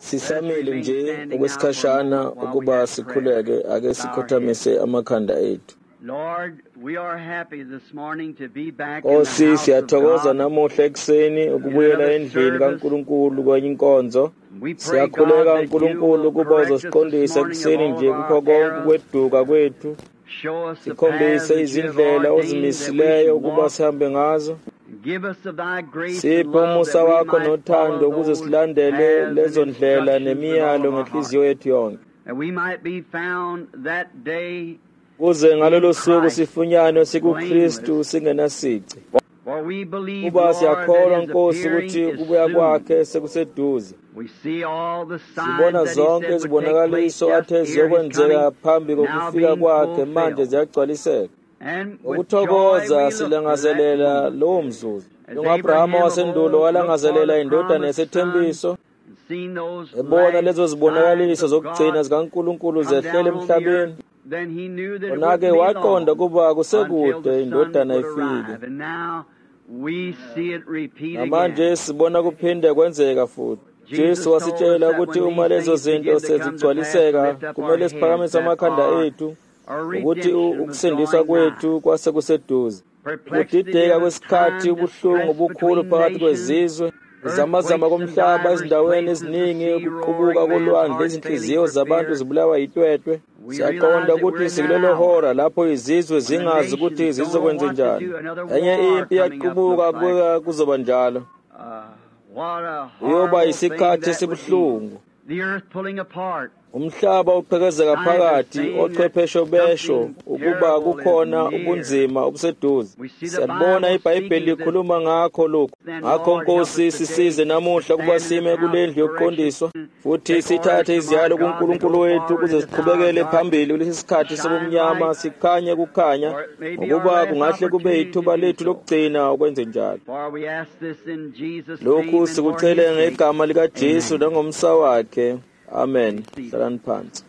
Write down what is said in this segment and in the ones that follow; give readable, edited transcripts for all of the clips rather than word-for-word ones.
Sisamile nje okwesikhashana ukuba sikhuleke ake sikhothamise amakhanda ethu. Lord, we are happy this morning to be back in the Nkosi, house of siyathokoza God. namuhla ekseni ukubuyela endlini kaNkulunkulu kwenye inkonzo. We pray, God, Siyakhuleka that you uNkulunkulu will ukuba correct us this uzosiqondisa morning of ekseni all nje of kukho our konke errors. ukweduka kwethu. Show us the paths Sikhombise that you have izindlela ordained that we ozimisileyo should ukuba walk. sihambe ngazo. Give us of thy grace and Siphe love umusa that we wakho might nothando follow ukuze those silandele paths lezo and ndlela instructions with all nemiyalo of our ngenhliziyo heart. yethu yonke. That we might be found that day Kuze ngalolo in suku Christ, sifunyanwe sikuKristu blameless. singenasici. For we believe, Kuba Lord, siyakholwa that his Nkosi appearing ukuthi is ukubuya soon. kwakhe sekuseduze. We see all the signs Sibona that he zonke said would take place izibonakaliso just athe ere his ziyokwenzeka coming, phambi now kokufika being kwakhe manje fulfilled. ziyagcwaliseka. And with joy Ngokuthokoza we look for that silangazelela moment. lowo mzuzu. As NjengoAbrahama Abraham of wasendulo old looked for walangazelela the indodana promised son, yesethembiso, and seen those ebona lezo last zibonakaliso signs of zokugcina God zikaNkulunkulu come zehlela down on the emhlabeni, earth, then he knew that it onake wouldn't be waqonda long kuba until kusekude the son indodana would ifike. arrive. And now we see it repeat Namanje again. sibona kuphinde kwenzeka futhi. Jesus Jesu told us wasitshela that ukuthi when uma these lezo things zinto begin to come to pass, sezigcwaliseka lift up our kumele heads siphakamise that amakhanda ethu our ukuthi redemption was ukusindiswa drawing nigh. kwethu kwasekuseduze. Perplexity Ukudideka of kwesikhathi, time, ubuhlungu distress obukhulu between phakathi nations, kwezizwe, izamazama earthquakes in komhlaba divers ezindaweni places, the eziningi, sea ukuqubuka roaring, man's kolwandle, heart izinhliziyo failing for zabantu fear. zibulawa yitwetwe. We Siyaqonda realize that ukuthi we're in that sikulelo hour hora lapho izizwe when the zingazi ukuthi nations don't know zizokwenze what to njani. do. Another Enye war impi coming up yaqubuka looks like. kuzoba njalo. What a Uyoba horrible thing isikhathi that would be. esibuhlungu. The earth pulling apart. Umhlaba uqhekezeka phakathi, ochwephesho besho ukuba kukhona ubunzima obuseduze. Siyabona iBhayibheli likhuluma ngakho lokhu. Ngakho Nkosi sisize namuhla kuba sime kulendlu yokuqondiswa, futhi sithathe iziyalo kuNkulunkulu wethu ukuze siqhubekele phambili kulesi sikhathi sobumnyama sikhanye kukhanya, ngokuba kungahle kube yithuba lethu lokugcina ukwenze njalo. For we ask this in Jesus' name Lokhu and for sikucele his sake. ngegama likaJesu nangomsa wakhe. Amen. Hlalani phansi.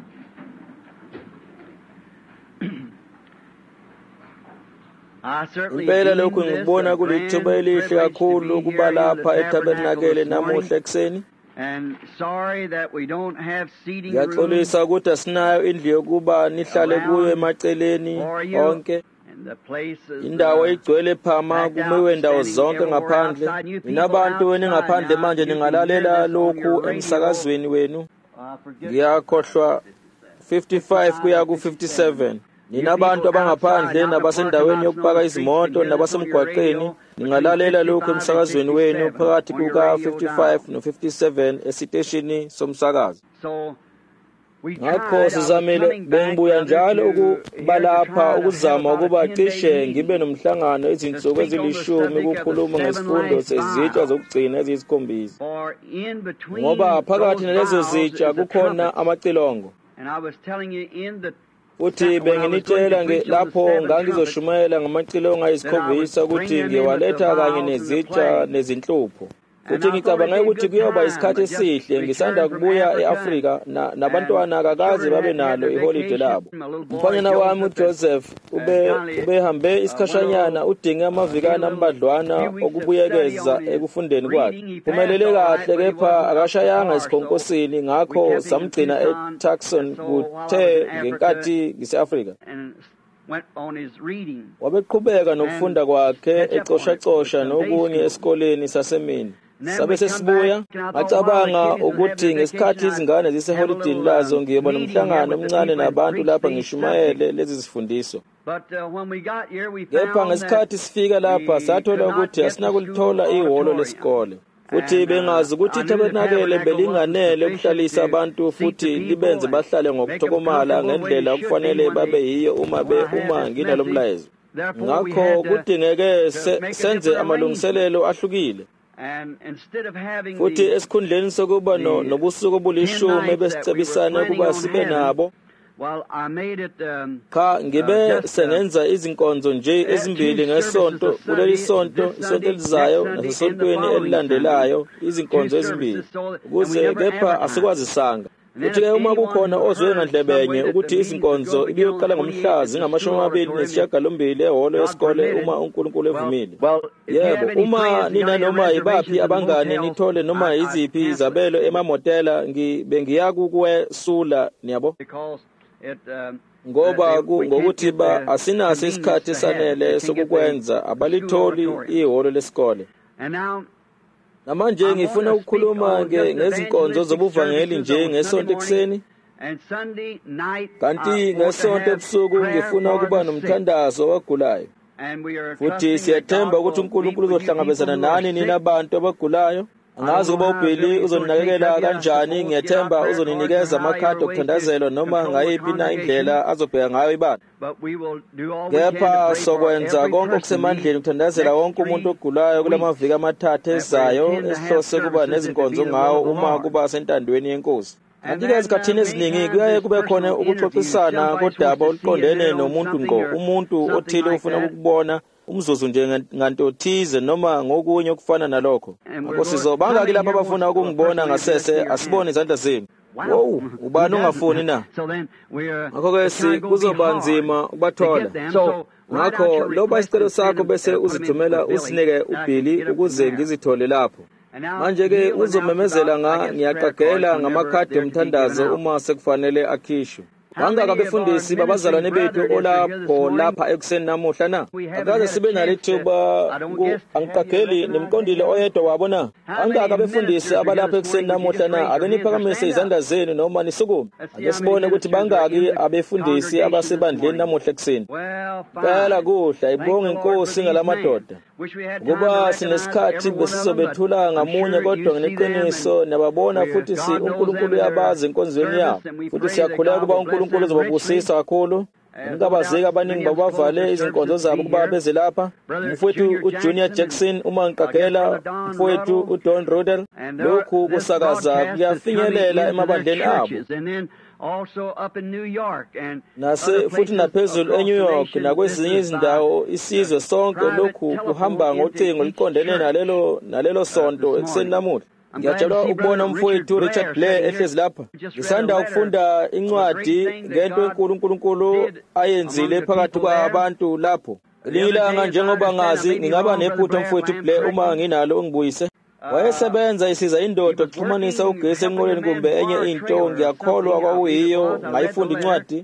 I certainly Impela deem lokhu this ngikubona a kulithuba grand elihle privilege to kakhulu be ukuba here in lapha the tabernacle eTabernakele this namuhla morning, ekseni. and sorry that we don't have seating room Ngiyaxolisa ukuthi asinayo indlu yokuba nihlale kuyo emaceleni for you, onke. and the place is Indawo igcwele phama packed out, kumiwe ndawo standing zonke everywhere ngaphandle. outside. You people Ninabantu outside ningaphandle now, manje you can ningalalela hear this on lokhu your radio. emsakazweni wenu. Forget Ngiyakhohlwa 55 kuya ku57. Ninabantu abangaphandle nabasendaweni yokupaka izimoto nabasemgwaqeni ningalalela lokhu emsakazweni wenu phakathi kuka 55 no57 esiteshini somsakazo. So we Ngakho tried, I was sizamile coming back bengibuya njalo to ukuba here to lapha try to have ukuzama about a ukuba 10-day cishe meeting ngibe nomhlangano izinsuku to speak on the ezilishumi subject of the ukukhuluma 7 ngesifundo last sezitsha vials. zokugcina eziyisikhombisa, For in between ngoba phakathi those nalezo vials zitsha is a kukhona trumpet. amacilongo. And I was telling you in the Futhi when I was going benginitshela to preach on the lapho 7 trumpets ngangizoshumayela ngamacilongo ayisikhombisa ukuthi ngiwaletha kanye nezitsha nezinhlupho. Futhi ngicabange ukuthi kuyoba isikhathi esihle ngisanda kubuya eAfrika nabantwana akakaze babe nalo iholide labo. Umfanyana wami uJoseph ubehambe isikhashanyana udinge amavikana ambadlwana okubuyekeza ekufundeni kwakhe. Phumelele kahle kepha akashayanga esikhonkosini, ngakho samgcina eTucson kuthe ngenkathi ngise-Afrika. and went on his reading. Wabeqhubeka nokufunda kwakhe ecoshacosha nokunye esikoleni sasemini. Sabe sesibuya ngacabanga ukuthi ngesikhathi izingane ziseholidini lazo ngiyoba nomhlangano omncane nabantu lapha ngishumayele lezi zifundiso. But when we got here, we Kepha found ngesikhathi sifika lapha sathola ukuthi asinakulithola ihholo lesikole. Futhi bengazi ukuthi iTabernakele belinganele ukuhlalisa abantu futhi libenze bahlale ngokuthokomala ngendlela okufanele babe yiyo uma nginalomlayezo. Ngakho kudingeke senze amalungiselelo ahlukile. And instead of having Futhi esikhundleni sokuba nobusuku obulishumi besicebisana ukuba sibe nabo, well, I made it ngibe sengenza izinkonzo nje ezimbili ngesonto, kuleli sonto, isonto elizayo nasesontweni elilandelayo, izinkonzo ezimbili, ukuze kepha asikwazisanga. Futhi-ke uma kukhona ozwe ngandlebenye ukuthi izinkonzo ibiyoqala ngomhla zingama-28 ehholo yesikole uma uNkulunkulu evumile. Yebo, uma nina noma yibaphi abangane nithole noma yiziphi izabelo emamotela bengiya kukwesula niyabo. Ngoba ngokuthi asinaso isikhathi esanele sokukwenza abalitholi ihholo lesikole. Namanje ngifuna ukukhuluma ngezinkonzo zobuvangeli nje ngesonto ekuseni. Kanti ngesonto ebusuku ngifuna ukuba nomthandazo wabagulayo. Futhi siyathemba ukuthi uNkulunkulu uzohlangabezana nani nina abantu abagulayo. Angazi ukuba uBhili uzoninakekela kanjani. Ngiyathemba uzoninikeza amakhadi okuthandazelwa noma ngayiphi na indlela azobheka ngayo ibandla. Kepha sokwenza konke okusemandleni ukuthandazela wonke umuntu ogulayo kulamaviki amathathu ezayo esihlose kuba nezinkonzo ngawo uma kuba sentandweni yeNkosi. Kanti-ke ezikhathini eziningi kuyaye kube khona ukuxoxisana kodaba oluqondene nomuntu ngqo. Umuntu othile ufuna ukubona umzuzu nje nganto thize noma ngokunye okufana nalokho. Ngakho sizobanga lapha abafuna ukungibona ngasese asibone izandla zenu. Wow, ubani ungafuni na? Ngakho-ke kuzoba nzima ukubathola. Ngakho loba isicelo sakho bese uzithumela usinike uBhili ukuze ngizithole lapho. Manje-ke uzomemezela ngiyaqagela ngamakhadi omthandazo uma sekufanele akhishwe. Bangaka abefundisi babazalwane bethu olapho lapha ekuseni namuhla na? Akaze sibe nalithuba angiqageli nimqondile oyedwa wabo na? Bangaka abefundisi abalapha ekuseni namuhla na? Ake niphakamise izandla zenu noma nisukume. Ake sibone ukuthi bangaki abefundisi abasebandleni namuhla ekuseni. Phela kuhle, ibonge iNkosi ngalamadoda. Ngoba sinesikhathi besizobethula ngamunye kodwa ngeqiniso nababona futhi uNkulunkulu uyabazi enkonzweni yabo. Futhi siyakhuleka kuba uNkulunkulu uzobabusisa kakhulu. Ngingabazeki abaningi babavale izinkonzo zabo kuba beze lapha. Mfowethu uJunior Jackson uma ngiqagela, mfowethu uDon Rodel, lokhu kusakaza kuyafinyelela emabandleni abo. Futhi naphezulu eNew York nakwezinye izindawo isizwe sonke lokhu kuhamba ngocingo liqondene nalelo sonto ekuseni namuhla. Ngiyajabula ukubona umfowethu Richard Blair ehlezi lapha. Ngisanda ukufunda incwadi ngento enkulu uNkulunkulu ayenzile phakathi kwabantu lapho. Lilanga njengoba ngazi ngingaba nephutha umfowethu Blair uma nginalo ungibuyise. Wayesebenza isiza indoda ukuxhumanisa ugesi enqoleni kumbe enye into. Ngiyakholwa kwakuyiyo ngayifunda incwadi.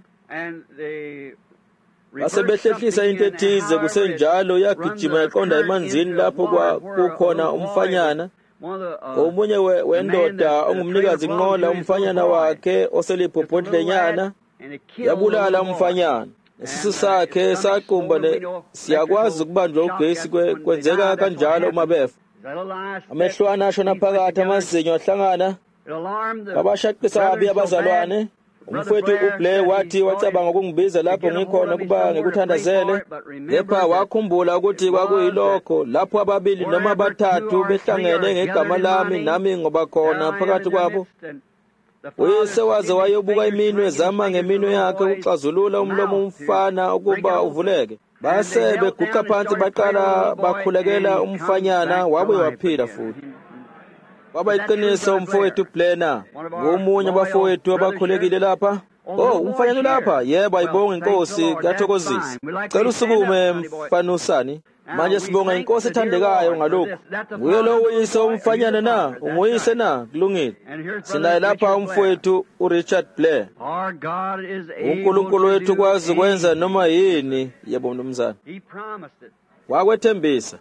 Basebehlehlisa into ethize kusenjalo yagijima yaqonda emanzini lapho kukhona umfanyana. Omunye wendoda ongumnikazi nqola umfanyana wakhe oselibhobhodlenyana yabulala umfanyana. Isisu sakhe saqumba siyakwazi ukubanjwa ugesi kwenzeka kanjalo uma befa. Amehlwana ashona phakathi amazinyo ahlangana. Babashaqisa kabi abazalwane. Umfowethu uBlair wathi wacabanga ukungibiza lapho ngikhona kuba ngikuthandazele. Kepha wakhumbula ukuthi kwakuyilokho lapho ababili noma abathathu behlangene ngegama lami nami ngoba khona phakathi kwabo. Uyise waze wayobuka iminwe zama ngeminwe yakhe ukuxazulula umlomo umfana ukuba uvuleke. Base beguqa phansi baqala bakhulekela umfanyana wabuye waphila futhi. Baba iqiniso umfowethu Blair na ngomunye abafowethu abakhulekile lapha. Umfanyana lapha? Yebo, ayibonge iNkosi, kuyathokozisa. Cela usukume mfanusani. Manje sibonga iNkosi ethandekayo ngalokho. Nguye lo uyise umfanyana na? Unguyise na? Kulungile. Sinaye lapha umfowethu uRichard Blair. uNkulunkulu wethu kwazi ukwenza noma yini. Yebo mnumzane. Wakwethembisa.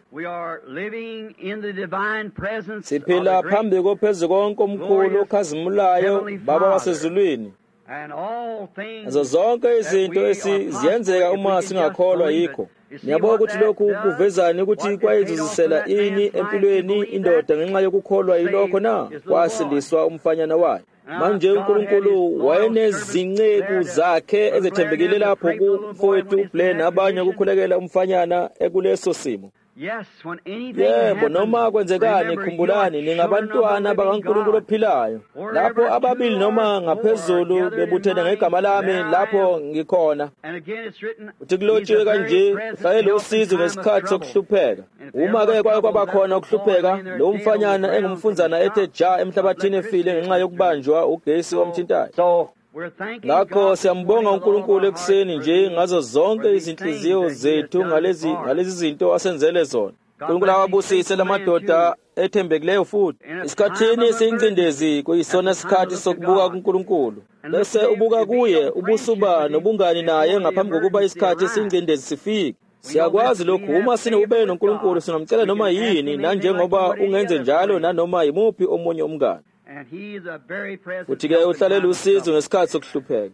Siphila phambi kophezu konke omkhulu okhazimulayo Baba wasezulwini. Nazo zonke izinto esiziyenzeka uma singakholwa yikho. Ngiyabona ukuthi lokhu kuvezani ukuthi kwayizuzisela ini empilweni indoda ngenxa yokukholwa yilokho na? Kwasindiswa umfanyana wayo. Manje uNkulunkulu wayenezinceku zakhe ezethembekile lapho kumfowethu uBlair nabanye ukukhulekela umfanyana ekuleso simo. Yebo, noma kwenzekani khumbulani ningabantwana bakaNkulunkulu ophilayo. Lapho ababili noma ngaphezulu bebuthene ngegama lami, lapho ngikhona. Uthi kulotshiwe kanje, hlale usizo ngesikhathi sokuhlupheka. Uma-ke kwake kwaba khona ukuhlupheka, lo mfanyana engumfunzana ethe ja emhlabathini efile ngenxa yokubanjwa ugesi omthintayo. Ngakho siyambonga uNkulunkulu ekuseni nje ngazo zonke izinhliziyo zethu ngalezi zinto asenzele zona. uNkulunkulu awabusise lamadoda ethembekileyo futhi. Isikhathini esiyincindezi kuyisona isikhathi sokubuka kuNkulunkulu. Bese ubuka kuye ubusuba nobungani naye ngaphambi kokuba isikhathi esiyincindezi sifike. Siyakwazi lokhu uma sinobubele noNkulunkulu sinomcela noma yini nanjengoba ungenze njalo nanoma yimuphi omunye umngane. Futhi-ke uhlalela usizo ngesikhathi sokuhlupheka.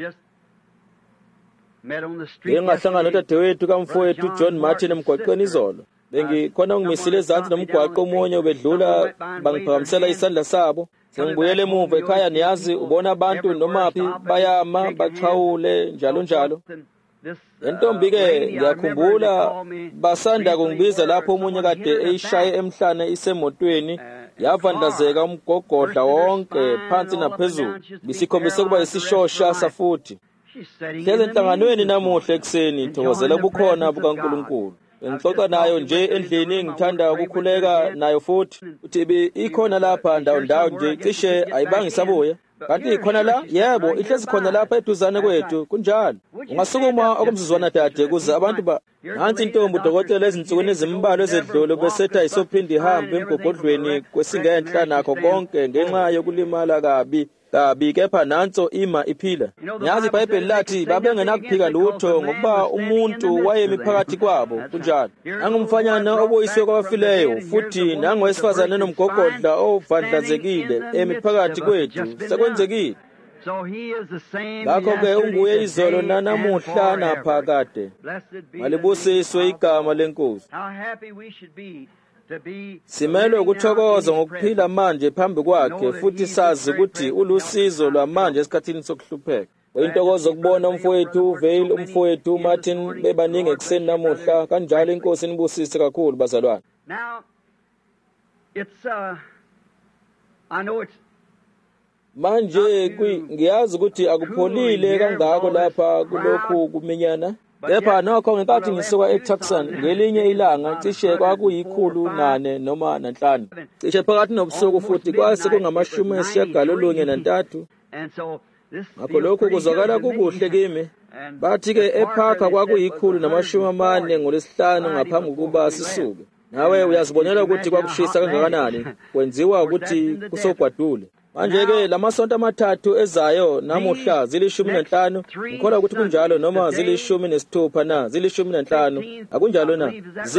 Ngingahlangana nodadewethu kamfowethu John Martin emgwaqweni izolo. Bengikhona ungimisile ezansi nomgwaqo omunye ubedlula bangiphakamisela isandla sabo. Sengibuyele emuva ekhaya niyazi ubona abantu nomaphi bayama baxhawule njalo njalo. Lentombi-ke ngiyakhumbula basanda kungibiza lapho omunye kade eyishaye emhlane isemotweni yavandazeka umgogodla wonke phansi naphezulu. Bisikhombise kuba isishosha safuthi. Hleze enhlanganweni namuhla ekuseni thokozela ubukhona bukaNkulunkulu. Ngixoxa nayo nje endlini ngithanda ukukhuleka nayo futhi. Uthi ikhona lapha ndawo nje cishe ayibangi sabuya. Kanti ikhona la? Yebo, ihlezi khona lapha eduzane kwethu. Kunjalo. Ungasukuma okumzuzwana dade kuze abantu nansi intombi udokotela ezinsukwini ezimbalwa ezedlule besetha isophinde ihambe emgogodlweni kwesingenhla nakho konke ngenxa yokulimala kabi kepha nanso ima iphila. Nyazi iBhayibheli lathi babengenakuphika lutho ngokuba umuntu wayemi phakathi kwabo. Kunjalo. Nangumfanyana obuyiswe kwabafileyo futhi nangowesifazane nomgogodla ovandlazekile emi phakathi kwethu sekwenzekile. Ngakho-ke unguye izolo nanamuhla naphakade. Malibusiswe igama leNkosi. Simelwe ukuthokoza ngokuphila manje phambi kwakhe futhi sazi ukuthi ulusizo lwamanje esikhathini sokuhlupheka. Kuyintokozo ukubona umfowethu Vale, umfowethu Martin bebaningi ekuseni namuhla. Kanjalo iNkosi inibusise kakhulu bazalwane. Manje ngiyazi ukuthi akupholile kangako lapha kulokhu kuminyana. Kepha nokho ngenkathi ngisuka eTucson ngelinye ilanga cishe kwakuyi104 noma 5. Cishe phakathi nobusuku futhi kwase kungamashumi-9 ngakho lokhu kuzwakala kukuhle kimi. Bathi-ke eParker kwakuyi140 ngolwesihlanu ngaphambi kokuba sisuke. Nawe uyazibonela ukuthi kwakushisa kangakanani, kwenziwa ukuthi kusobhadule. Manje-ke lamasonto amathathu ezayo namuhla zili-15, ngikholwa ukuthi kunjalo noma zili-16 na, zili-15, akunjalo na,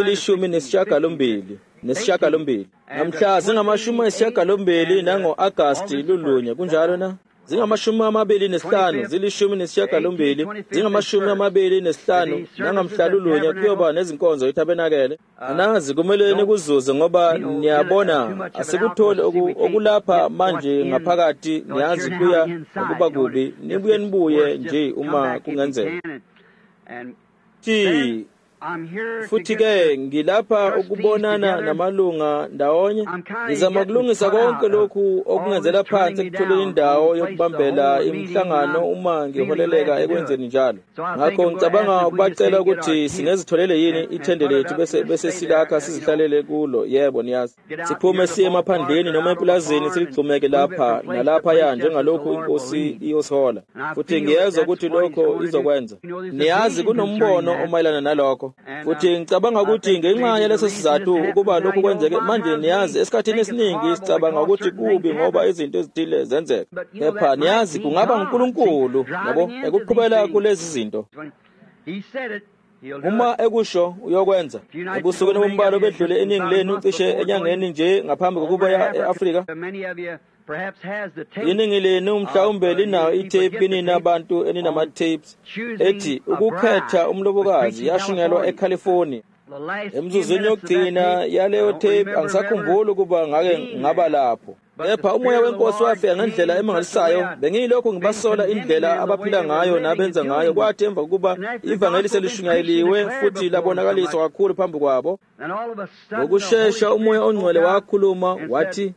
zili-18. Namhla zingamashumi-9 nango-Agasti lulunye, kunjalo na? Zingama-25, zili-18, zingama-25 nangamhla lulunye kuyoba nezinkonzo iTabenakele. Anazi kumele nikuzuze ngoba niyabona asikuthole okulapha manje ngaphakathi. Niyazi kuya ukuba kubi nibuye nje uma kungenzeka. Futhi-ke ngilapha ukubonana namalunga ndawonye. Ngizama kulungisa konke lokhu okungenzela phansi ekutholeni indawo yokubambela imihlangano uma ngiholeleka ekwenzeni njalo. Ngakho ngicabanga ukubacela ukuthi singezitholele yini ithende lethu bese silakha sizihlalele kulo. Yebo niyazi. Siphume siye emaphandleni noma epulazini siligxumeke lapha nalaphaya njengalokhu iNkosi iyosihola. Futhi ngiyezwa ukuthi lokho izokwenza. Niyazi kunombono omayelana nalokho. Futhi ngicabanga ukuthi ngenxa yaleso sizathu ukuba lokhu kwenzeke manje niyazi esikhathini esiningi sicabanga ukuthi kubi ngoba izinto ezithile zenzeka. Kepha niyazi kungaba uNkulunkulu yabo ekuqhubela kulezi zinto. Uma ekusho uyokwenza. Ebusukwini bombalo bedlule eningi lenu cishe enyangeni nje ngaphambi kokuba eAfrika. Iningi lenu mhlawumbe linayo itape ninabantu eninama-tapes ethi ukukhetha umlobokazi yashunyelwa eCalifornia. Emzuzweni yokugcina yaleyo tape angisakhumbuli ukuba ngake ngaba lapho. Kepha umoya wenkosi wafika ngendlela emangalisayo. Bengiyilokhu ngibasola indlela abaphila ngayo nabenza ngayo, kwathi emva kokuba ivangeli selishunyayeliwe futhi labonakaliswa kakhulu phambi kwabo, ngokushesha umoya ongcwele wakhuluma wathi,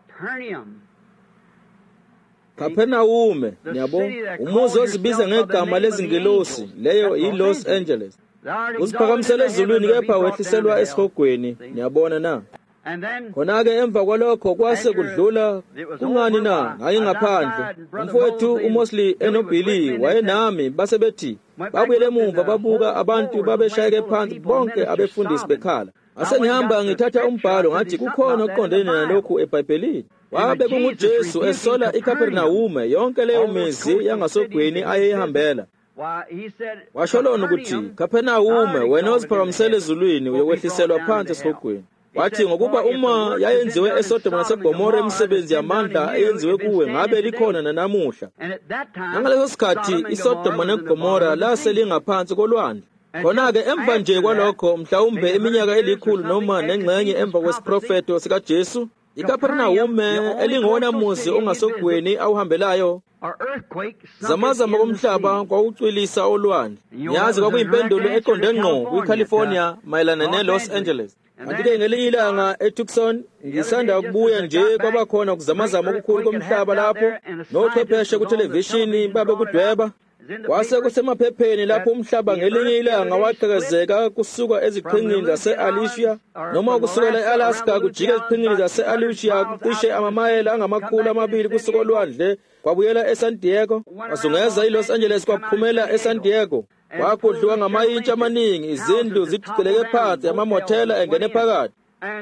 Kaphenawume, niyabo, umuzi ozibiza ngegama lezingelosi, leyo yi-Los Angeles. Uziphakamisele ezulwini kepha wehliselwa esihogweni, niyabona na? Khona-ke emva kwalokho kwase kudlula, kungani na, ngayingaphandle. Umfowethu uMosley enoBilly wayenami, basebethi, babuyele emuva babuka abantu babeshayeke phansi bonke abefundisi bekhala. Asengihamba ngithatha umbhalo ngathi kukhona okuqondene nalokhu eBhayibhelini. Wabe kunguJesu esola iKhaperinawume yonke leyo mizi yangasogweni ayeyihambela. Washo lona ukuthi, Kaphenawume, wena oziphakamisele ezulwini uyokwehliselwa phansi esihogweni. Wathi ngokuba uma yayenziwe eSodoma naseGomora imisebenzi yamandla eyenziwe kuwe ngabe likhona nanamuhla. Ngaleso sikhathi iSodoma neGomora lase lingaphansi kolwandle. Khona-ke emva nje kwalokho, mhlawumbe iminyaka 100 noma nengxenye emva kwesiprofeto sikaJesu, iKhaperinawume elingona muzi ongasogweni awuhambelayo, zamazama komhlaba kwawucwilisa olwandle. Ngiyazi kwakuyimpendulo eqonde ngqo kwiCalifornia mayelana neLos Angeles. Kanti-ke ngelinye ilanga eTucson ngisanda ukubuya nje kwabakhona ukuzamazama okukhulu komhlaba lapho, nochwepheshe kuthelevishini babe kudweba. Kwase kusemaphepheni lapho umhlaba ngelinye ilanga waqhekezeka kusuka eziqhingini zase-Alicia, noma kusukela e-Alaska kujika eziqhingini zase-Alicia cishe amamayela angama200 kusuka olwandle, kwabuyela eSan Diego, kwazungeza iLos Angeles kwaphumela eSan Diego. Kwakudluka ngamayintshi amaningi, izindlu zidicileke phansi, amamotela engene phakathi.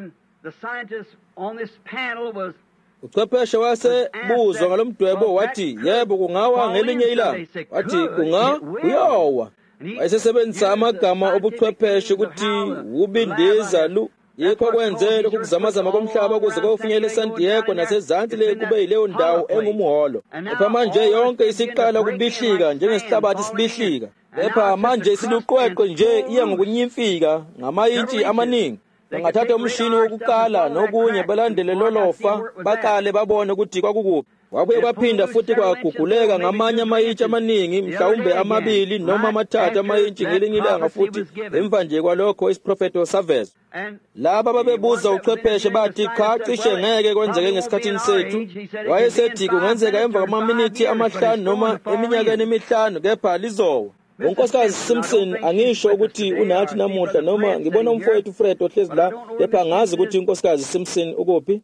Uchwepheshe wasebuzwa ngalomdwebo wathi, yebo kungawa ngelinye ilanga. Wathi kuyowa. Wayesebenzisa amagama obuchwepheshe ukuthi ubindiza yikho kwenze lokhu kuzamazama komhlaba ukuze kufinyele eSan Diego nasezansi le kube yileyo ndawo engumuholo. Kepha manje yonke isiqala kubihlika njengesihlabathi sibihlika. Kepha manje isiluqweqwe nje iya ngokunyimfika ngamayintshi amaningi. Bangathatha umshini wokukala nokunye balandele lolofa baqale babone ukuthi kwakukuphi. Kwabuye kwaphinda futhi kwaguguleka ngamanye amayintshi amaningi, mhlawumbe 2 noma 3 amayintshi ngelinye ilanga futhi. Emva nje kwalokho isiprofeto savezwa. Laba babebuza uchwepheshe bathi cishe ngeke kwenzeke ngesikhathini sethu. Wayesethi kungenzeka emva kwamaminithi 5 noma eminyakeni 5, kepha lizowa. unkosikazi Simpson angisho ukuthi unathi namuhla noma ngibona umfowethu Fred ohlezi la kepha ngazi ukuthi unkosikazi Simpson ukuphi.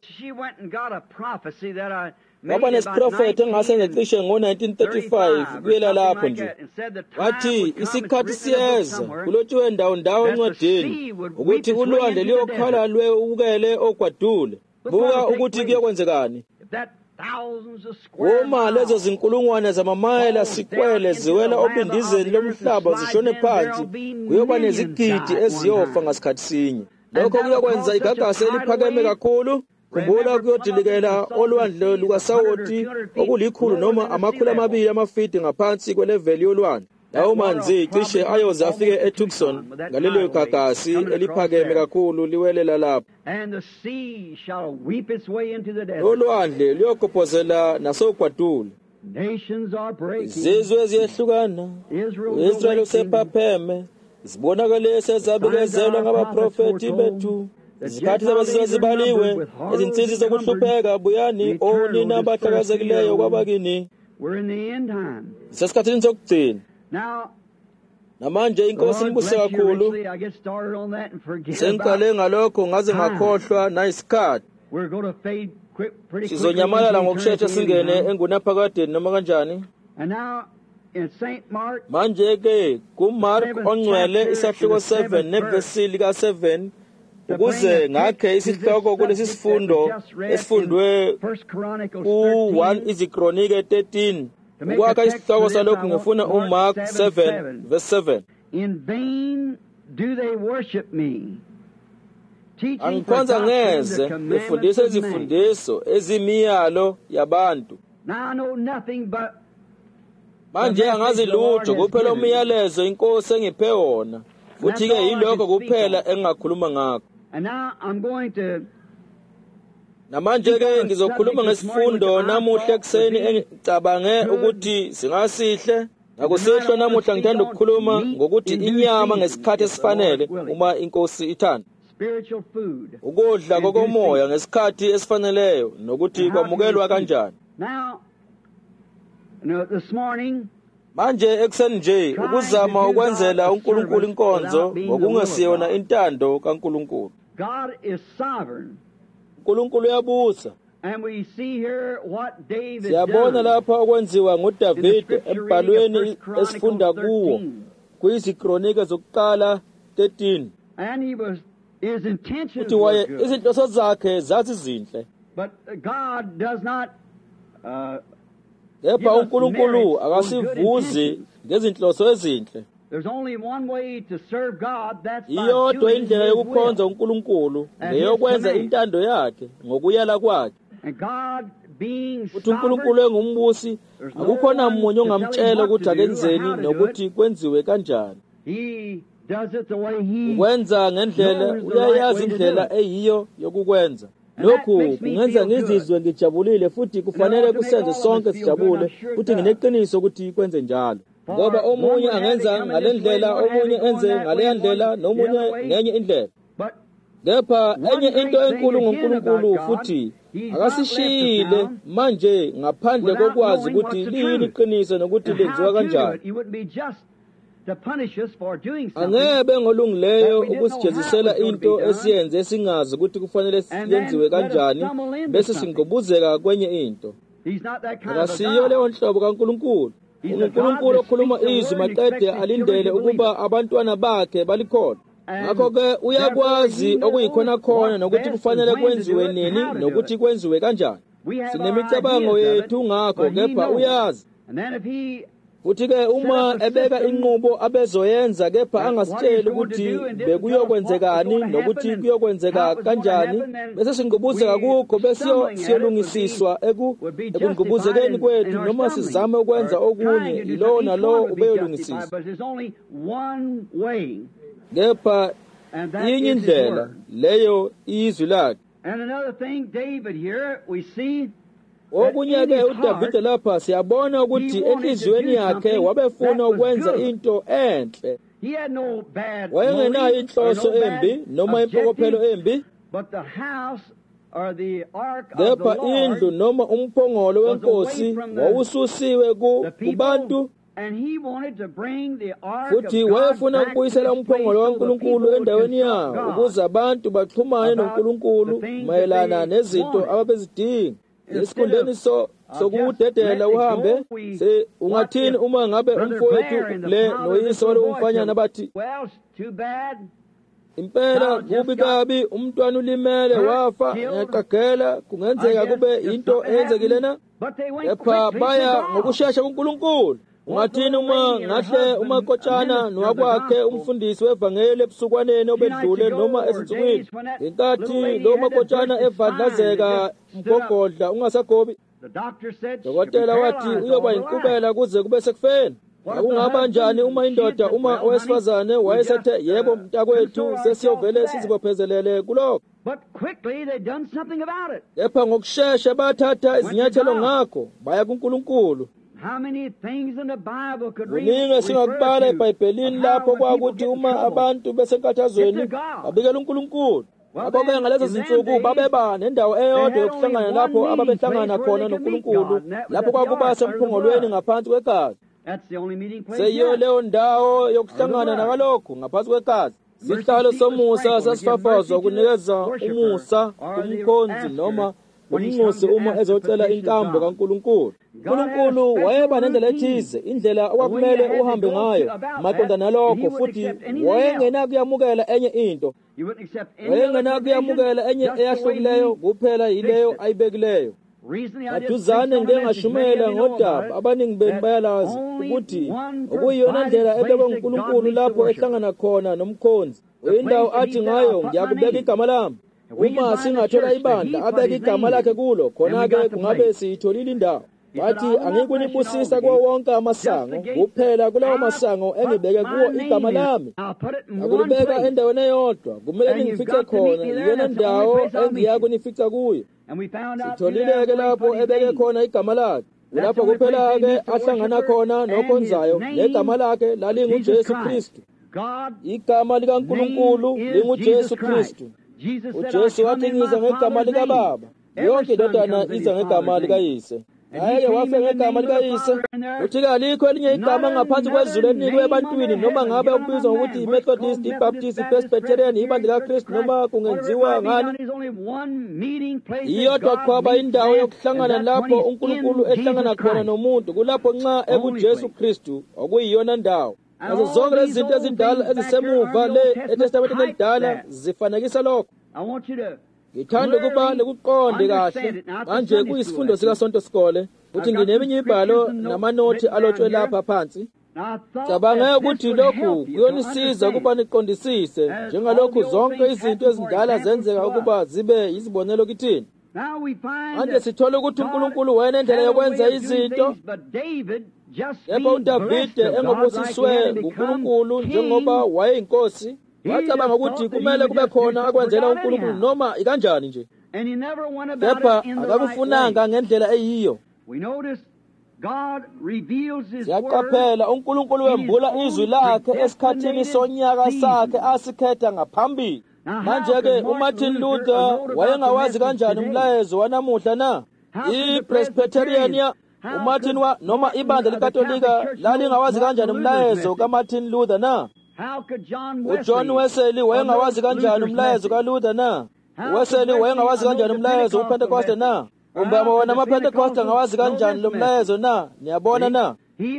Baba nesiprofeti engase ngecishe ngo-1935 kuyela lapho nje. Wathi isikhathi siyeza kulotshiwe ndawo encwadini ukuthi ulwandle liyokhala lwewukele ogwadule. Buka ukuthi kuyokwenzekani. Uma lezo zinkulungwane zamamayela sikwele ziwela obindizeni lomhlaba zishone phansi, kuyoba nezigidi eziyofa ngasikhathi sinye. Lokho kuyokwenza igagasi eliphakeme kakhulu. Khumbula kuyodilikela olwandle lukasawoti okulikhulu noma 200 amafiti ngaphansi kweleveli yolwandle. Lawo manzi cishe ayoze afike eTucson ngalelo gagasi eliphakeme kakhulu liwelela lapho. Olwandle luyokhopozela nasogwadule. Izizwe ziyehlukana, Israel usephapheme, zibonakale sezabekezelwa ngabaprofeti bethu. Izikhathi zabazizwe zibaliwe, izinsizi zokuhlupheka buyani onina abahlakazekileyo kwabakini. Sesikhathini sokugcina. Namanje inkosi ibuse kakhulu. Sengiqale ngalokho ngaze ngakhohlwa nayisikhathi. Sizonyamalala ngokushesha singene engunaphakadeni noma kanjani. Manje-ke kuMark ongcwele isahluko 7 nevesi lika-7 ukuze ngakhe isihloko kulesi sifundo esifundwe ku-1 iziKronike 13. Ukwakha isihloko salokhu ngifuna uMark 7 verse 7. In vain do they worship me, angikhonza ngeze befundisa izifundiso ezimiyalo yabantu. Now I know nothing but manje angazi lutho kuphela umyalezo inkosi engiphe wona, futhi-ke yilokho kuphela engingakhuluma ngakho. And now I'm going to Namanje-ke ngizokhuluma ngesifundo namuhla ekuseni engicabange ukuthi singasihle. Ngakusihlwa namuhla ngithanda ukukhuluma ngokuthi inyama ngesikhathi esifanele uma inkosi ithanda. Ukudla kokomoya ngesikhathi esifaneleyo nokuthi kwamukelwa kanjani. Manje ekuseni nje ukuzama ukwenzela uNkulunkulu inkonzo ngokungesiyona intando kaNkulunkulu. God is sovereign. uNkulunkulu uyabusa. And we see here what David Siyabona done. lapha okwenziwa nguDavide embhalweni esifunda kuwo kuyizikronike zokuqala 13. And his intentions Uthi were waye good. izinhloso zakhe zazizinhle. But God does not Kepha uNkulunkulu akasivuzi ngezinhloso ezinhle. There's only one way to serve God, that's by Iyodwa doing indlela His yokukhonza will. uNkulunkulu ngeyokwenza intando yakhe ngokuyala kwakhe. And God being Uthi uNkulunkulu sovereign, engumbusi akukhona umunye ongamtshela ukuthi akenzeni nokuthi kwenziwe kanjani. He does it the way He Ukwenza ngendlela uyayazi indlela eyiyo yokukwenza. Lokhu kungenza ngizizwe ngijabulile futhi kufanele kusenze sonke sijabule futhi ngineqiniso ukuthi kwenze njalo. Ngoba omunye angenza ngalendlela, omunye enze ngaleyandlela, nomunye ngenye indlela. But Kepha enye into enkulu ngoNkulunkulu futhi akasishiyile manje ngaphandle kokwazi ukuthi liyini iqiniso nokuthi lenziwa kanjani. He wouldn't be just to punish us for doing something. Angebe ngolungileyo ukusijezisela into esiyenze singazi ukuthi kufanele yenziwe kanjani bese singobuzeka kwenye into. He's not that kind of Akasiyo a leyo God. nhlobo kaNkulunkulu. uNkulunkulu okhuluma izwi maqede alindele ukuba abantwana bakhe balikholwe. Ngakho-ke uyakwazi okuyikhona khona nokuthi kufanele kwenziwe nini nokuthi kwenziwe kanjani. Sinemicabango yethu ngakho kepha uyazi. And then if He Futhi-ke uma ebeka inqubo abezoyenza kepha angasitsheli ukuthi bekuyokwenzekani nokuthi kuyokwenzeka kanjani bese singubuzeka kukho bese siyolungisiswa ekungubuzekeni kwethu noma sizame ukwenza okunye lo nalo ubeyolungisiswa. But there's only one way, Kepha and that inye is His indlela word. leyo izwi lakhe. And another thing, David here, we see Okunye-ke uDavide lapha siyabona ukuthi enhliziyweni yakhe wabefuna ukwenza into enhle. he had no bad Wayengenayo motive or inhloso no bad embi noma impokophelo objective, embi. but the house or the ark of the Kepha indlu Lord noma umphongolo wenkosi wawususiwe kubantu and he wanted to bring the ark futhi of God wayefuna back ukubuyisela to its place umphongolo so the kaNkulunkulu people endaweni would yawo consult ukuze God. abantu baxhumane about noNkulunkulu the things mayelana that they nezinto wanted. ababezidinga. Instead Esikhundeni of sokudedela just letting uhambe go, we ungathini watch uma ngabe Brother umfowethu Blair and the le father noyise of the walo boy umfanyana said, bathi well, it's too bad. impela Child just kubi got kabi umntwana ulimele hurt, wafa killed. ngaqagela I kungenzeka guess kube just into something eyenzekile na. happened. But they went Kepha quickly baya to God. ngokushesha kuNkulunkulu. Ungathini uma ngahle umakotshana nowakwakhe umfundisi wevangeli ebusukwaneni obedlule noma ezinsukwini ngenkathi lo makotshana evadlazeka mgogodla ungasagobi. The doctor said, Dokotela wathi uyoba yinkubela kuze kube sekufeni. Akungaba njani uma indoda uma owesifazane wayesethe yebo mntakwethu sesiyovele sizibophezelele kulokho. But quickly they done something about it. Kepha ngokushesha bathatha izinyathelo ngakho baya kuNkulunkulu. How many things in the Bible could Kuningi singakubala eBhayibhelini lapho kwakuthi uma abantu besenkathazweni babikela uNkulunkulu. Ngakho-ke ngalezo zinsuku babeba nendawo eyodwa yokuhlangana lapho ababehlangana khona noNkulunkulu lapho kwakuba semphongolweni ngaphansi kwegazi. That's the only meeting place. Seyiyo yet. leyo ndawo yokuhlangana nakalokho ngaphansi kwegazi. Sihlalo somusa sasifafazwa kunikeza umusa kumkhonzi noma umnxusi uma ezocela inkambo kaNkulunkulu. uNkulunkulu wayeba nendlela ethize, indlela okwakumele uhambe ngayo maqondana nalokho futhi wayengena kuyamukela enye into. You wouldn't accept any Wayengena other kuyamukela provision, enye just the way eyahlukileyo he kuphela yileyo fixed it. ayibekileyo. Recently, I just Maduzane ngike ngashumela ngodaba abaningi benu bayalazi ukuthi okuyiyona ndlela ebekwe nguNkulunkulu lapho ehlangana khona nomkhonzi. Indawo athi ngayo ngiyakubeka igama lami. Uma singathola ibandla abeka igama lakhe kulo khona-ke kungabe siyitholile indawo. wathi angikunibusisa kuwo wonke amasango kuphela kulawo masango engibeke kuwo igama lami. Akulibeka endaweni eyodwa, kumele ningifice khona, iyona ndawo engiya kunifica kuyo. Sitholile-ke lapho ebeke khona igama lakhe. Lapho kuphela-ke ahlangana khona nokhonzayo, negama lakhe lalinguJesu Kristu. Igama likaNkulunkulu linguJesu Kristu. UJesu wathi ngiza ngegama likaBaba, yonke indodana iza ngegama likayise. Ayeke wafe ngegama likayise. Uthi kalikho elinye igama ngaphansi kwezulu elinikwe ebantwini, noma ngabe ukubizwa ngokuthi iMethodist, iBaptist, iPresbyterian, ibandla likaKristu, noma kungenziwa ngani. Iyodwa qhwaba indawo yokuhlangana lapho uNkulunkulu ehlangana khona nomuntu, kulapho nxa ekuJesu Kristu okuyiyona ndawo. Nazo zonke lezi zinto ezindala ezisemuva le eTestamenteni elidala zifanekisa lokho. Ngithanda ukuba likuqonde kahle. Manje kuyisifundo sikaSonto Sikole ukuthi ngineminye imibhalo namanothi alotshwe lapha phansi. Cabanga ukuthi lokhu kuyonisiza ukuba niqondisise njengalokhu zonke izinto ezindala zenzeka ukuba zibe yizibonelo kithini. Manje sithola ukuthi uNkulunkulu wayenendlela yokwenza izinto. Epha uDavide engobusiswe nguNkulunkulu njengoba wayeyinkosi, wacabanga ukuthi kumele kube khona akwenzela uNkulunkulu noma ikanjani nje. Kepha akakufunanga ngendlela eyiyo. Siyaqaphela uNkulunkulu wembula izwi lakhe esikhathini sonyaka sakhe asikhetha ngaphambili. Manje-ke uMartin Luther wayengawazi kanjani umlayezo wanamuhla na? IPresbyterian uMartin noma ibandla likatolika lalingawazi kanjani umlayezo kaMartin Luther na? uJohn Wesley wayengawazi kanjani umlayezo kaLuther na? Wesley wayengawazi kanjani umlayezo uPentecost na? Umbama wona amaPentecost ngawazi kanjani lo mlayezo na? Niyabona na?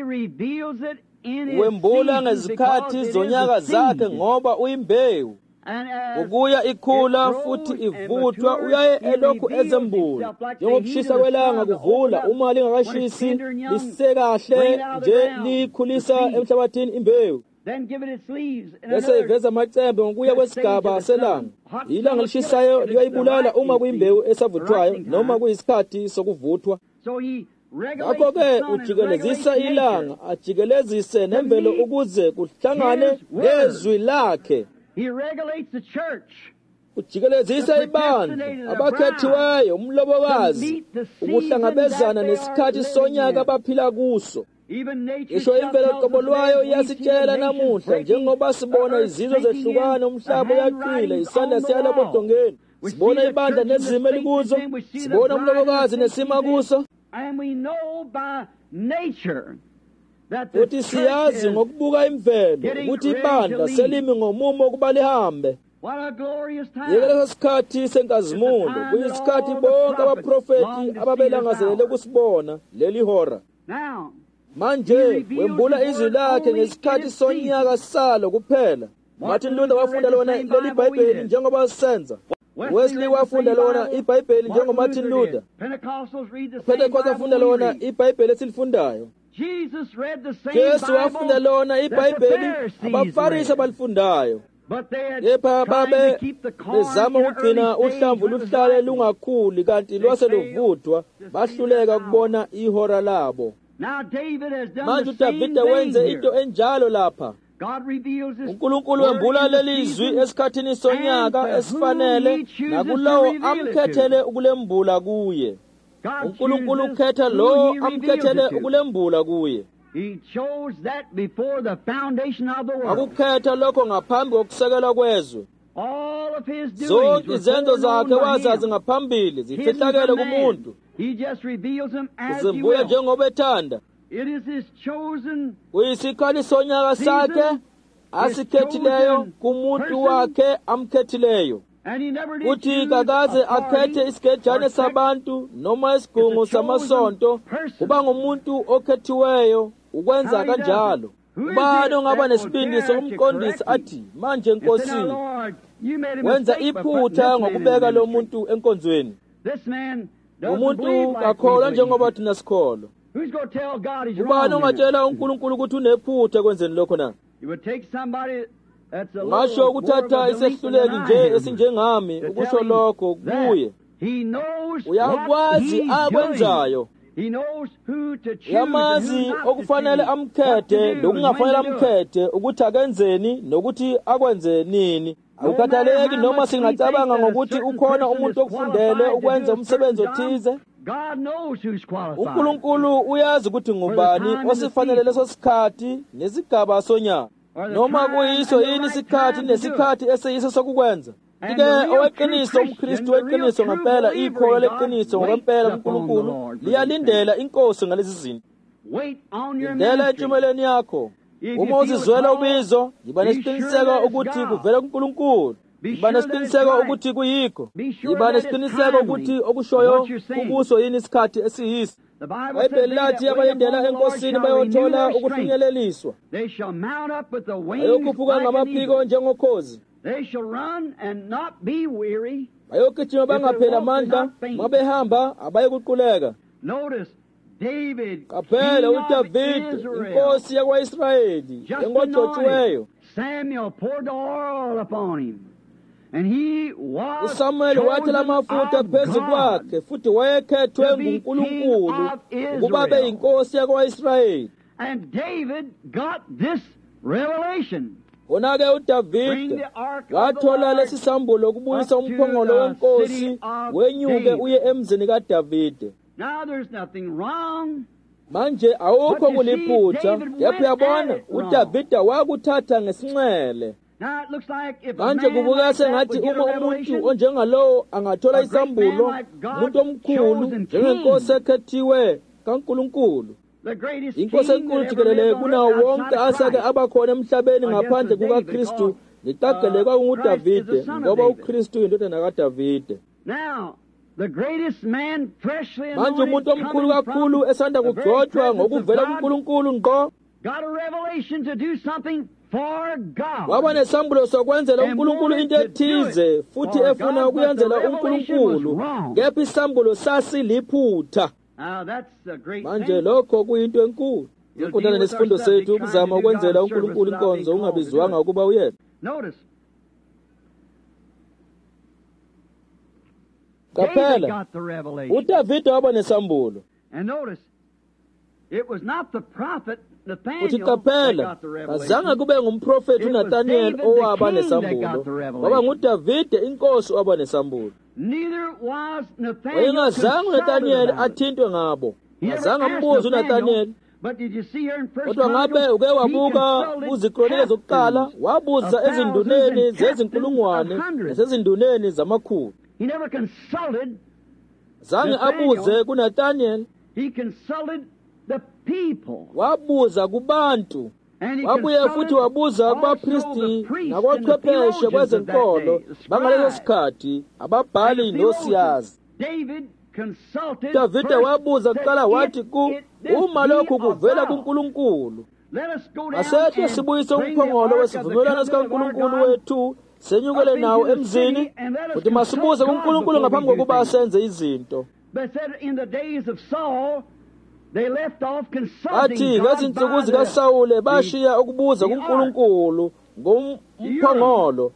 Wembula ngezikhathi zonyaka zakhe ngoba uyimbewu. Ukuya ikhula futhi ivuthwa uyaye elokhu ezembula. Njengokushisa kwelanga kuvula uma lingakashisi lisekahle nje likhulisa emhlabathini imbewu. Bese iveza amacembe ngokuya kwesigaba selanga. Ilanga lishisayo liyayibulala uma kuyimbewu esavuthwayo noma kuyisikhathi sokuvuthwa. Ngakho-ke ujikelezisa ilanga, ajikelezise nemvelo ukuze kuhlangane nezwi lakhe. Ujikelezisa ibandla, abakhethiweyo, umlobokazi, ukuhlangabezana nesikhathi sonyaka abaphila kuso. Isho imvelo qobo lwayo iyasitshela namuhla, njengoba sibona izizwe zehlukana, umhlaba uyaqile, isandla siyala bodongeni. Sibona ibandla nezimo elikuzo, sibona umlobokazi nesima kuso. Futhi siyazi ngokubuka imvelo ukuthi ibandla selimi ngomumo ukuba lihambe. Yeke leso sikhathi senkazimulo, kuyisikhathi bonke abaprofeti ababelangazelele kusibona leli hora. Manje wembula izwi lakhe ngesikhathi sonyaka salo kuphela. Martin Luther wafunda lona leli Bhayibheli njengoba sisenza. Wesley wafunda lona iBhayibheli njengoMartin Luther. Pentecost wafunda lona iBhayibheli esilifundayo. Jesu wafunda lona iBhayibheli, abaFarisi abalifundayo. Kepha babe bezama ukugcina uhlamvu luhlale lungakhuli kanti lwase luvuthwa, bahluleka ukubona ihora labo. Manje uDavide wenze into enjalo lapha. uNkulunkulu wembula leli izwi esikhathini sonyaka esifanele nakulowo amkhethele ukulembula kuye. uNkulunkulu ukhetha lo amkhethele ukulembula kuye. Akukhetha lokho ngaphambi kokusekelwa kwezwe. Zonke izenzo zakhe wazazi ngaphambili, zifihlakele kumuntu. Uzembula njengoba ethanda. Uyisikhali sonyaka sakhe asikhethileyo kumuntu wakhe amkhethileyo. Uthi kakaze akhethe isigejane sabantu noma isigungu samasonto, kuba ngumuntu okhethiweyo ukwenza kanjalo. Ubani ongaba nesibindi sokumqondisa athi, manje Nkosi, wenza iphutha ngokubeka lo muntu enkonzweni. Umuntu kakholwa njengoba thina sikholwa. Ubani ongatshela uNkulunkulu ukuthi unephutha ekwenzeni lokho na? Ngasho ukuthatha isehluleki nje esinjengami ukusho lokho kuye. Uyakwazi akwenzayo. He knows who to choose and Yamazi who not to okufanele choose, what to amkhethe do, lokungafanele and when to do it. amkhethe ukuthi akenzeni nokuthi akwenze nini. Akukhathaleki noma singacabanga ngokuthi ukhona umuntu okufundele ukwenza umsebenzi othize. God knows who's qualified. uNkulunkulu uyazi ukuthi ngubani osifanele leso sikhathi nesigaba sonyaka. Noma kuyiso yini isikhathi nesikhathi esiyiso sokukwenza. Ike oweqiniso umKristu weqiniso ngempela ikholwa leqiniso ngempela kuNkulunkulu liyalindela inkosi ngalezi zinto. Wait on your Lindela ministry. entshumeleni yakho. Uma uzizwela ubizo, yiba nesiqiniseko ukuthi kuvela kuNkulunkulu. Yiba nesiqiniseko ukuthi kuyikho. Yiba nesiqiniseko ukuthi okushoyo kukuso yini isikhathi esiyiso. The Bible says iBhayibheli they lathi that wait upon abayendela the Lord enkosini shall renew bayothola their strength. ukufinyeleliswa. They shall mount up with the wings Bayokhuphuka like an ngamaphiko eagle. njengokhozi. They shall run and not be weary. Bayogijima bangaphela amandla, mabehamba abayekuquleka. Notice, David, Qaphela king of uDavid, Israel, inkosi yakwa-Israyeli, just engotshotshiweyo. anointed. Samuel poured the oil upon him, and he was uSamuel wathela chosen amafutha of phezu God. kwakhe futhi wayekhethwe to be nguNkulunkulu king of Israel. ukuba abe inkosi yakwa-Israyeli. And David got this revelation. Khona-ke Bring uDavid the ark of the wathola Lord lesi sambulo ukubuyisa up to umphongolo the wenkosi city of wenyuke David. uye emzini kaDavide. Now there's nothing wrong. Manje awukho But you see, kuliphutha, David kepha went at uyabona it wrong. uDavida wakuthatha ngesinxele. Now it looks like if a Manje man kubukeka like that sengathi would get a uma umuntu revelation, onjengalowo angathola a great isambulo, man like God, umuntu omkhulu chosen njengenkosi king. ekhethiwe kaNkulunkulu. the greatest Inkosi king enkulu that ever jikelele lived on kunawo earth wonke outside of asake Christ. abakhona emhlabeni ngaphandle David, kukaKristu because, liqageleka Christ is nguDavide the son of ngoba David. uKristu indodana kaDavide. Now, the greatest man freshly Manje umuntu anointed omkhulu coming kakhulu from esanda the very kugcotshwa presence of ngokuvela God kuNkulunkulu ngqo got a revelation to do something for God. waba nesambulo sokwenzela And uNkulunkulu wanted into to do ethize it futhi for efuna God, but the ukuyenzela revelation was uNkulunkulu wrong. kepha isambulo sasiliphutha. Now that's a great Manje thing. lokho kuyinto enkulu. You'll Iqondana deal with nesifundo our subject, sethu trying ukuzama to do ukwenzela God's uNkulunkulu service without being inkonzo called to do ungabizwanga it. ukuba uyena. Notice, David Qaphela got the revelation. uDavide waba nesambulo. And notice, it was not the prophet Uthi Nathaniel that qaphela got the azange revelation. kube ngumprofeti It was uNathaniel David the owaba king that nesambulo. got the revelation. Waba nguDavide inkosi owaba nesambulo. Neither was Nathaniel Wayengazange consulted uNathaniel about it. athintwe ngabo. He never Azange asked ambuze Nathaniel, uNathaniel. but did you see here in First Kodwa ngabe Chronicles, uke he wabuka consulted kuzikronike zokuqala captains wabuza of thousands ezinduneni and captains zezinkulungwane of hundreds. nasezinduneni zamakhulu. He never consulted, Zange Nathaniel. abuze kuNathaniel, he consulted the people. wabuza kubantu. And he Wabuye futhi consulted wabuza also kubapristi the priests and the nakwachwepheshe theologians of that kwezenkolo day, the bangaleso scribes. sikhathi ababhali And the nosiyazi. theologians. David consulted Davide first, wabuza said, kuqala wathi "If this uma be lokhu of kuvela thou, kuNkulunkulu let us go down asethe and sibuyise bring the umphongolo ark of the wesivumelwano covenant of our sikaNkulunkulu God wethu senyukele up nawo into the emzini city, and let us futhi masibuze consult God kuNkulunkulu before ngaphambi we do kokuba things." senze izinto. But said in the days of Saul, they left off Athi consulting God ngezinsuku by the zikaSawule bashiya ukubuza kuNkulunkulu ngomphongolo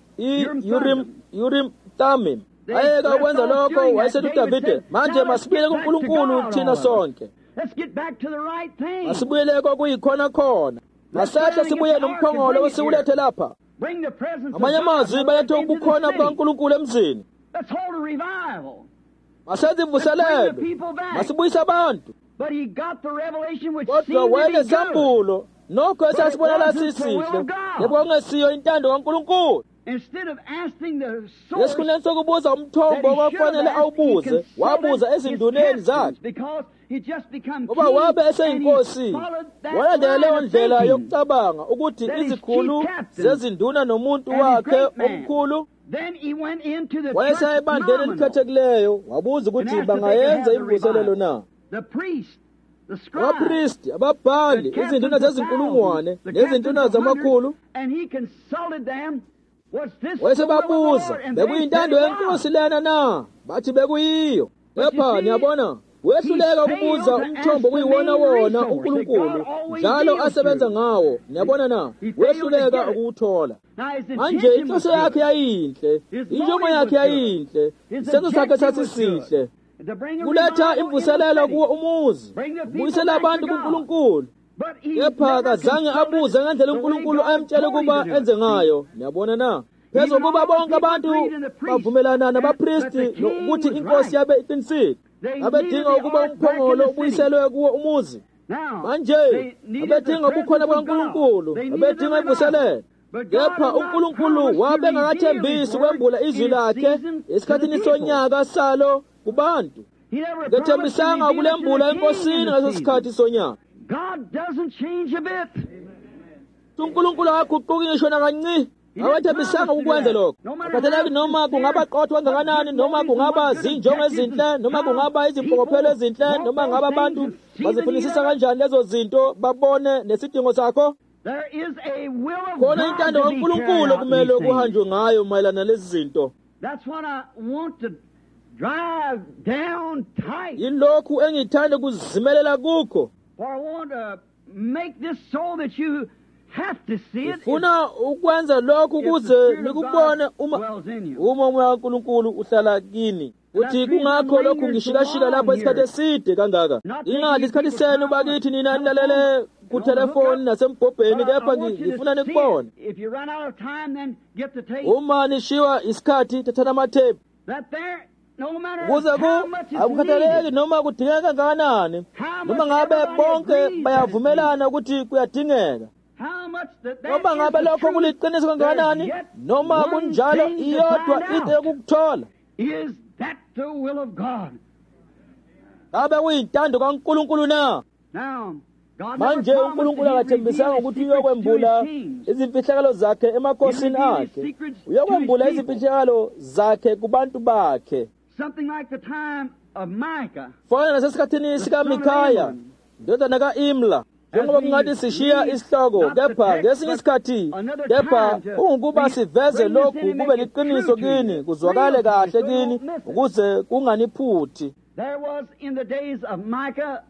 Urim Thummim. Ayeka ukwenza lokho wayesethi uDavide, manje masibuyele kuNkulunkulu thina sonke. Let's get back to the right thing. Masibuyele kokuyikhona khona. Masehle sibuye nomphongolo wesiwulethe lapha. Bring the presence of Amanye God amazwi balethe into the ukukhona city. kukaNkulunkulu emzini. Let's hold a revival. Masenze imvuselelo. Masibuyise abantu. But he got the revelation which Kodwa seemed to be good. wayenesambulo nokho esasibonakala sisihle nebongesiyo intando kaNkulunkulu. Instead of asking the source, Esikhundleni sokubuza umthombo kwafanele awubuze, wabuza ezinduneni zakhe. because he just become Ngoba king wabe and eseyinkosi, he followed that walandela line leyo of ndlela thinking. yokucabanga ukuthi That his izikhulu chief captain zezinduna nomuntu and his wakhe great man. omkhulu Then he went into the wayesaya church ebandleni nominal elikhethekileyo wabuza and ukuthi asked if they could bangayenza have the imvuselelo na. revival. The priest, the scribe, Abapristi, ababhali, the captains izinduna of zezinkulungwane thousands, the captains nezinduna of zamakhulu hundreds, and he consulted them. Was this the will of the wayesebabuza Lord? And they said bekuyintando it yenkosi was. lena na bathi bekuyiyo. But you Kepha see, niyabona wehluleka he ukubuza failed to umthombo ask the kuyiwona main wona resource uNkulunkulu that God always njalo deals asebenza through. ngawo. Niyabona na He failed to wehluleka get it. ukuwuthola. Now his Manje intention was inhloso yakhe good. yayinhle, His injongo motive yakhe was yayinhle, His isenzo sakhe objective was sasisihle. good. kuletha imvuselelo kuwo umuzi, kubuyisela abantu kuNkulunkulu. Kepha kazange abuze ngendlela uNkulunkulu ayemtshela ukuba enze ngayo. Niyabona na? Phezu kuba bonke abantu bavumelana nabapristi ukuthi inkosi yabe iqinisile, abedinga ukuba umphongolo ubuyiselwe kuwo umuzi. Manje abedinga ubukhona bukaNkulunkulu, abedinga imvuselelo. Kepha uNkulunkulu wabengakathembisi ukwembula izwi lakhe esikhathini sonyaka salo kubantu. Ngethembisanga ukulembula enkosini ngaso sikhathi sonyaka. God doesn't change a bit. uNkulunkulu akaguquki ngisho nakancane. Awethembisanga ukwenza lokho. Akatheleki noma kungaba qotho kangakanani, noma kungaba zinjongo ezinhle, noma kungaba izimpokophelo ezinhle, noma ngaba abantu bazifunisisa kanjani lezo zinto babone nesidingo sakho. There is a will of Khona intando kaNkulunkulu kumele kuhanjwe ngayo mayelana lezi zinto. That's what I want to drive down tight. Yilokhu engithanda kuzimelela kukho. For I want to make this so that you have to see it. Ufuna ukwenza lokhu ukuze nikubone uma umoya kaNkulunkulu uhlala kini. Uthi kungakho lokhu ngishikashika lapho isikhathi eside kangaka. Ingathi isikhathi senu bakithi nina nilalele ku telefoni nasembhobheni, kepha ngifuna nikubone. If you run out of time, then get the tape. Uma nishiwa isikhathi thathana amathephu. That there, no matter Kuze how much is akukhathaleki needed, noma kudingeka kangakanani, noma ngabe bonke bayavumelana ukuthi kuyadingeka. how much that Noma ngabe is the lokho truth, kuliqiniso kangakanani, there's yet noma one kunjalo thing to iyodwa find into out. yokukuthola. Is that the will of God? Ngabe kuyintando kaNkulunkulu na? Now, God Manje never uNkulunkulu promised that He akathembisanga revealed ukuthi His secrets uyokwembula to His kings. izimfihlakalo zakhe emakhosini akhe. Uyokwembula izimfihlakalo zakhe kubantu bakhe. Something like the time of Micah. Fana nasesikhathini sikaMikhaya, indodana ka-Imla. Njengoba kungathi sishiya isihloko, kepha ngesinye isikhathi, kepha ungukuba siveze lokhu kube liqiniso kini, kuzwakale kahle kini, ukuze kunganiphuthi. There was in the days of Micah,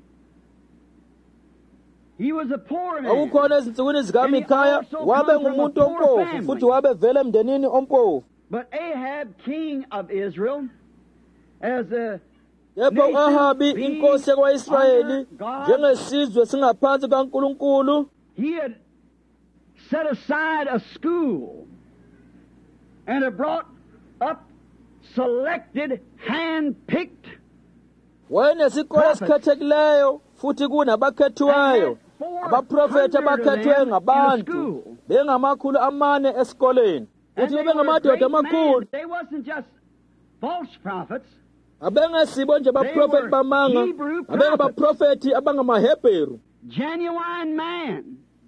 he was a poor man. Akukhona ezinsukwini zikaMikhaya, wabe ngumuntu ompofu, futhi wabe vele emndenini ompofu. But Ahab, king of Israel, as a Kepha u-Ahabi inkosi yakwa-Israyeli, njengesizwe singaphansi kaNkulunkulu, he had set aside a school and had brought up selected, hand-picked wayenesikole esikhethekileyo futhi kunabakhethiweyo, abaprofethi abakhethwe ngabantu bengamakhulu 4 esikoleni, futhi bengamadoda amakhulu. They wasn't just false prophets. Abengesibo nje abaprofethi bamanga, abengabaprofethi abangamaHebheru, Genuine man.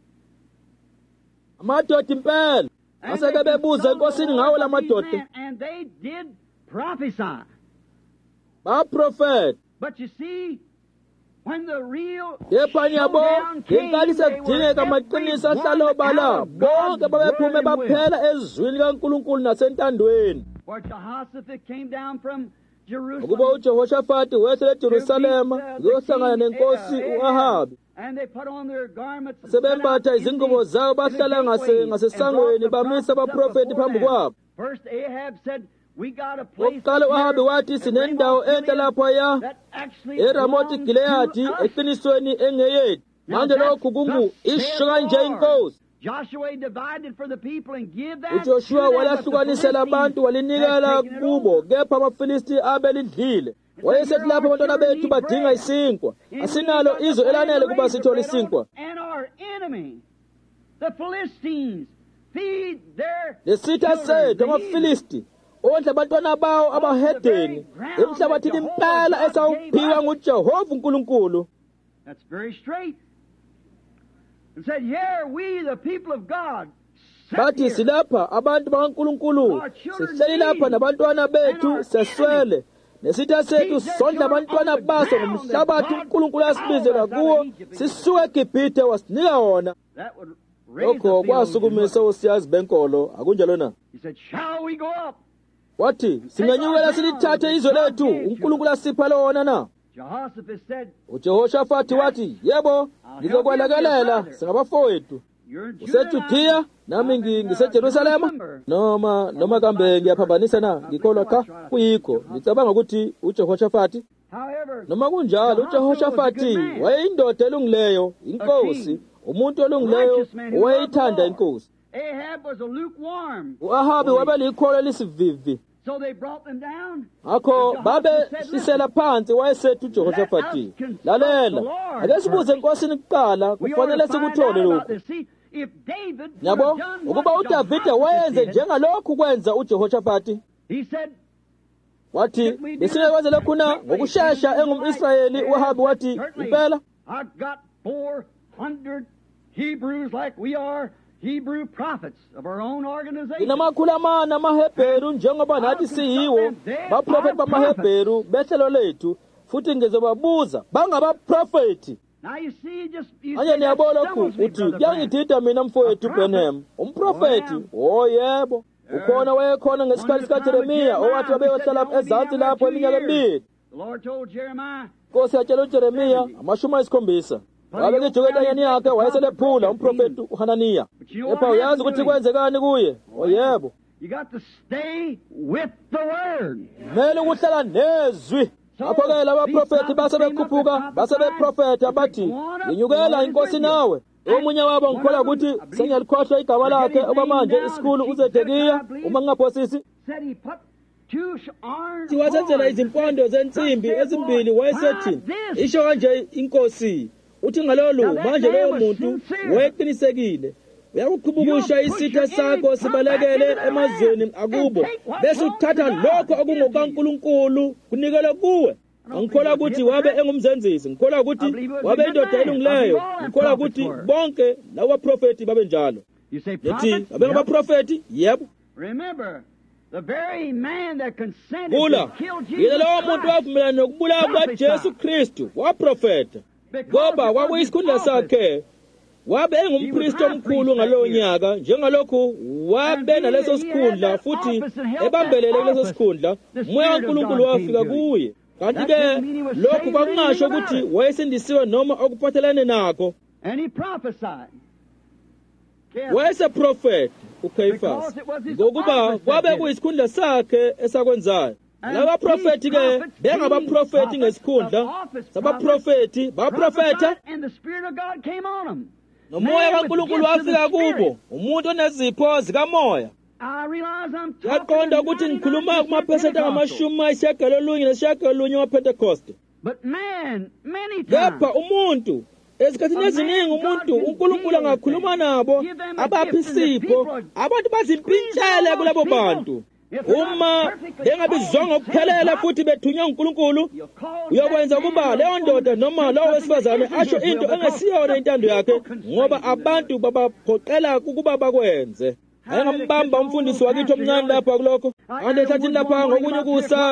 amadoda impela. Aseke bebuza enkosini ngawo lamadoda, And they did prophesy. baprofethi. But you see, when the real Kepha niyabo, showdown came, ngenkathi they were sekudingeka amaqiniso ahlalo bala, bonke babephume baphela ezwini kaNkulunkulu nasentandweni. where Jehoshaphat came down from Ukuba Jerusalem. uJehoshafati wehlela eJerusalema kuyohlangana nenkosi u-Ahabi. And they put on their garments and Sebembatha set out izingubo in the zabo bahlala gateways ngasesangweni and brought the bamisa prophets up abaprofeti before phambi them. kwabo. First Ahab said, we got a place Okokuqala u-Ahabi here wathi at sinendawo Ramoth enhle laphaya that actually eRamothi belongs Gileyadi to us. eqinisweni engeyethu. Manje lokhu kungu isho kanje inkosi. Joshua divided for the people and give that uJoshua to them, but the walahlukanisela abantu Philistines walinikela had taken it kubo, over. kepha abaFilisti abelidlile. Wayesethi lapho abantwana bethu badinga isinkwa, asinalo izwe elanele kuba sithole isinkwa. And our enemy, the Philistines, feed their Lesitha sethu children. amaFilisti ondla abantwana bawo abahedeni emhlabathini impela esawuphiwa nguJehova uNkulunkulu. That's very straight. And said, here we, the people of God, sat Bathi here. silapha abantu bakaNkulunkulu, sihleli lapha nabantwana bethu seswele. Nesitha sethu sondla abantwana baso ngomhlabathi uNkulunkulu asibizela kuwo, sisuke eGibhithe wasinika wona. That would raise Lokho the theologians kwasukumisa up. osiyazi benkolo, akunjalo na? He said, shall we go up? Wathi singenyukela silithathe izwe lethu uNkulunkulu asipha lona na? Jehoshaphat said, uJehoshafati wathi yebo, ngizokwelekelela singabafowethu. useJudiya nami ngiseJerusalema, noma kambe ngiyaphambanisa na, ngikholwa cha kuyikho. Ngicabanga ukuthi uJehoshafati, noma kunjalo, uJehoshafati wayeyindoda elungileyo, inkosi, umuntu olungileyo owayeyithanda inkosi. U-Ahabi wabelikholo elisivivi, ngakho babehlisela phansi, wayesethi uJehoshafati, lalela, ake sibuze enkosini kuqala, kufanele sikuthole lokhu. Yabo, ukuba uDavida wayenze njengalokhu kwenza uJehoshafati, wathi besingekwenze lokhu na ngokushesha engum'Israyeli. U-Ahabi wathi, impela Hebrew prophets of our own organization. Inamakhulu amane amaHebheru njengoba nathi siyiwo baprofeti bamaHebheru behlelo lethu, futhi ngizobabuza bangabaprofeti. Now you see, anje niyabona lokhu uthi kuyangidida mina mfowethu Branham umprofeti. Oh yebo, ukhona wayekhona ngesikhathi sikaJeremiya owathi wabeyohlala ezansi lapho iminyaka emibili. The Lord told Jeremiah, Nkosi yatshela uJeremiya 7 wabe ngejoketanyani yakhe wayeselephula umprofeti uHananiya. Epha uyazi ukuthi kwenzekani kuye? Oh yebo, you got to stay with the word. kumele ukuhlala nezwi. Ngakho-ke laba profeti basebekhuphuka basebeprofeta bathi, nginyukela inkosi nawe. Omunye wabo ngikholwa ukuthi sengiyalikhohlwa igama lakhe okwamanje isikhulu uZedekhiya uma ngingaphosisi. Wasenzela izimpondo zensimbi ezimbili, wayesethi isho kanje inkosi, uthi ngalolu manje lowo muntu wayeqinisekile uyakukhububusha isitha sakho sibalekele emazweni akubo, bese uthatha lokho okungokaNkulunkulu kunikele kuwe. Ngikholwa ukuthi wabe engumzenzisi, ngikholwa ukuthi wabe indoda elungileyo, ngikholwa ukuthi bonke labo profeti babe njalo. Yethi babe ngabaprofeti, yebo. Remember, the very man that consented Kula, to kill Jesus yena lowo muntu wavumelana nokubulawa kwaJesu Kristu waprofeta, ngoba kwakuyisikhundla sakhe. Wabe engumpristi omkhulu ngalowo nyaka, njengalokhu wabe naleso sikhundla futhi ebambelele kuleso sikhundla, umoya kaNkulunkulu wafika kuye. Kanti-ke lokhu kwakungasho ukuthi wayesindisiwe noma okuphathelene nakho. and he prophesied. Wayeseprofeti uKhayifasi, ngokuba kwabe kuyisikhundla sakhe esakwenzayo. Laba profeti-ke bengabaprofeti ngesikhundla sabaprofeti, baprofeta And the Spirit of God came on him. nomoya kaNkulunkulu wafika kubo, umuntu onezipho zikamoya. I realize I'm Yaqonda ukuthi ngikhuluma kumaphesenti angu-9 waPentecost. But man, many Kepha times, umuntu esikhathini eziningi umuntu uNkulunkulu angakhuluma nabo, abaphi isipho, abantu bazimpintshele kulabo bantu. Uma bengabizwanga ngokuphelele futhi bethunywa uNkulunkulu, uyokwenza ukuba leyo ndoda noma lowo wesifazane asho into engesiyona intando yakhe, ngoba abantu babaphoqela ukuba bakwenze. Ayengambamba umfundisi wakithi omncane lapha kulokho, ande ehlathini lapha ngokunyukusa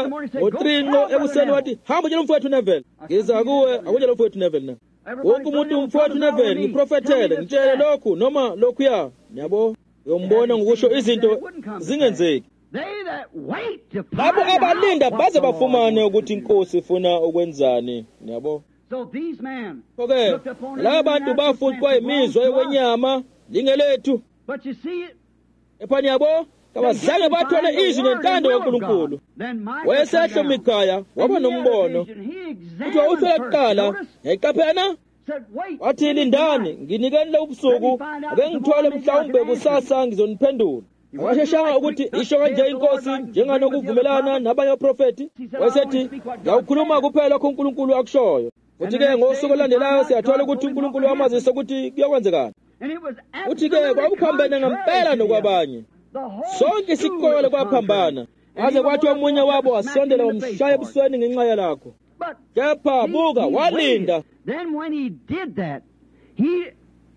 ngo-3 ekuseni wathi, hamba utshela umfowethu Neville. Ngiza kuwe, akutshela umfowethu Neville na. Wonke umuntu umfowethu Neville ngiprofethele, ngitshele lokhu noma lokhuya. Yabo, uyombona ngokusho izinto zingenzeki. they that wait to Labo find abalinda out what baze the Lord bafumane wants. ukuthi inkosi ifuna ukwenzani. Yabo. So these men Okay, looked upon him laba in the bantu natural bafuqwa sense, imizwa belonged to us. yokwenyama lingelethu. But you see, Ephani yabo, kabazange bathole izwi nentando kaNkulunkulu. Wayesehlo Mikhaya waba nombono. Uthi wawuthole kuqala, yayiqaphena wathi lindani, nginikeni ubusuku ake ngithole mhlawumbe kusasa ngizoniphendula. Awasheshanga ukuthi isho kanje inkosi njenganokuvumelana nabanye abaprofeti. Wayesethi yawukhuluma kuphela lokho uNkulunkulu akushoyo. Futhi-ke ngosuku olandelayo siyathola ukuthi uNkulunkulu wamazisa ukuthi kuyokwenzekani. Uthi-ke kwakuphambene ngempela nokwabanye. Sonke isikole kwaphambana, aze kwathi omunye wabo wasondela wamshaya ebusweni ngenxa yalakho. Kepha buka walinda. Then when he did that, he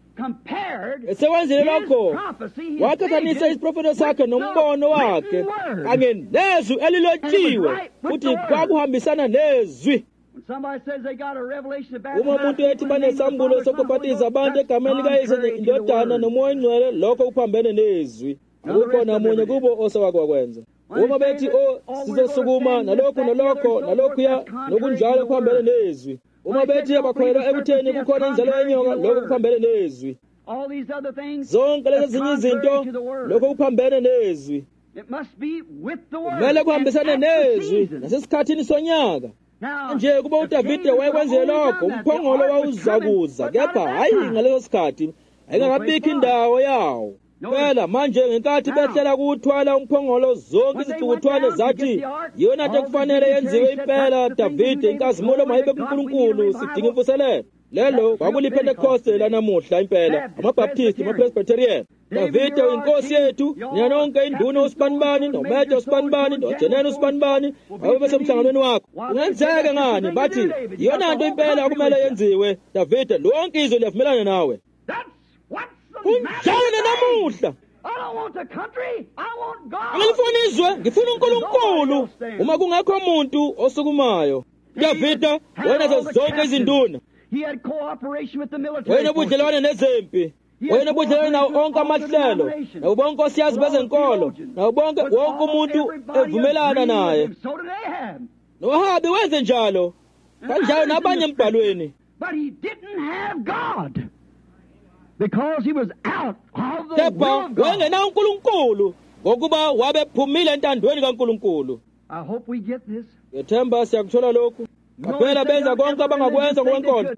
compared Esekwenzile his lokho, prophecy, his waqhathanisa vision, isiprofeto sakhe with the nombono wakhe written word. kanye nezwi elilotshiwe, futhi kwakuhambisana nezwi. When somebody says they got a revelation of baptism, Uma umuntu ethi banesambulo sokubhaptiza abantu egameni likaYise indodana nomoya oyingcwele, lokho kuphambene nezwi. Akukhona munye kubo osewake wakwenza. Uma bethi sizosukuma nalokhu nalokhuya nokunjalo kuphambene nezwi. Uma bethi abakholelwa ekutheni kukhona inzalo yenyoka, lokho kuphambene nezwi. all these other things zonke lezi that's zinye contrary izinto to the word. lokho kuphambene nezwi It must be with the word. kumele kuhambisane and at the nezwi season. nasesikhathini sonyaka. Now, Nje kuba if uDavide David wayekwenze would have lokho only done that, the umphongolo ark was coming, wawuzakuza but not kepha at that hayi time. ngaleso sikhathi ayingakabikho indawo yawo. Phela manje ngenkathi behlela kuwuthwala umphongolo zonke izithukuthwane zathi yona into kufanele yenziwe impela. Davide inkazimulo mayibe kuNkulunkulu sidinga imvuselelo. Lelo kwakuliPentecoste lanamuhla impela, amaBaptist, amaPresbyterian. Davide inkosi yethu, nina nonke induna usibanibani, noMeja usibanibani, noJenene usibanibani, babe besemhlanganweni wakho. Kungenzeka ngani bathi yona into impela okumele yenziwe. Davide lonke izwe liyavumelana nawe. That's what's the Kunjalo namuhla. I don't want the country. I want God. Angifuni izwe, ngifuna uNkulunkulu. Uma kungekho umuntu osukumayo. Davide wayenazo zonke izinduna. He had cooperation with the military. Wayenobudlelwane nezempi. Wayenobudlelwane nawo onke amahlelo. Nabo bonke osiyazi bezenkolo. Nabo bonke wonke umuntu evumelana naye. So did Ahab. NoAhabi wenze njalo. Kanjalo nabanye embhalweni. But he didn't have God. Because he was out of the will Kepha of God. wayengenawo uNkulunkulu ngokuba wabephumile entandweni kaNkulunkulu. I hope we get this. Ngethemba siyakuthola lokhu. Kaphela benza konke abangakwenza ngokwenkolo.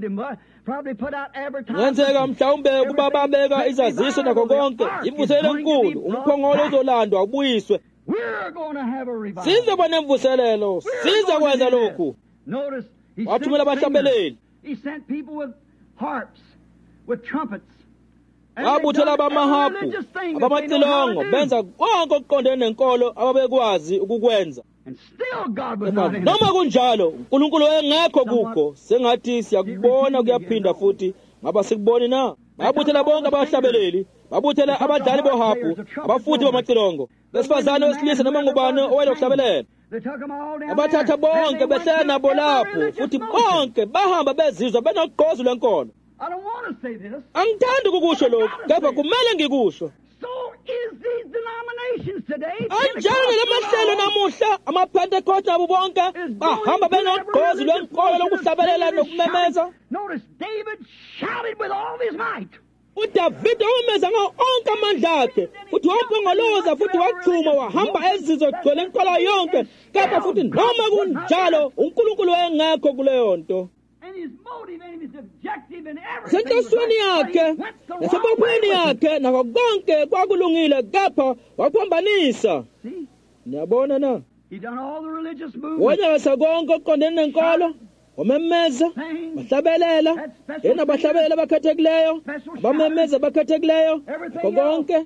Ngenzeka mhlawumbe kuba babeka izaziso nakho konke. Imvuselelo enkulu, umphongolo uzolandwa ubuyiswe. Sizoba nemvuselelo, sizakwenza lokhu. Wathumela abahlabeleli. He sent people with harps, with trumpets. Wabuthela abamahabhu, abamacilongo, benza konke okuqondene nenkolo ababekwazi ukukwenza. And still God was not in it. Noma kunjalo uNkulunkulu engekho kukho, sengathi siyakubona kuyaphinda futhi ngaba sikuboni na. Babuthela bonke abahlabeleli, babuthela abadlali bohabu, abafuthi bamacilongo, besifazane wesilisa noma ngubani owele ukuhlabelela. They took them all down Abathatha there, bonke and they went behlala to nabo their lapho religious futhi motion. bonke bahamba bezizwa benogqozi lwenkolo. I don't want to say this. Angithandi ukukusho lokhu, kepha kumele ngikusho. So is these denominations today. Anjalo lamahlelo namuhla amaPentecost nabo bonke bahamba benogqozi lwenkolo lokuhlabelela nokumemeza. Notice David shouted with all his might. uDavide wameza ngawo onke amandla akhe futhi wampongoloza futhi wachuma wahamba ezizwe gcwele inkolo yonke kepha futhi noma kunjalo uNkulunkulu wayengekho kuleyo nto. Senhlosweni yakhe nasebophelweni yakhe nakho konke kwakulungile kepha waphambanisa. Niyabona na? Wanyasa konke okuqondene nenkolo, wamemeza, bahlabelela, yena bahlabelela abakhethekileyo, abamemeza abakhethekileyo, konke.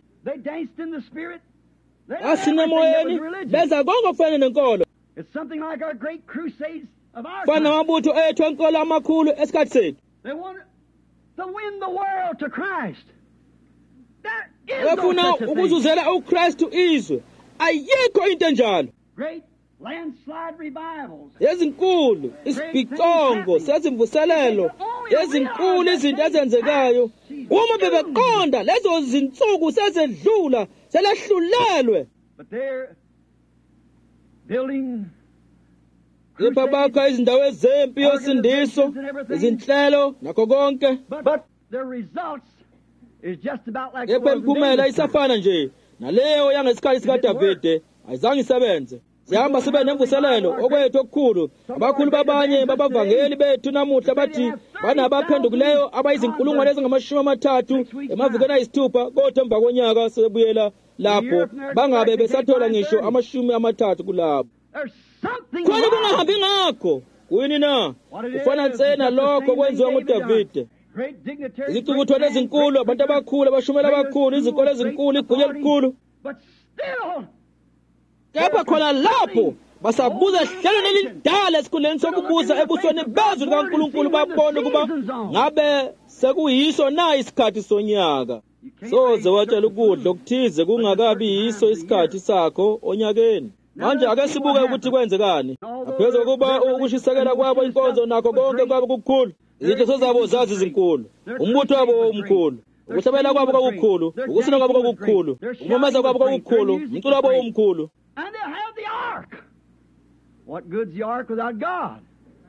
Asinamoyeni, benza konke okufanele nenkolo. It's something like our great crusades of our Fana time. mabutho ethu enkolo amakhulu esikhathi sethu. They want to win the world to Christ. There is no Bafuna such a thing. ukuzuzela uKristu izwe. Ayikho into enjalo. Great landslide revivals. Ezinkulu, isibhicongo, sezimvuselelo, ezinkulu izinto ezenzekayo. Uma bebeqonda lezo zinsuku sezedlula, selehlulelwe. But they're building Babakha izindawo ezempi yosindiso, izinhlelo nakho konke. but the results is just about like it Kepha was in imiphumela David's time. isafana nje naleyo yangesikhathi sikaDavide, ayizange isebenze. Sihamba sibe nemvuselelo okwethu okukhulu. Abakhulu babanye babavangeli bethu namuhla bathi banabaphendukileyo abayizinkulungwane ezingama-30 emavikeni ayisithupha kodwa emva konyaka sebuyela lapho bangabe besathola ngisho ama-30 kulabo. There's something Khona wrong. kungahambi ngakho kuyini na kufana nsena lokho kwenziwa nguDavide. Great dignitaries, Izicukutho great ezinkulu, men, abantu abakhulu, abashumela abakhulu, izikole ezinkulu, igunya elikhulu. but still Kepha khona lapho basabuza hlelo nelidala esikhundleni sokubuza ebusweni bezwi likaNkulunkulu babone ukuba ngabe sekuyiso na isikhathi sonyaka. Soze watshela ukudla okuthize kungakabi yiso isikhathi sakho onyakeni. Manje ake sibuke ukuthi kwenzekani. Ngaphezu kokuba ukushisekela kwabo inkonzo nakho konke kwabo kukhulu. Izinto zabo zazi izinkulu. Umbutho wabo umkhulu. Ukuhlabela kwabo kwakukhulu, ukusina kwabo kwakukhulu, umamaza kwabo kwakukhulu, umculo wabo umkhulu. and they have the ark. What good's the ark without God?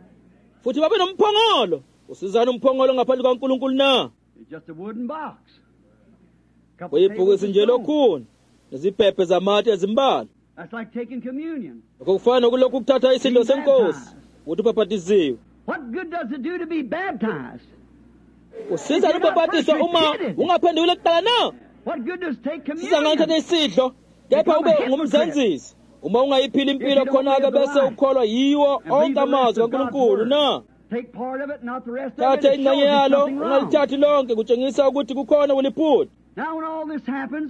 Futhi babe nomphongolo. Usizana umphongolo ngaphandle kaNkulunkulu na? It's just a wooden box. uyibhokisi nje lokhuni nezibhebhe zamathe ezimbalwa. That's like taking communion. Kufana kulokhu ukuthatha isidlo senkosi ukuthi ubhaphathiziwe. What good does it do to be baptized? Usiza ukubhaphathizwa uma ungaphendukile kuqala na? What good does take communion? Siza ngakuthatha isidlo kepha ube ngumzenzisi. Uma ungayiphila impilo khona-ke bese ukholwa yiwo onke amazwi kaNkulunkulu na? Take part of it, not the rest of it. Thatha ingxenye yalo ungalithathi lonke kutshengisa ukuthi kukhona uliphutha. Now when all this happens,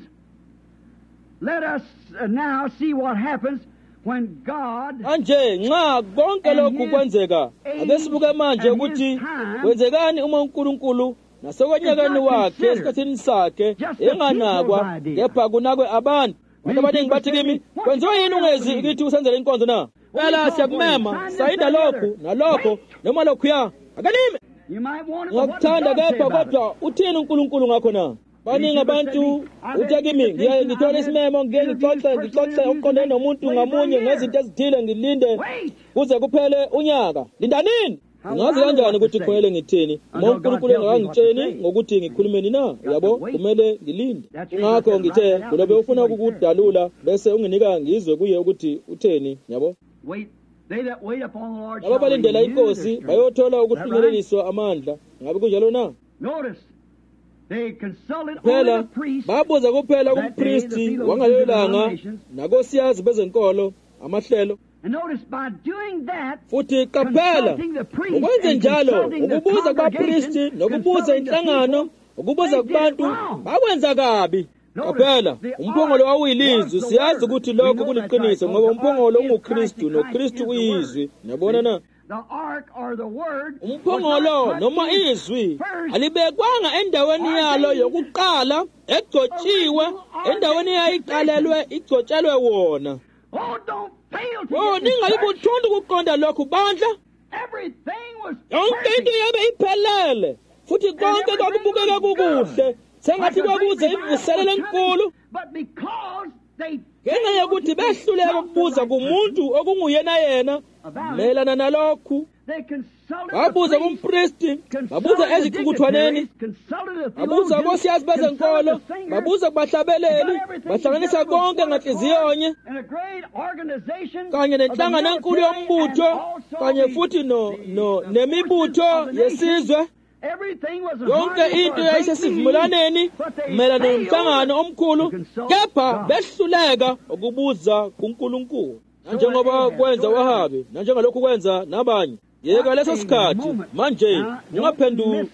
let us now see what happens when God Manje nxa konke lokhu kwenzeka ake sibuke manje ukuthi kwenzekani uma uNkulunkulu nasekonyakani wakhe esikhathini sakhe enganakwa kepha kunakwe abantu. Abantu abaningi bathi kimi kwenziwa yini ungezi ukuthi usenzele inkonzo na? Phela siyakumema sayinda lokhu nalokho noma lokhuya akalime. you might want to Ngakuthanda kepha kodwa uthini uNkulunkulu ngakho na? Baningi abantu uthi kimi ngiye ngithola isimemo ngiye ngixoxe okuqondene nomuntu ngamunye ngezinto ezithile ngilinde kuze kuphele unyaka. Linda nini? Ngazi kanjani ukuthi khwele ngithini? Uma uNkulunkulu engakangitsheni ngokuthi ngikhulumeni na? Yabo kumele ngilinde. Ngakho ngithe kulobe ufuna ukukudalula bese unginika ngizwe kuye ukuthi utheni, yabo? wait. They that wait upon the Lord Laba shall balindela renew inkosi their strength. bayothola ukufinyeleliswa amandla. Ngabe kunjalo na? Notice, they consulted only Phela the priest. babuza kuphela kumpristi wangalelo langa nakosiyazi bezenkolo amahlelo. And notice, by doing that, Futhi qaphela consulting the priest ukwenze and njalo consulting the ukubuza kwapristi congregation, nokubuza consulting the inhlangano people, ukubuza they did kubantu wrong. bakwenza kabi. Qaphela umphongolo wawuyilizwi siyazi ukuthi lokho kuliqiniso ngoba umphongolo unguKristu noKristu uyizwi. Yabona na? The ark or the word Umphongolo noma izwi alibekwanga endaweni yalo yokuqala egcotshiwe endaweni yayiqalelwe igcotshelwe wona. Oh, don't fail to Oh, get this ningalibuthunda ukuqonda lokhu bandla. Everything was Yonke into perfect. yabe iphelele futhi konke kwakubukeka kukuhle sengathi kwakuze ivuselele enkulu But because they ngenxa yokuthi behluleka ukubuza kumuntu okunguyena yena melana nalokhu. they consulted Babuza the priest, kumpristi, babuza consulted the ezicukuthwaneni, dignitaries, consulted the babuza theologians, kosiyazi bezenkolo, consulted the singers, babuza kubahlabeleli, bahlanganisa konke ngenhliziyo and a great organization kanye of the nenhlangano enkulu military and yombutho also kanye the- futhi the nemibutho forces of the nation. yesizwe. Everything was in Yonke harmony into for a great yayisesivumelaneni meeting, but they melana failed nomhlangano omkhulu to consult kepha God. behluleka ukubuza kuNkulunkulu. Njengoba kwenza wahabi nanjengalokhu kwenza nabanye. Yeka leso sikhathi manje ungaphenduki.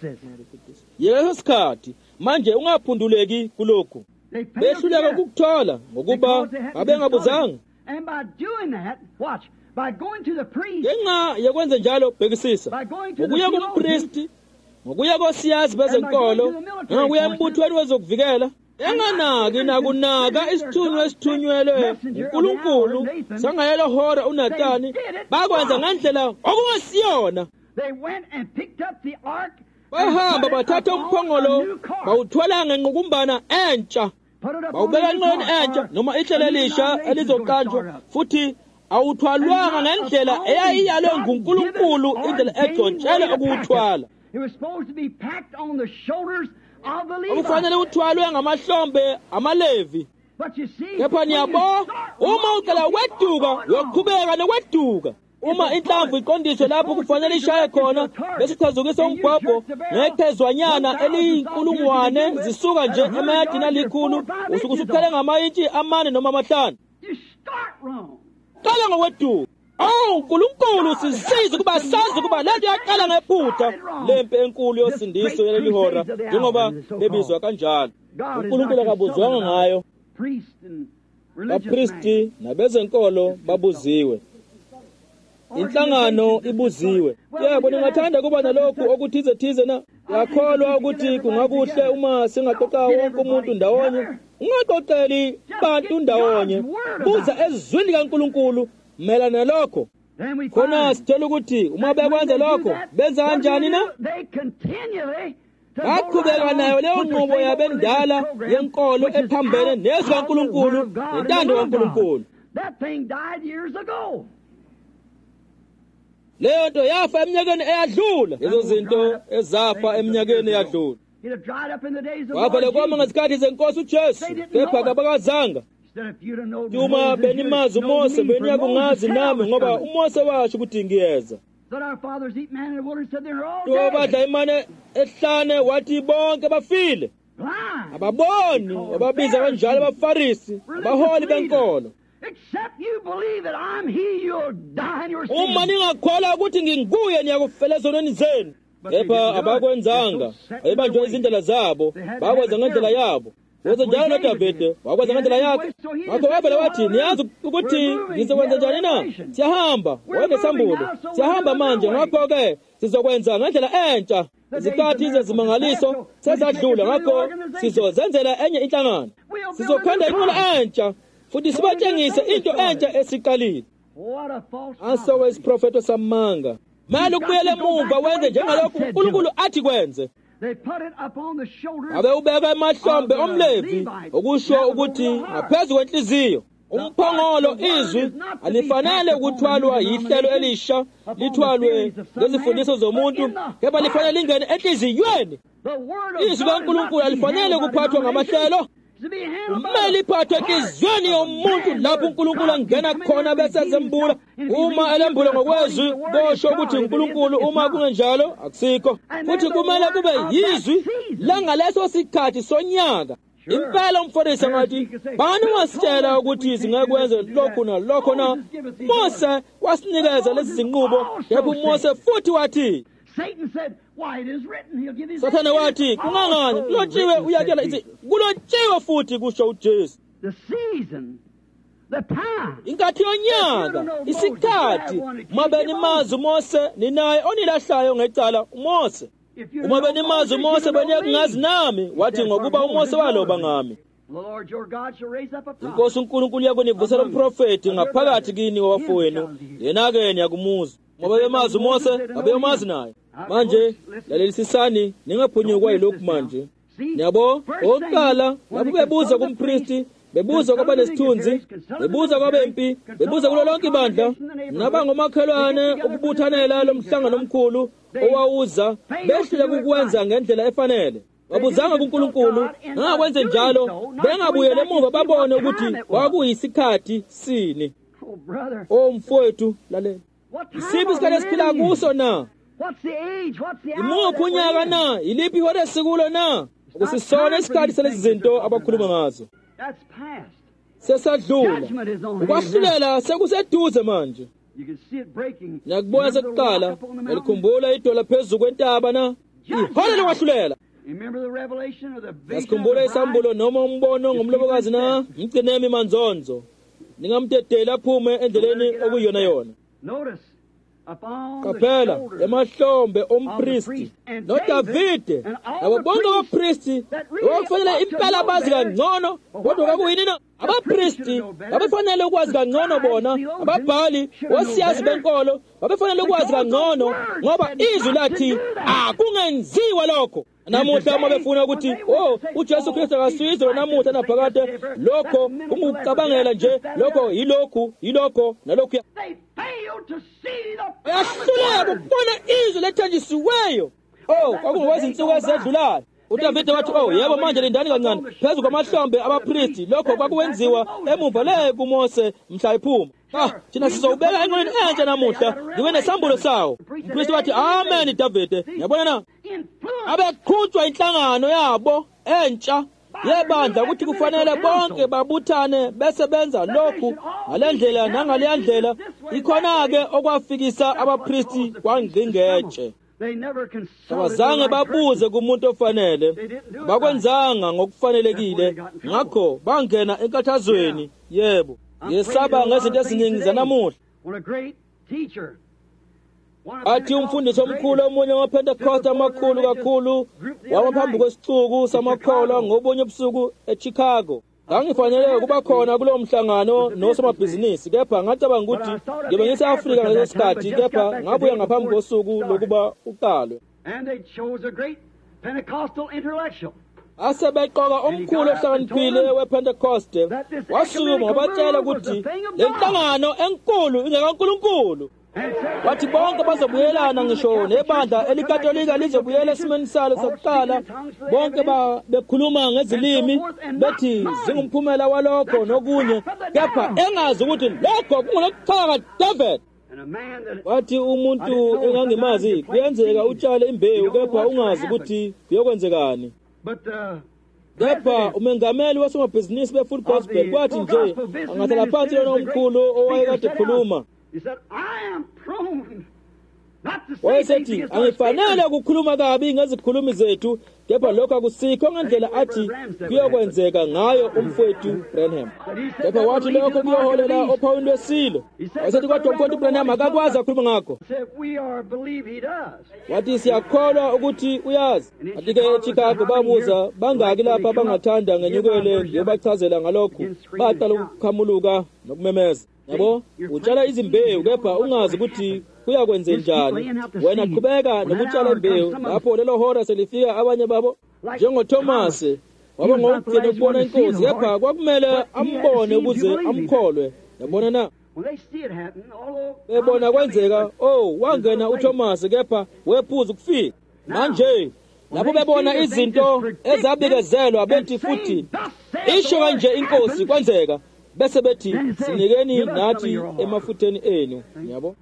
Yeka leso sikhathi manje ungaphunduleki kulokhu. They failed to Behluleka get it. ukukuthola ngokuba Because they hadn't babengabuzanga. consulted. And by doing that, watch, by going to the priest, Ngenxa yokwenza njalo bhekisisa by going to the ngokuya theologian, kumpristi ngokuya kosiyazi bezenkolo ngokuya embuthweni wezokuvikela enganaki nakunaka isithunywa esithunyelwe uNkulunkulu sangayelo hora uNatani bakwenza ngendlela okungasiyona. they went and picked up the ark, Bahamba and put it bathatha upon umphongolo a new cart. bawuthwala ngenqukumbana entsha Put it upon bawubeka a new enqeni cart, entsha or noma a ihlelo new elisha denomination is gonna elizoqanjwa start up. futhi awuthwalwanga ngendlela eyayiyalwe nguNkulunkulu indlela egcotshelwe ukuwuthwala. It was supposed to be packed on the shoulders of the Levites. Okufanele uthwalwe ngamahlombe amalevi. But you see, Kepha when you niyabo start uma wrong, uqala you keep weduka on going uyoqhubeka nokweduka. Uma inhlamvu iqondiswe lapho kufanele ishaye khona bese ichazukisa umbhobho ngeqhezwanyana eliyinkulungwane zisuka nje emayadini alikhulu usuke usuphele ngamayintshi amane noma amahlanu. You start wrong. Qala ngokweduka. Oh, uNkulunkulu sisize ukuba sazi ukuba lento yaqala ngephutha lempi enkulu yosindiso yaleli hora njengoba bebizwa kanjalo. uNkulunkulu akabuzwanga ngayo. Priest and religious man. Bapristi nabezenkolo babuziwe. Inhlangano ibuziwe. Yebo ningathanda kuba nalokhu okuthize thize na. Yakholwa ukuthi kungakuhle uma singaxoxa wonke umuntu ndawonye. Ungaxoxeli abantu ndawonye. Buza ezwini kaNkulunkulu melana nalokho. Then we Khona find sithola ukuthi uma that when bekwenza they do lokho that, benza what do kanjani na? They continually to go Baqhubeka right nayo on leyo with the nqubo same yabendala religious program, yenkolo which is ephambene out nezwi of the kaNkulunkulu Word of God and the nentando Will of God. kaNkulunkulu. That thing died years ago. Leyo nto yafa eminyakeni eyadlula. Lezo zinto ezafa eminyakeni eyadlula. It had dried up in the days of Wavala kwama Jesus. ngezikhathi zenkosi uJesu, kepha kabakazanga. Said, if you'd have known Uma Moses, you'd benimazi have known uMose me, for benyakungazi Moses nami was ngoba coming. uMose washo ukuthi ngiyeza. Said our fathers eat man in the wilderness, said they're all Badla dead. imane ehlane wathi bonke bafile. Blind. Ababoni, ababiza kanjalo abafarisi, abaholi benkolo. Except you believe that I'm he, you'll die in your sin. Uma ningakholwa ukuthi nginguye niyakufela ezonweni zenu. Kepha abakwenzanga, ayibanjwe izindlela zabo, bakwenza ngendlela yabo. Wenza njalo noDavide, wakwenza ngendlela yakhe. Ngakho wabela wathi, niyazi ukuthi ngizokwenza njani na? Siyahamba, wayenesambulo. Siyahamba manje, ngakho-ke sizokwenza ngendlela entsha. Izikhathi zezimangaliso sezadlula, ngakho sizozenzela enye inhlangano. Sizokhanda inqola entsha, futhi sibatshengise into entsha esiqalile. What a false Asowe prophet. isiprofeto samanga. Manje ukubuyela emuva wenze njengalokhu uNkulunkulu athi kwenze. They put it upon the shoulders Abe ubeka emahlombe omlevi, okusho ukuthi ngaphezu kwenhliziyo. Umphongolo izwi alifanele ukuthwalwa yihlelo elisha, lithwalwe ngezifundiso zomuntu, kepha lifanele lingene enhliziyweni. The word of Izwi God kaNkulunkulu alifanele ukuphathwa ngamahlelo. Kumele iphathwe enhliziyweni yomuntu lapho uNkulunkulu angena khona bese zembula. Uma elembula ngokwezwi kosho ukuthi uNkulunkulu, uma kungenjalo akusikho. Futhi kumele kube yizwi langaleso sikhathi sonyaka. Impela umfundisi ngathi bani wasitshela ukuthi singekwenze lokhu nalokho na. Mose wasinikeza lezi zinqubo, kepha uMose futhi wathi, Satan said, why it is written, he'll give his Sathane wathi kungangani kulotshiwe uyatshela ithi kulotshiwe futhi kusho uJesu. the season, the time. Inkathi yonyaka, isikhathi, uma benimazi uMose ninaye onilahlayo ngecala uMose. If you Uma know benimazi Moses, uMose you know benyekungazi me. nami, wathi ngokuba uMose waloba ngami. The Lord your God shall raise up a prophet. Inkosi uNkulunkulu yakunivusela umprofeti ngaphakathi kini wabafowenu, yena-ke niyakumuza. Ngoba bemazi uMose, abemazi naye. Manje lalelisisani ningaphunyukwa yilokhu manje. Niyabo, okokuqala lapho bebuza kumpristi, bebuza kwabanesithunzi, bebuza kwabempi, bebuza kulo lonke ibandla, nabangomakhelwane ukubuthanela lo mhlangano omkhulu owawuza, behlule kukwenza ngendlela efanele. Babuzanga kuNkulunkulu, ngakwenze njalo, bengabuyele emuva babone ukuthi kwakuyisikhathi sini. Oh, brother. Mfowethu lalela. What time Isiphi are isikhathi we esiphila in? kuso na? What's the age? What's the hour Imuphi that we're unyaka in? na? Iliphi ihora esikulo na? Ukusisona isikhathi salezi zinto abakhuluma ngazo. That's past. Sesadlula. Judgment is on hand now. Ukwahlulela sekuseduze manje. You can see it breaking. Nakubona Remember the sekuqala, rock up on the mountain? elikhumbula idwala phezu kwentaba na? Ihora lokwahlulela. Remember the revelation of the vision of Yasikhumbula the isambulo bride? noma umbono ngomlobokazi na? Mgcinemi manzonzo. Ningamdedela aphume endleleni okuyiyona yona. Notice, upon the Qaphela shoulders emahlombe ompristi noDavide abo bonke abapristi okufanele impela bazi kangcono kodwa kwakuyini na abapristi babefanele ukwazi kangcono bona ababhali osiyazi benkolo babefanele ukwazi kangcono ngoba izwi lathi akungenziwa lokho. Namuhla uma befuna ukuthi uJesu Kristu akasizwe namuhla naphakade lokho kungucabangela nje lokho yilokho nalokho They failed to see the yahluleka ukubona izwi lethenjisiweyo. Kwakungokwazi insuku ezedlulayo. uDavide wathi yebo manje lindani kancane phezu kwamahlombe abapristi lokho kwakuwenziwa emuva le kuMose mhla iphuma. Thina sizobeka enqoleni entsha namuhla ngibe nesambulo sawo. Umpristi wathi amen Davide. Yabona na abeqhutshwa inhlangano yabo entsha yebandla ukuthi kufanele bonke babuthane besebenza lokhu ngalendlela nangaleya ndlela ikhona-ke okwafikisa abapristi kwangingetshe. Abazange babuze kumuntu ofanele, bakwenzanga ngokufanelekile, ngakho bangena enkathazweni. Yebo, yesaba ngezinto eziningi zanamuhla. Athi umfundisi omkhulu omunye waPentecost amakhulu kakhulu wamaphambi kwesixuku samakholwa ngobunye ubusuku eChicago. Ngangifanele ukuba khona kulowo mhlangano nosomabhizinisi, kepha ngacabanga ukuthi ngibe ngise-Afrika ngaleso sikhathi, kepha ngabuya ngaphambi kosuku lokuba uqalwe. Asebeqoka omkhulu ohlakaniphile wePentecoste wasukuma wabatshela ukuthi le nhlangano enkulu ingekaNkulunkulu. wathi bonke bazobuyelana ngisho nebandla elikatolika lizobuyela esimeni salo sokuqala bonke bekhuluma ngezilimi bethi zingumphumela walokho nokunye kepha engazi ukuthi lokho kungulokuchaza David. Wathi umuntu engangimazi kuyenzeka utshale imbewu kepha ungazi ukuthi kuyokwenzekani. Kepha umengameli wasomabhizinisi be-Full Gospel kwathi nje angahlala phansi lona omkhulu owayekade ekhuluma. Wayesethi angifanele ukukhuluma kabi ngezikhulumi zethu kepha lokho akusikho ngendlela athi kuyokwenzeka ngayo umfowethu Branham. Kepha wathi lokho kuyoholela ophawini lwesilo. Wayesethi kodwa umfowethu Branham akakwazi akhuluma ngakho. Wathi siyakholwa ukuthi uyazi. Athi-ke eChicago babuza bangaki lapha bangathanda ngenyukele ngiyobachazela ngalokho baqala ukukhamuluka nokumemeza. Yabo utshala izimbewu kepha ungazi ukuthi kuyakwenze njani. Wena qhubeka nokutshala imbewu lapho lelo hora selifika abanye babo njengoThomas waba ngokugcina ukubona inkosi kepha kwakumele ambone ukuze amkholwe. Yabona na bebona kwenzeka wangena uThomas kepha wephuza ukufika. Manje lapho bebona izinto ezabikezelwa bethi futhi isho kanje inkosi kwenzeka bese bethi sinikeni nathi emafutheni enu. Yabo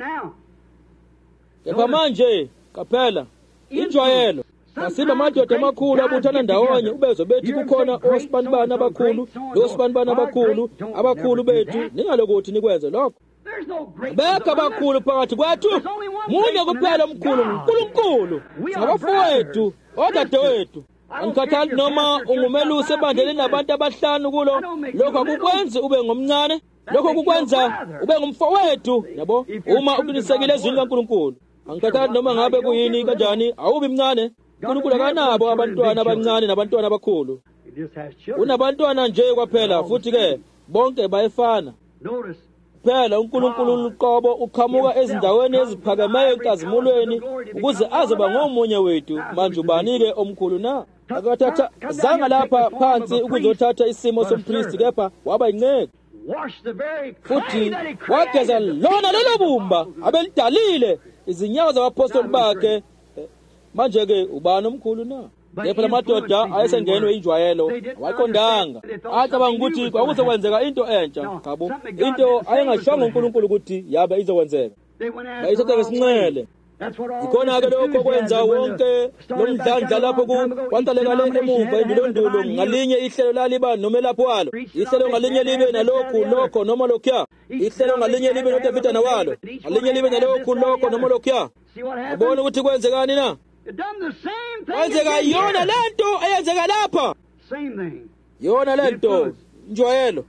kepha manje kaphela injwayelo asiba amadoda amakhulu abuthana ndawonye ubezo bethi kukhona osipanibani abakhulu losipanibani abakhulu bethu ningalokuthi nikwenze lokho. Beka abakhulu phakathi kwethu munye kuphela omkhulu uNkulunkulu abafowethu odadewethu. Angikhathali noma ungumelusi ebandleni nabantu abahlanu kulo lokho akukwenzi ube ngomncane lokho kukwenza ube ngumfowethu. Yabo uma uqinisekile ezwini kaNkulunkulu angikhathali noma ngabe kuyini kanjani awubi mncane. uNkulunkulu akanabo abantwana abancane nabantwana abakhulu. Unabantwana nje kwaphela futhi-ke bonke bayefana. Phela uNkulunkulu uqobo uqhamuka ezindaweni eziphakemeyo enkazimulweni ukuze azoba ngomunye wethu. Manje ubani-ke omkhulu na? Akathatha zanga lapha phansi ukuzothatha isimo sompristi kepha waba yinceku. Futhi wageza lona lelo bumba abelidalile izinyawo zabapostoli bakhe. Manje-ke ubani omkhulu na? Kepha lamadoda ayesengenwe injwayelo awaqondanga. Acabanga ukuthi kwakuzokwenzeka into entsha. Khabo into ayengashongo uNkulunkulu ukuthi yabe izokwenzeka. Bayithatha ngesinxele. Ikhona-ke lokho kwenza wonke lomdlandla lapho kwantaleka le emumva endulondulo ngalinye ihlelo laliba nomelapho walo. Ihlelo ngalinye libe nalokho noma lokhuya. Ihlelo ngalinye libe nodavida walo. Ngalinye libe nalokho noma lokhuya. Abona ukuthi kwenzekani na? Kwenzeka yona lento eyenzeka lapha. Yona lento njwayelo.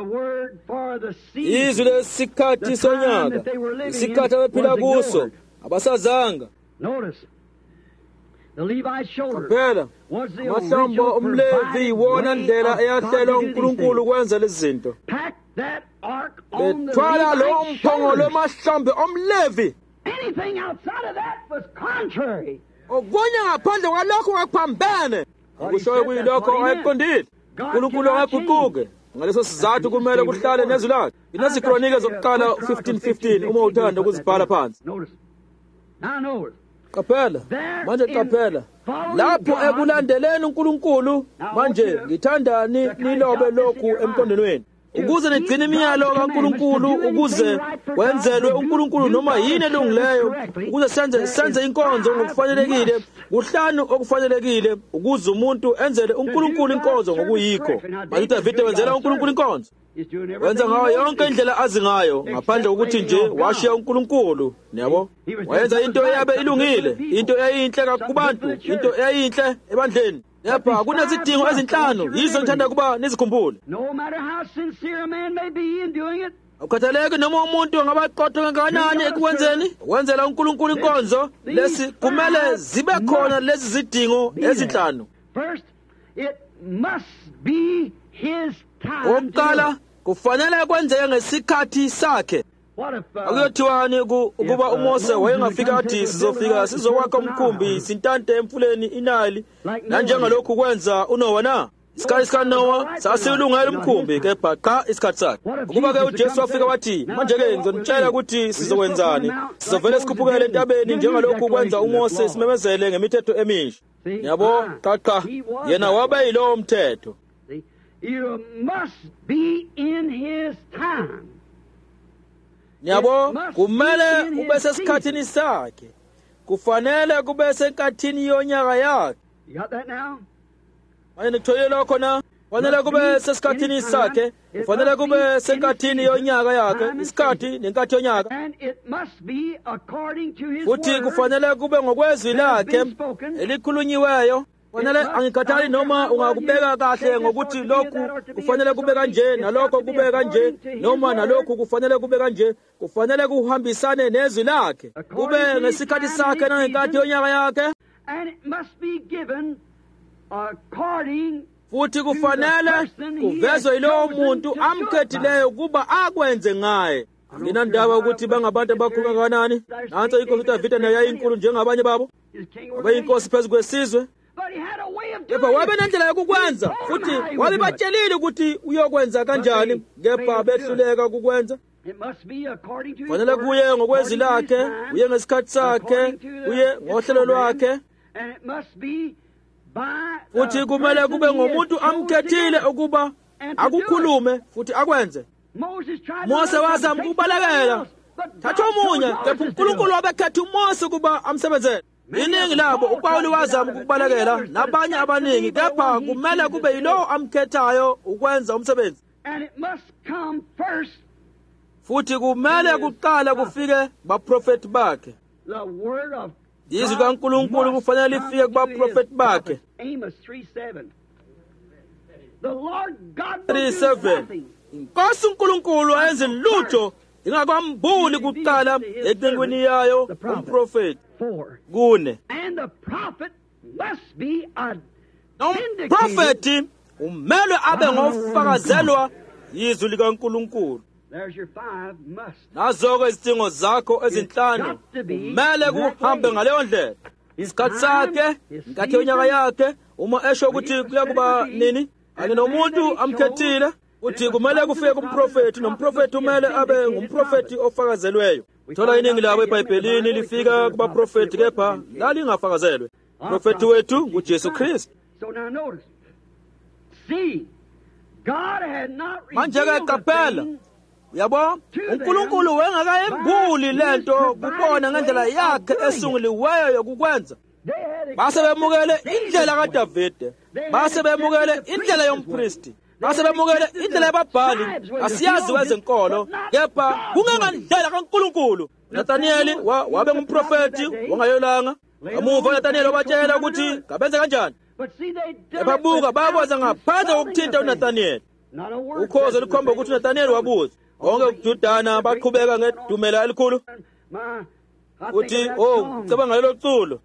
Izwi lesikhathi sonyaka. Isikhathi abephila kuso. Abasazanga. Phela mahlambo omlevi wona ndlela eyahlela uNkulunkulu ukwenza lezi zinto. Bethwala lo mphongolo mahlambe omlevi. Anything outside of that was contrary. Okunye ngaphandle kwalokho kwaphambene. Akushoyo kuyilokho ayiqondile. uNkulunkulu akaguquke. Ngaleso sizathu kumele kuhlale nezwi lakhe. Inezikronike zokuqala 15:15 uma uthanda ukuzibhala phansi. Qaphela manje qaphela lapho ekulandeleni uNkulunkulu manje ngithandani nilobe lokhu emqondweni wenu ukuze nigcine imiyalo kaNkulunkulu ukuze wenzelwe uNkulunkulu noma yini elungileyo ukuze senze inkonzo ngokufanelekile kuhlanu okufanelekile ukuze umuntu enzele uNkulunkulu inkonzo ngokuyikho. Manje uDavide wenzela uNkulunkulu inkonzo wenza ngayo yonke indlela azingayo ngaphandle kokuthi nje washiya uNkulunkulu. Yabo wayenza into eyabe ilungile, into eyinhle kubantu, into eyinhle ebandleni. Yepha kunezidingo ezinhlanu yizo ngithanda kuba nizikhumbule. No matter how sincere a man may be in doing it. Ukhathaleke noma umuntu angabaqotho kangakanani ekwenzeni wenzela uNkulunkulu inkonzo lesi kumele zibe khona lezi zidingo ezinhlanu. First, it must be his time. Oqala kufanele kwenzeke ngesikhathi sakhe. Akuyothiwani ukuba uMose wayengafika athi sizokwakha umkhumbi sintante emfuleni iNile nanjengalokhu kwenza uNowa na? Isikhathi sikaNoah sasilungela umkhumbi kepha cha isikhathi sakhe. Ukuba ke uJesu wafika wathi, manje ke ngizonitshela ukuthi sizokwenzani. Sizovele sikhuphukele entabeni njengalokhu kwenza uMose simemezele ngemithetho emisha. Yabo cha yena wabe yilowo mthetho. You must be in his time. Yabo kumele ube sesikhathini sakhe. Kufanele kube senkathini yonyaka yakhe. You got that now? Manje nikutholile lokho na? Kufanele kube sesikhathini sakhe. Kufanele kube senkathini yonyaka yakhe. Isikhathi nenkathi yonyaka. And it must be according to his Futhi word. kufanele kube ngokwezwi lakhe elikhulunyiweyo. Kufanele angikhathali noma ungakubeka kahle ngokuthi lokhu kufanele kube kanje nalokho kube kanje noma nalokhu kufanele kube kanje. Kufanele kuhambisane nezwi lakhe. Kube ngesikhathi sakhe nangenkathi yonyaka yakhe. And it must be given according Futhi kufanele kuvezwe yilowo muntu amkhethileyo kuba akwenze ngaye. Nginandaba ukuthi bangabantu abakhulu kangakanani. Nanso inkosi uDavida naye yayinkulu njengabanye babo. Abayinkosi phezu kwesizwe. Kepha wabe nendlela yokukwenza futhi wabebatshelile ukuthi uyokwenza kanjani kepha behluleka ukukwenza. Kufanele kuye ngokwezwi lakhe, uye ngesikhathi sakhe, uye ngohlelo lwakhe. Futhi kumele kube ngomuntu amkhethile ukuba akukhulume futhi akwenze. Mose wazama ukubalekela. Thatha omunye kepha uNkulunkulu wabekhetha uMose ukuba amsebenzele. Iningi labo uPawuli wazama ukubalekela nabanye abaningi kepha kumele kube yilowo amkhethayo ukwenza umsebenzi. Futhi kumele kuqala kufike baprofeti bakhe. Izwi kaNkulunkulu kufanele lifike kubaprofeti bakhe. Amos 3:7. The Lord God 3:7. Inkosi uNkulunkulu ayenze lutho ingakwambuli kuqala eqingweni yayo umprofeti. 4. Kune. And the prophet must be a umprofeti umele abe ngofakazelwa yizwi likaNkulunkulu. There's your 5 must. Nazo-ke izidingo zakho ezinhlanu kumele kuhambe ngaleyo ndlela. Isikhathi sakhe, inkathi yonyaka yakhe, uma esho ukuthi kuyakuba nini, kanye nomuntu amkhethile, uthi kumele kufike kumprofeti, nomprofeti umele abe ngumprofeti ofakazelweyo. Thola iningi labo eBhayibhelini lifika kubaprofeti kepha lalingafakazelwe. Profeti wethu nguJesu Kristu. So now notice. See, God had not Manje ke revealed the qaphela. thing. Yabo uNkulunkulu wengakayembuli lento kubona ngendlela yakhe esunguliweyo yokukwenza. They had Base bemukele indlela kaDavide, base bemukele indlela yompristi, base bemukele indlela yababhali. Asiyazi wezenkolo kepha kungekandlela kaNkulunkulu. Nathanieli wabe ngumprofeti wangayolanga. Amuva Nathanieli wabatshela ukuthi kabenze kanjani. But see, they did it Ebabuka without bakwaza ngaphandle kokuthinta uNathanieli. not a word. Ukhozo likhomba ukuthi uNathanieli wabuza. Onke ukududana baqhubeka ngedumela elikhulu. My, I think Uthi of that oh song. ceba ngalelo culo.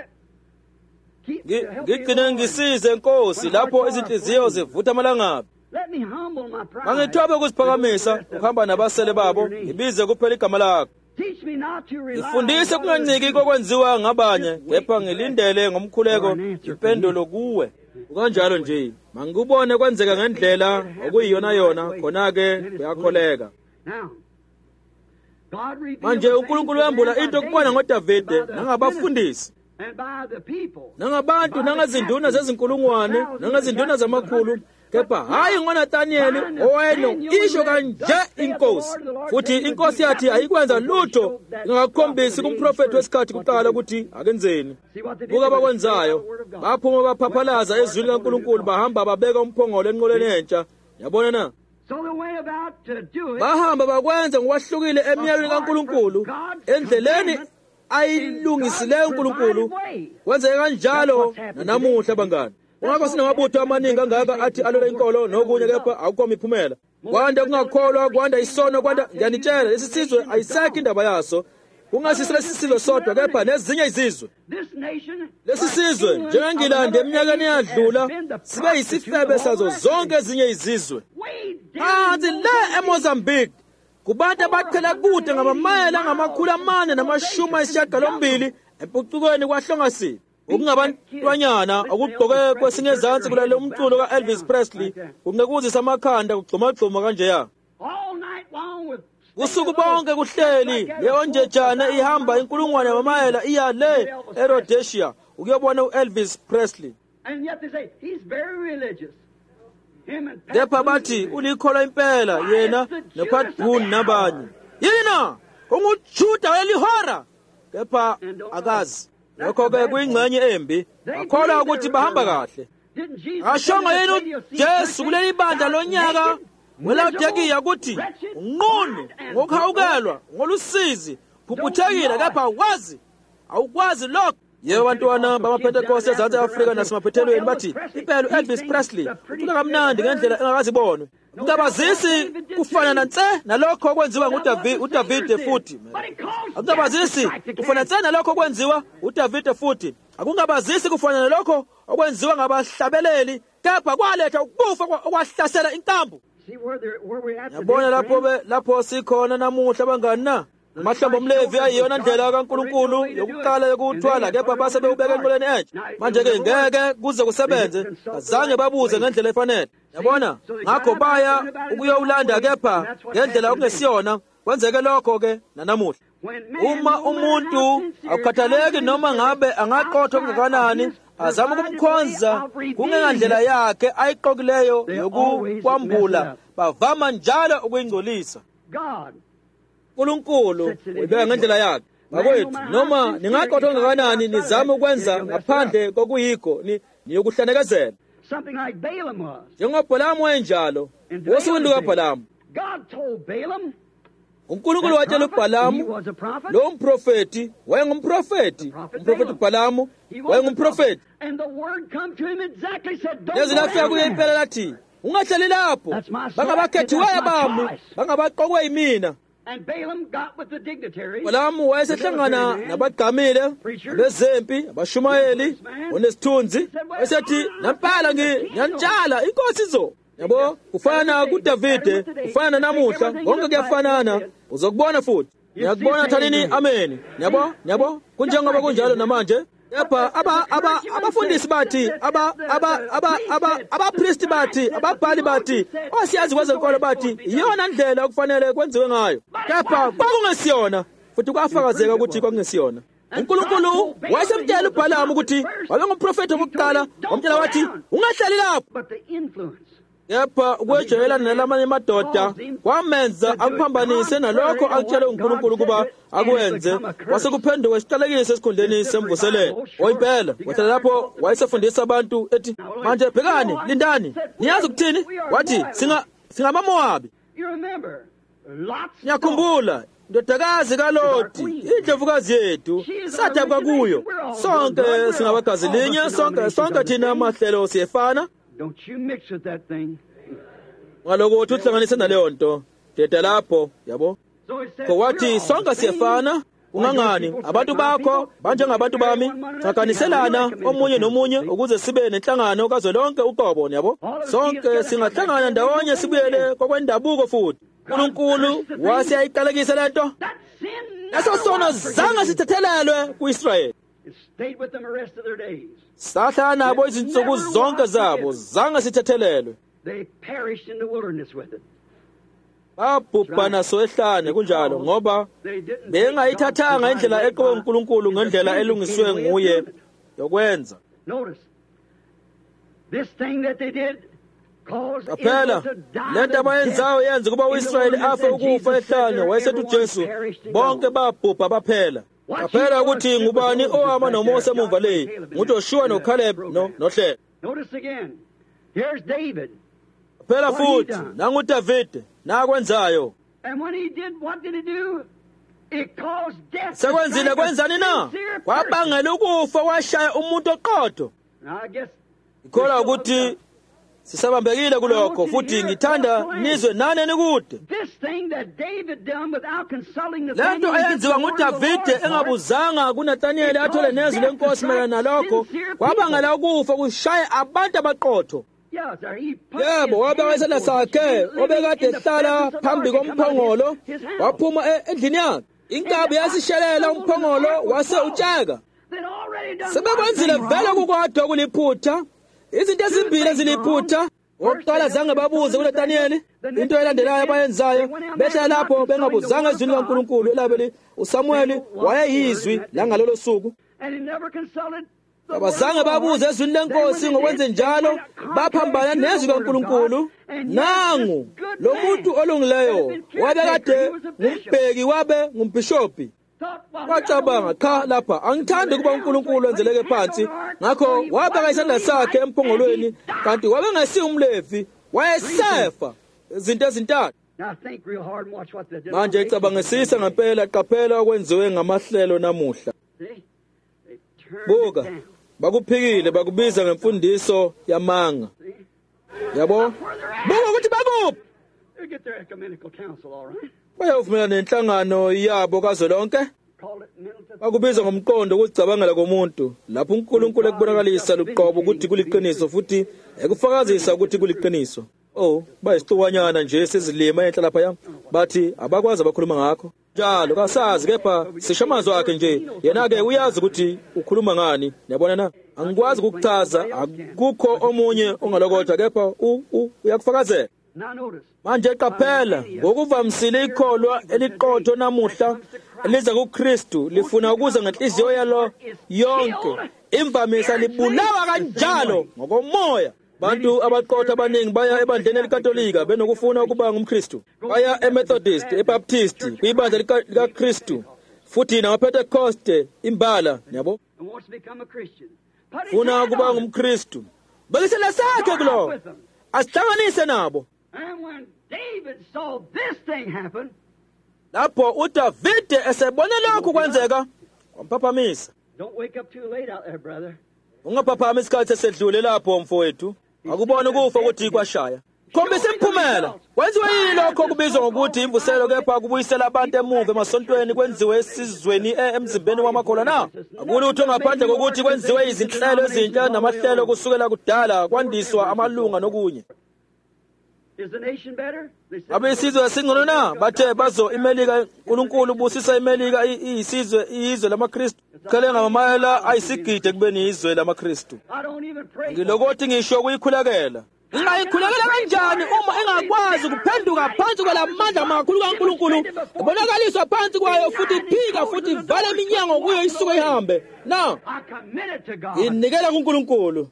Ngigcine ngisize Nkosi lapho izinhliziyo zivutha amalangabi. Let me humble my pride. Angithobe ukuziphakamisa ukuhamba nabasele babo, ngibize kuphela igama lakho. Teach me not to rely Ngifundise on kunganciki kokwenziwa ngabanye, kepha ngilindele ngomkhuleko impendulo kuwe. Kanjalo nje, mangikubone kwenzeka ngendlela okuyiyona yona, khona ke kuyakholeka. Now, God revealed Manje the uNkulunkulu things wembula that into by kubona David, ngoDavide by the nangabafundisi. and by the people. Nangabantu nangazinduna zezinkulungwane nangazinduna zamakhulu kepha hayi ngoNathanieli isho kanje inkosi futhi inkosi yathi ayikwenza lutho ingakhombisi kumprofeti wesikhathi kuqala ukuthi akenzeni buka bakwenzayo baphuma baphaphalaza ezwini kaNkulunkulu bahamba babeka umphongolo enqoleni entsha yabona na So they went about to do it. bahamba bakwenza ngokwahlukile emiyalweni kaNkulunkulu endleleni ayilungisileyo uNkulunkulu kwenzeka kanjalo namuhla bangani ungaba sinemabutho amaningi angaka athi alwela inkolo nokunye kepha akukho miphumela kwanda kungakholwa kwanda isono kwanda ngiyanitshela lesi sizwe ayisekho indaba yaso kungasisele isizwe sodwa kepha nezinye izizwe lesi sizwe njengengilande eminyakeni eyadlula sibe yisifebe sazo zonke ezinye izizwe phansi le eMozambique kubantu abaqhela kude ngamamayela angamakhulu 480 empucukweni kwahlongasini okungabantwanyana okugqoke kwesinye ezansi kulalo umculo ka-Elvis Presley kungekuzisa amakhanda kugxumagxuma kanjeya. Usuku bonke kuhleli leyo njejana ihamba inkulungwane yamayela iya le eRhodesia ukuyobona u-Elvis Presley. Kepha bathi ulikholwa impela yena noPat Boone nabanye. Yina unguJuda welihora. Kepha akazi. Lokho-ke kuyingxenye embi. Akholwa ukuthi bahamba kahle. Ashonga yena uJesu kuleli bandla lonyaka weLaodikiya ukuthi unqunu ngokuhawukelwa ngolusizi phuphuthekile kepha awukwazi lokho. Yebo bantwana bamaPentecost eZantsi Afrika nasemaphethelweni bathi impela uElvis Presley ucula kamnandi ngendlela engakazibonwe. Ukungabazisi kufana nalokho okwenziwa uDavide futhi. Ukungabazisi kufana nalokho okwenziwa uDavide futhi. Akungabazisi kufana nalokho okwenziwa ngabahlabeleli kepha kwaletha ukufa okwahlasela inkambu. Yabona lapho sikhona namuhla bangani na? Amahlamvu omlevi ayiyona ndlela kaNkulunkulu yokuqala yokuthwala kepha base bewubeka enqoleni entsha. Manje-ke ngeke kuze kusebenze azange babuze ngendlela efanele. Yabona ngakho baya ukuyowulanda kepha ngendlela okungesiyona. Kwenzeke lokho-ke nanamuhla. Uma umuntu akukhathaleki noma ngabe angaqotha okungakanani azama ukumkhonza kungengendlela yakhe ayiqokileyo yokukwambula bavama njalo ukuyingcolisa. uNkulunkulu ubeka ngendlela yakhe. Bakwethu noma ningaqotha okungakanani nizama ukwenza ngaphandle kokuyikho niyokuhlanekezela. NjengoBhalamu wayenjalo. Wosukwini lukaBhalamu. uNkulunkulu watshela uBhalamu lo umprofeti wayengumprofeti. Umprofeti uBhalamu wayengumprofeti. Nezilafika kuye impela lathi ungahlali lapho bangabakhethiweyo bami bangabaqokwe yimina. Bhalamu wayesehlangana nabagqamile abezempi abashumayeli onesithunzi esethi nampala ngiyantshala inkosi zo. Yabo kufana kuDavide kufana namuhla konke kuyafanana uzokubona futhi. Ngiyakubona thanini amen. Yabo kunjengoba kunjalo namanje. Kepha abafundisi bathi abapriest bathi ababhali bathi osiyazi kwezenkolo bathi iyona ndlela okufanele kwenziwe ngayo. Kepha kwakungesiyona futhi kwafakazeka ukuthi kwakungesiyona. uNkulunkulu wayesemtshela uBhalamu ukuthi wayengumprofeti wokuqala wamtshela wathi ungahlali lapho. Kepha ukwejayelana nalamanye amadoda kwamenza akuphambanise nalokho akutshele uNkulunkulu kuba akwenze wasekuphenduka isiqalekiso esikhundleni semvuselelo. Oyimpela wahlala lapho wayesefundisa abantu ethi manje bhekani lindani niyazi ukuthini wathi singamaMowabi. Ngiyakhumbula indodakazi kaLoti indlovukazi yethu sathabwa kuyo sonke singabagazi linye sonke thina amahlelo siyefana. Don't you mix with that thing. Ngalokuthi uhlanganise naleyo nto deda lapho yabo. Kwathi sonke siyefana ungangani abantu bakho banjengabantu bami sakaniselana omunye nomunye ukuze sibe nenhlangano kazwelonke uqobo yabo. Sonke singahlangana ndawonye sibuyele kokwendabuko futhi. uNkulunkulu wasiyayiqalekisa lento. Leso sono zange sithethelelwe kuIsrayeli. It stayed with them the rest of their days. Sahlala nabo izinsuku zonke zabo zange sithethelelwe. They perished in the wilderness with it. Babhubha naso ehlane kunjalo ngoba bengayithathanga indlela eqowe uNkulunkulu ngendlela elungiswe nguye yokwenza. Notice this thing that they did caused Israel to die. Lento abayenzayo yenza kuba uIsrayeli afe ukufa ehlane wayesethi uJesu bonke babhubha baphela. Qaphela ukuthi ngubani owama noMose emuva leyi nguJoshua noCaleb noHlela. Notice again. Here's David. Qaphela futhi nanguDavide nakwenzayo. And when he did, what did he do? It caused death. Sekwenzile kwenzani na? Kwabangela ukufa washaya umuntu oqotho. Now I guess ikhola ukuthi sisabambekile kulokho futhi ngithanda nizwe nane nikude. This thing that David done without consulting the lento ayenziwa nguDavide engabuzanga kuNathaniel athole nezwi lenkosi melana nalokho kwabangela ukufa kushaya abantu abaqotho. Yebo wabeka isandla sakhe obekade ehlala phambi komphongolo waphuma endlini yakhe. Inkabi yasishelela umphongolo wase utshaka. sebekwenzile vele kukodwa kuliphutha, izinto ezimbili eziliphutha. Oqala zange babuze kule Daniel into elandelayo abayenzayo, behle lapho bengabuzanga ezwini kaNkulunkulu. Elabeli uSamuel wayeyizwi la ngalolo suku. Abazange babuze ezwini lenkosi ngokwenze njalo, baphambana nezwi kaNkulunkulu. Nangu lo muntu olungileyo wabe kade ngumbheki, wabe ngumbhishophi. Wacabanga, cha lapha angithandi kuba uNkulunkulu enzeleke phansi, ngakho wabeka isandla sakhe emphongolweni, kanti wabe ngesiyo umLevi, wayesefa izinto ezintathu. Manje icabangisisa ngempela, qaphela okwenziwe ngamahlelo namuhla. Buka, bakuphikile, bakubiza ngemfundiso yamanga. Yabo? Buka ukuthi bakuphi? Bayavumelana nenhlangano yabo kazolonke. Bakubiza ngomqondo wokucabangela komuntu, lapho uNkulunkulu ekubonakalisa luqobo ukuthi kuliqiniso futhi ekufakazisa ukuthi kuliqiniso. Oh, bayisicwanyana nje sezilima enhla lapha yami. Bathi abakwazi abakhuluma ngakho. Njalo kasazi, kepha sishamazwe akhe nje. Yena-ke uyazi ukuthi ukhuluma ngani. Yabona na? Angikwazi ukuchaza, akukho omunye ongalokotha, kepha uyakufakazela. Manje qaphela, ngokuvamisile ikholwa eliqotho namuhla eliza kuKristu lifuna ukuza ngenhliziyo yalo yonke. Imvamisa libulawa kanjalo ngokomoya. Bantu abaqotho abaningi baya ebandleni elikatolika benokufuna ukuba ngumKristu, baya eMethodist, eBaptist, kwibandla likaKristu, futhi nawaPentecoste imbala, yabo. Funa ukuba ngumKristu. Bekisela sakhe kulo. Asihlanganise nabo. Lapho uDavide esebona lokhu kwenzeka, wamphaphamisisa. Ungaphaphami isikhathi esedlule lapho mfowethu. Akubona ukufa ukuthi kwashaya. Khombisa imphumela. Kwenziwe yini lokho kubizwa ngokuthi imvuselo, kepha kubuyisela abantu emuva emasontweni, kwenziwe esizweni emzimbeni wamakholwa na? Akulutho ngaphandle kokuthi kwenziwe izinhlelo ezintsha namahlelo kusukela kudala, kwandiswa amalunga nokunye. Abesizwe singcono na? Bathe bazo iMelika, uNkulunkulu ubusisa iMelika izwe lamaKristu. Khale ngamamayela ayisigide kubeni izwe lamaKristu. Ngilokothi ngisho kuyikhulekela. Ingayikhulekela kanjani uma engakwazi ukuphenduka phansi kwalamandla amakhulu kaNkulunkulu, ibonakaliswa phansi kwayo futhi iphika futhi vala iminyango kuyo isuke ihambe. Na inikela kuNkulunkulu.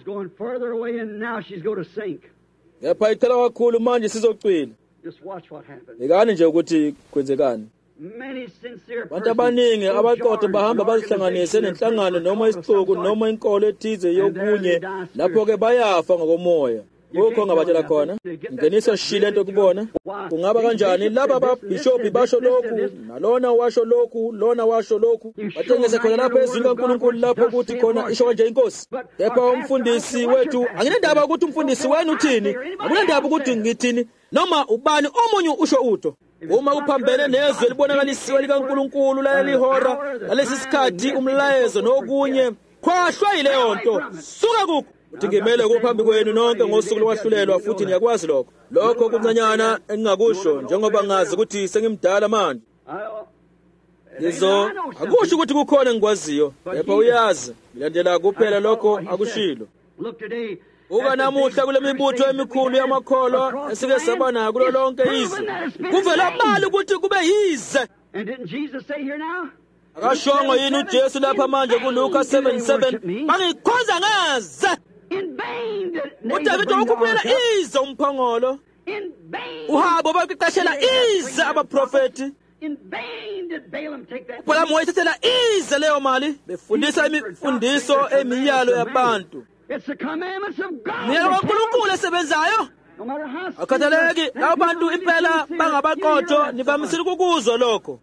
Yepha icela kakhulu manje sizocwila. Ikani nje ukuthi kwenzekani. Abantu abaningi abaqotho bahamba bazihlanganise nenhlangano noma isixuku noma inkolo ethize yokunye, lapho-ke bayafa ngokomoya. Kukho ngabatshela khona, ngeniso shile into kubona. Kungaba kanjani? Laba ababhishophi basho lokhu, nalona washo lokhu, lona washo lokhu. Batshengise khona lapho ezwini kaNkulunkulu lapho ukuthi khona isho kanje inkosi. Kepha umfundisi wethu, anginendaba ukuthi umfundisi wenu uthini, akunendaba ukuthi ngithini, noma ubani omunye usho utho. Uma uphambene nezwe libonakalisiwe likaNkulunkulu lalihora lalesi sikhathi umlayezo nokunye, khohlwa yileyo nto, suka kukho. Uthi ngimele kuphambi kwenu nonke ngosuku lokwahlulelwa, futhi ngiyakwazi lokho. Lokho kuncanyana engingakusho njengoba ngazi ukuthi sengimdala manje. Yizo akusho ukuthi kukhona engikwaziyo, kepha uyazi ngilandela kuphela lokho akushilo. Uka namuhla kule mibutho emikhulu yamakholwa esike sabana kulo lonke izwe, kuvela bali ukuthi kube yize. Akashongo yini uJesu lapha manje kuLuka 7:7, bangikhonza ngaze. uDavide wakupela ize umphongolo, uhabo baqiqashela ize abaprofeti, uBalamu wayethathela ize leyo mali, befundisa imifundiso emiyalo yabantu. Myalo kaNkulunkulu esebenzayo. Akhathaleki abantu impela bangabaqotho, nivamisile ukuzwa lokho.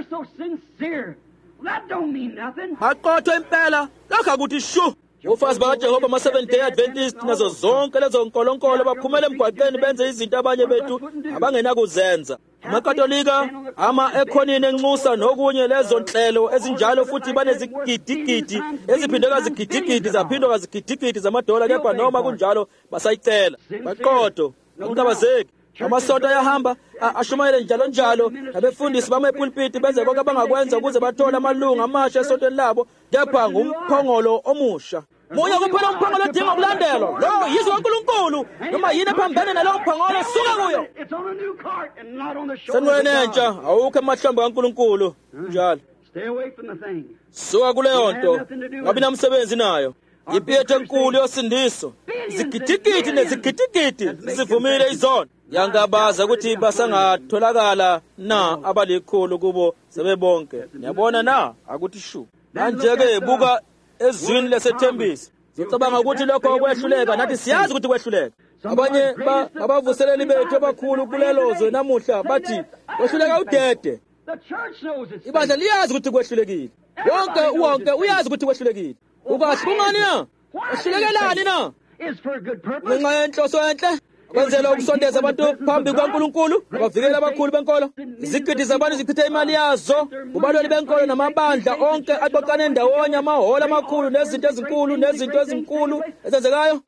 Baqotho impela, lokho akuthi shu. Ufazi bakaJehova ama-Seventh Day Adventist nazo zonke lezo nkolonkolo baphumele emgwaqeni benze izinto abanye bethu abangenakuzenza. AmaKatolika, ama-ekhonini enxusa nokunye lezo nhlelo ezinjalo, futhi banezigidigidi eziphindwe kazigidigidi zaphindwa kazigidigidi zamadola, kepha noma kunjalo basayicela. Baqotho, angikabazeki. Amasonto ayahamba ashumayele njalo njalo, abefundisi bamepulpiti benze konke abangakwenza ukuze bathole amalunga amasha esontweni labo, kepha ngumphongolo omusha. Munye kuphela umphongolo odinga ukulandelwa. Lo yizwi kaNkulunkulu, noma yini ephambene nalowo mphongolo suka kuyo. Senqweni entsha awukho emahlombe kaNkulunkulu njalo. Suka kuleyo nto, ngabi namsebenzi nayo. Iphethe enkulu yosindiso, izigidigidi nezigidigidi zivumile izono. Yangabaza ukuthi basangatholakala na abalikhulu kubo sebebonke. Niyabona na akuthi shu. Manje-ke buka ezwini lesethembisi. Sicabanga ukuthi lokho kwehluleka, nathi siyazi ukuthi kwehluleka. Abanye abavuseleli bethu abakhulu kulelozwe namuhla bathi kwehluleka udede. Ibandla liyazi ukuthi kwehlulekile. Wonke uyazi ukuthi kwehlulekile. Ukahle kungani na? Ehlulekelani na? Ngenxa yenhloso enhle, kwenzela ukusondeza abantu phambi kwaNkulunkulu, abavikela abakhulu benkolo. Izigidi zabantu zichitha imali yazo, ubaloli benkolo namabandla onke aqoqane ndawonye, amahholo amakhulu nezinto ezinkulu ezenzekayo.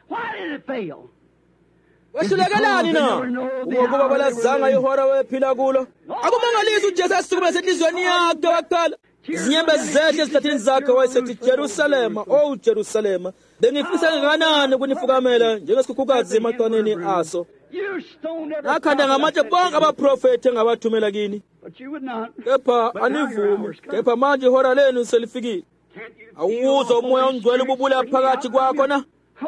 Wehlulekelani na? Ngokuba balazanga ihora wephila kulo. Akumangalisi uJesu asukume senhlizweni yakhe waqala. Izinyembezi zehle ezithathini zakhe wayesethi, Jerusalema, oh Jerusalema, bengifisa kangakanani ukunifukamela njengesikhukhukazi emaqaneni aso. Nakhanda ngamatshe bonke abaprofethi engabathumela kini. Kepha anivumi, kepha manje ihora lenu selifikile. Awuzwa umoya ongcwele ububula phakathi kwakho na?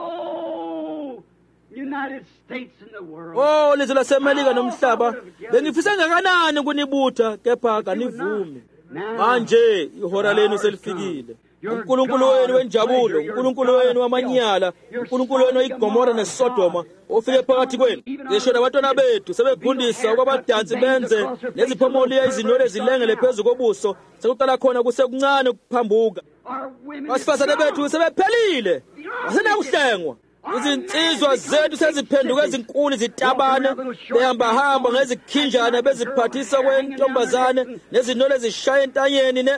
Oh, lizwe laseMelika nomhlaba, bengifisa kangakanani ukunibutha, kepha kanivumi. Manje ihora lenu selifikile. uNkulunkulu wenu wenjabulo, uNkulunkulu wenu wamanyala, uNkulunkulu wenu iGomora neSodoma ofike phakathi kwenu. Ngisho nabantwana bethu sebegundisa ukwabadansi benze neziphomoli izinwele zilengele phezu kobuso, sekuqala khona kusekuncane ukuphambuka. Abasifazane bethu sebephelile, asenakuhlengwa. Izinsizwa zethu seziphenduka ezinkulu zitabane, behamba ngezikhinjana beziphathisa kwentombazane nezinwele zishaya entanyeni ne.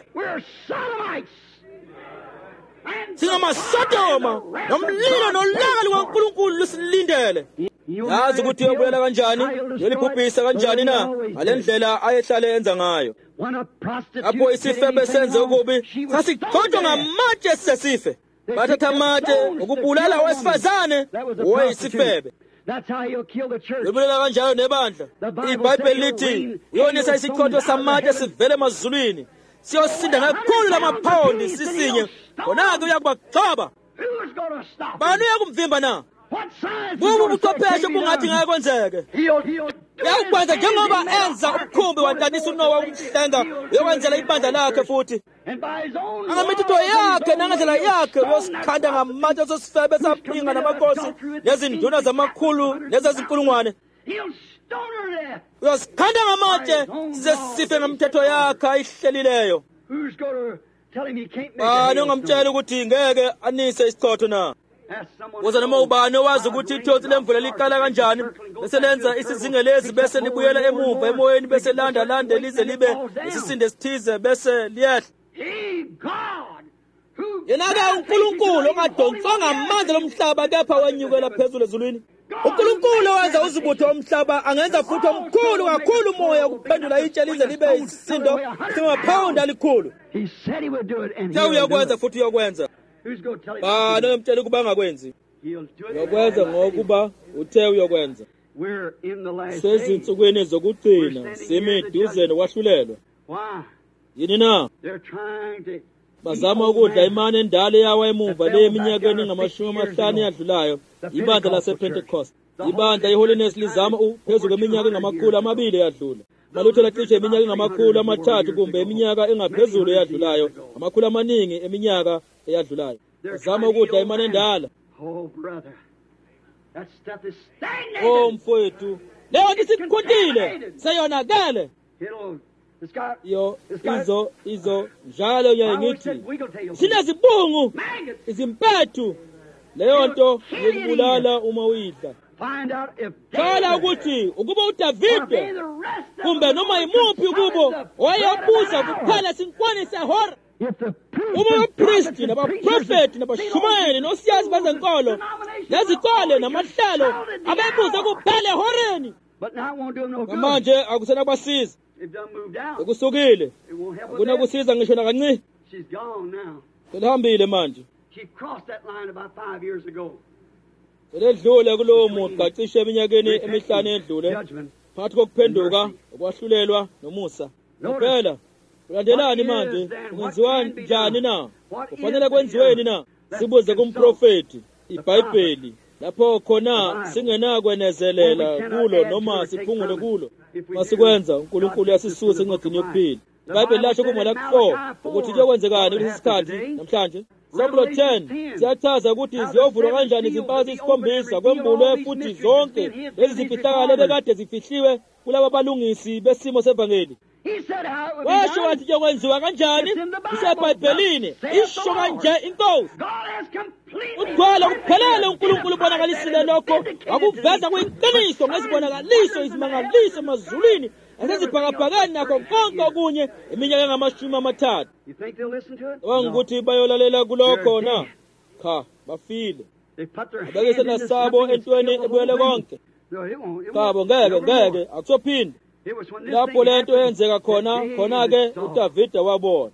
Singamasodoma nomlilo nolaka lukaNkulunkulu lusilindele. Yazi ukuthi uyobuyela kanjani, uyolibhubhisa kanjani na, ngalendlela ayehlale enza ngayo. Apho isifebe senze ukubi, sasigcotshwa ngamatshe sesife. Bathatha amatshe ukubulala owesifazane oyisifebe. Ubulela kanjalo nebandla. IBhayibheli lithi uyonisa isichotho samatshe sivele emazulwini, siyosinda kakhulu lamapawundi sisinye, khona-ke uyakubagxoba. Bani uyakumvimba na? Bubu ubuchwepheshe bungathi ngeke kwenzeke. Uyakwenza njengoba enza umkhumbi wadanisa uNowa umhlenga, uyokwenzela ibandla lakhe futhi. Angamithetho yakhe nangendlela yakhe uyosikhanda ngamatshe sosifebe saphinga namakhosi nezinduna zamakhulu nezazinkulungwane. Uyosikhanda ngamatshe size sife ngemthetho yakhe ayihlelileyo. Bani ongamtshela ukuthi ngeke anise isichotho na? Woza noma ubani owazi ukuthi ithosi lemvula liqala kanjani, bese lenza isizingelezi bese libuyela emuva emoyeni bese landa lize libe isisinde esithize bese liyehla. Yena-ke uNkulunkulu ongadonswanga amandla lomhlaba kepha wenyukela phezulu ezulwini. uNkulunkulu owenza uzibutho omhlaba angenza futhi omkhulu kakhulu umoya ukuphendula itshe lize libe isisindo singamaphawundi alikhulu. Uyakwenza futhi uyakwenza. Bani omtshela ukuba angakwenzi? Uyakwenza ngokuba uthe uyakwenza. Sezinsukwini zokugcina simiduze nokwahlulelwa. Yini na? Bazama ukudla imani endala yawa emuva le eminyakeni engama50 yadlulayo, ibandla lasePentecost. Ibandla iHoliness lizama phezu kweminyaka engama200 yadlula. Malutho lacishe iminyaka engama3 kumbe iminyaka engaphezulu yadlulayo, amakhulu amaningi eminyaka eyadlulayo. Bazama ukudla imani endala. Oh mfowethu, leyo isikhundile seyonakele. Izo njalo ngithi sinezibungu izimpethu, leyo nto yokubulala uma uyidla. Qala ukuthi ukuba uDavide kumbe noma imuphi kubo owayebuza kuphela sinkwane sehora, uma abapristi nabaprofeti nabashumayeli nosiyazi bezenkolo nezikole namahlelo abebuza kuphela ehoreni, But now it won't do them no good. manje akusenabasiza They've done moved out. ukusukile It won't help with akunakusiza ngisho nakancane She's gone now. selihambile manje She crossed that line about 5 years ago. seledlule kulowo mugqa cishe eminyakeni emihlanu edlule Judgment. phakathi kokuphenduka ukwahlulelwa nomusa phela ulandelani manje kwenziwa njani na kufanele kwenziweni na sibuze kumprofeti iBhayibheli lapho khona singenakwenezelela kulo noma siphungule kulo masikwenza uNkulunkulu yasisusa encwadini yokuphila iBhayibheli lasho kuMalaki 4 ukuthi kuyokwenzekani kulesi sikhathi namhlanje Zaburo 10 siyachaza ukuthi ziyovulwa kanjani izimpawu ezisikhombisa kwembulwe futhi zonke lezi zifihlakalo bekade zifihliwe kulabo abalungisi besimo sevangeli He said how it would be washo done. wathi kuyokwenziwa kanjani iseBhayibhelini isho kanje inkosi God has completely uthwala kuphelele uNkulunkulu ubonakalisile lokho wakuveza kuyinqiniso ngezibonakaliso izimangaliso emazulwini asezibhakabhakani nakho konke okunye iminyaka engama-30 You think they'll listen to it? ukuthi bayolalela kulokho na cha bafile They put their hand abeke in this senasabo something and entweni steal the ebuyele whole thing. konke No, it won't. It chabo won't. ngeke Never ngeke more. akusophinde It was when this lapho thing lento happened yenzeka khona that khona-ke David saw. uDavide wabona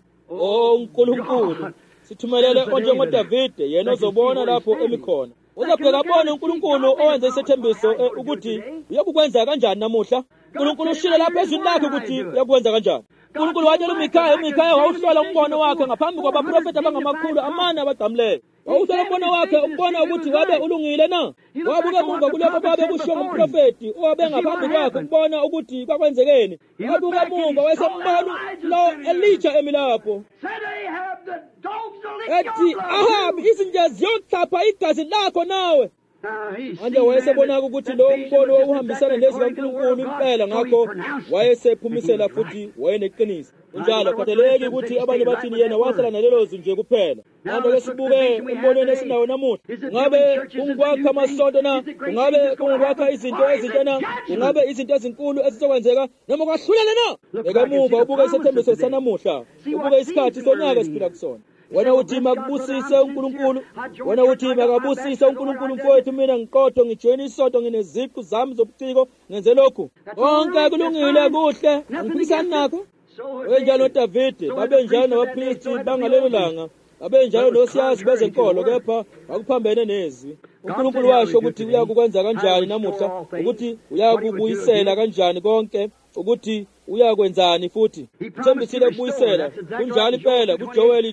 uNkulunkulu sithumelele onjengoDavide yena ozobona lapho emikhona uzabheka abone uNkulunkulu owenza isethembiso ukuthi uyakukwenza kanjani namuhla uNkulunkulu ushilo lapho ezwini lakhe ukuthi uyakwenza kanjani uNkulunkulu watshela uMikhaya wawuhlola umbono wakhe ngaphambi kwabaprofeti abangamakhulu amane abagqamileyo wawuhlola umbono wakhe ukubona ukuthi wabe ulungile na wabuke emuva kulokho babe kushiwo ngumprofeti owabe ngaphambi kwakhe ukubona ukuthi kwakwenzekeni wabuke emuva wayesembona lo Elija emi lapho Said Ahab, the dogs will lick ethi your blood. Ahabi izinja ziyochapha igazi lakho nawe Now, he's manje seen wayesebona that ukuthi that lo vision mbono was just wawuhambisana exactly nezwi according to the word kaNkulunkulu of God. impela So he ngakho pronounced it. wayesephumisela And he was futhi wayeneqiniso njalo Right. khathaleki ukuthi abanye bathini yena wahlala nalelo zwi nje kuphela manje ke sibuke umbonweni esinawo namuhla ungabe kungikwakha amasonto na ungabe kungikwakha izinto ezinhle na ungabe izinto ezinkulu ezizokwenzeka noma kwahlulela na beka emuva ubuke isethembiso sanamuhla ubuke isikhathi sonyaka esiphila kusona wena uthi makubusise uNkulunkulu wena uthi makabusise uNkulunkulu mfowethu mina ngiqotho ngijoyina isonto ngineziqu zami zobuciko ngenze lokhu konke kulungile kuhle angiphikisani nakho wenjalo uDavide babenjalo nabaphristi bangalelo langa babenjalo nosiyazi bezenkolo kepha bakuphambene nezwi uNkulunkulu washo ukuthi uyakukwenza kanjani namuhla ukuthi uyakubuyisela kanjani konke ukuthi uyakwenzani futhi uthembisile ukubuyisela kunjalo impela kuJoel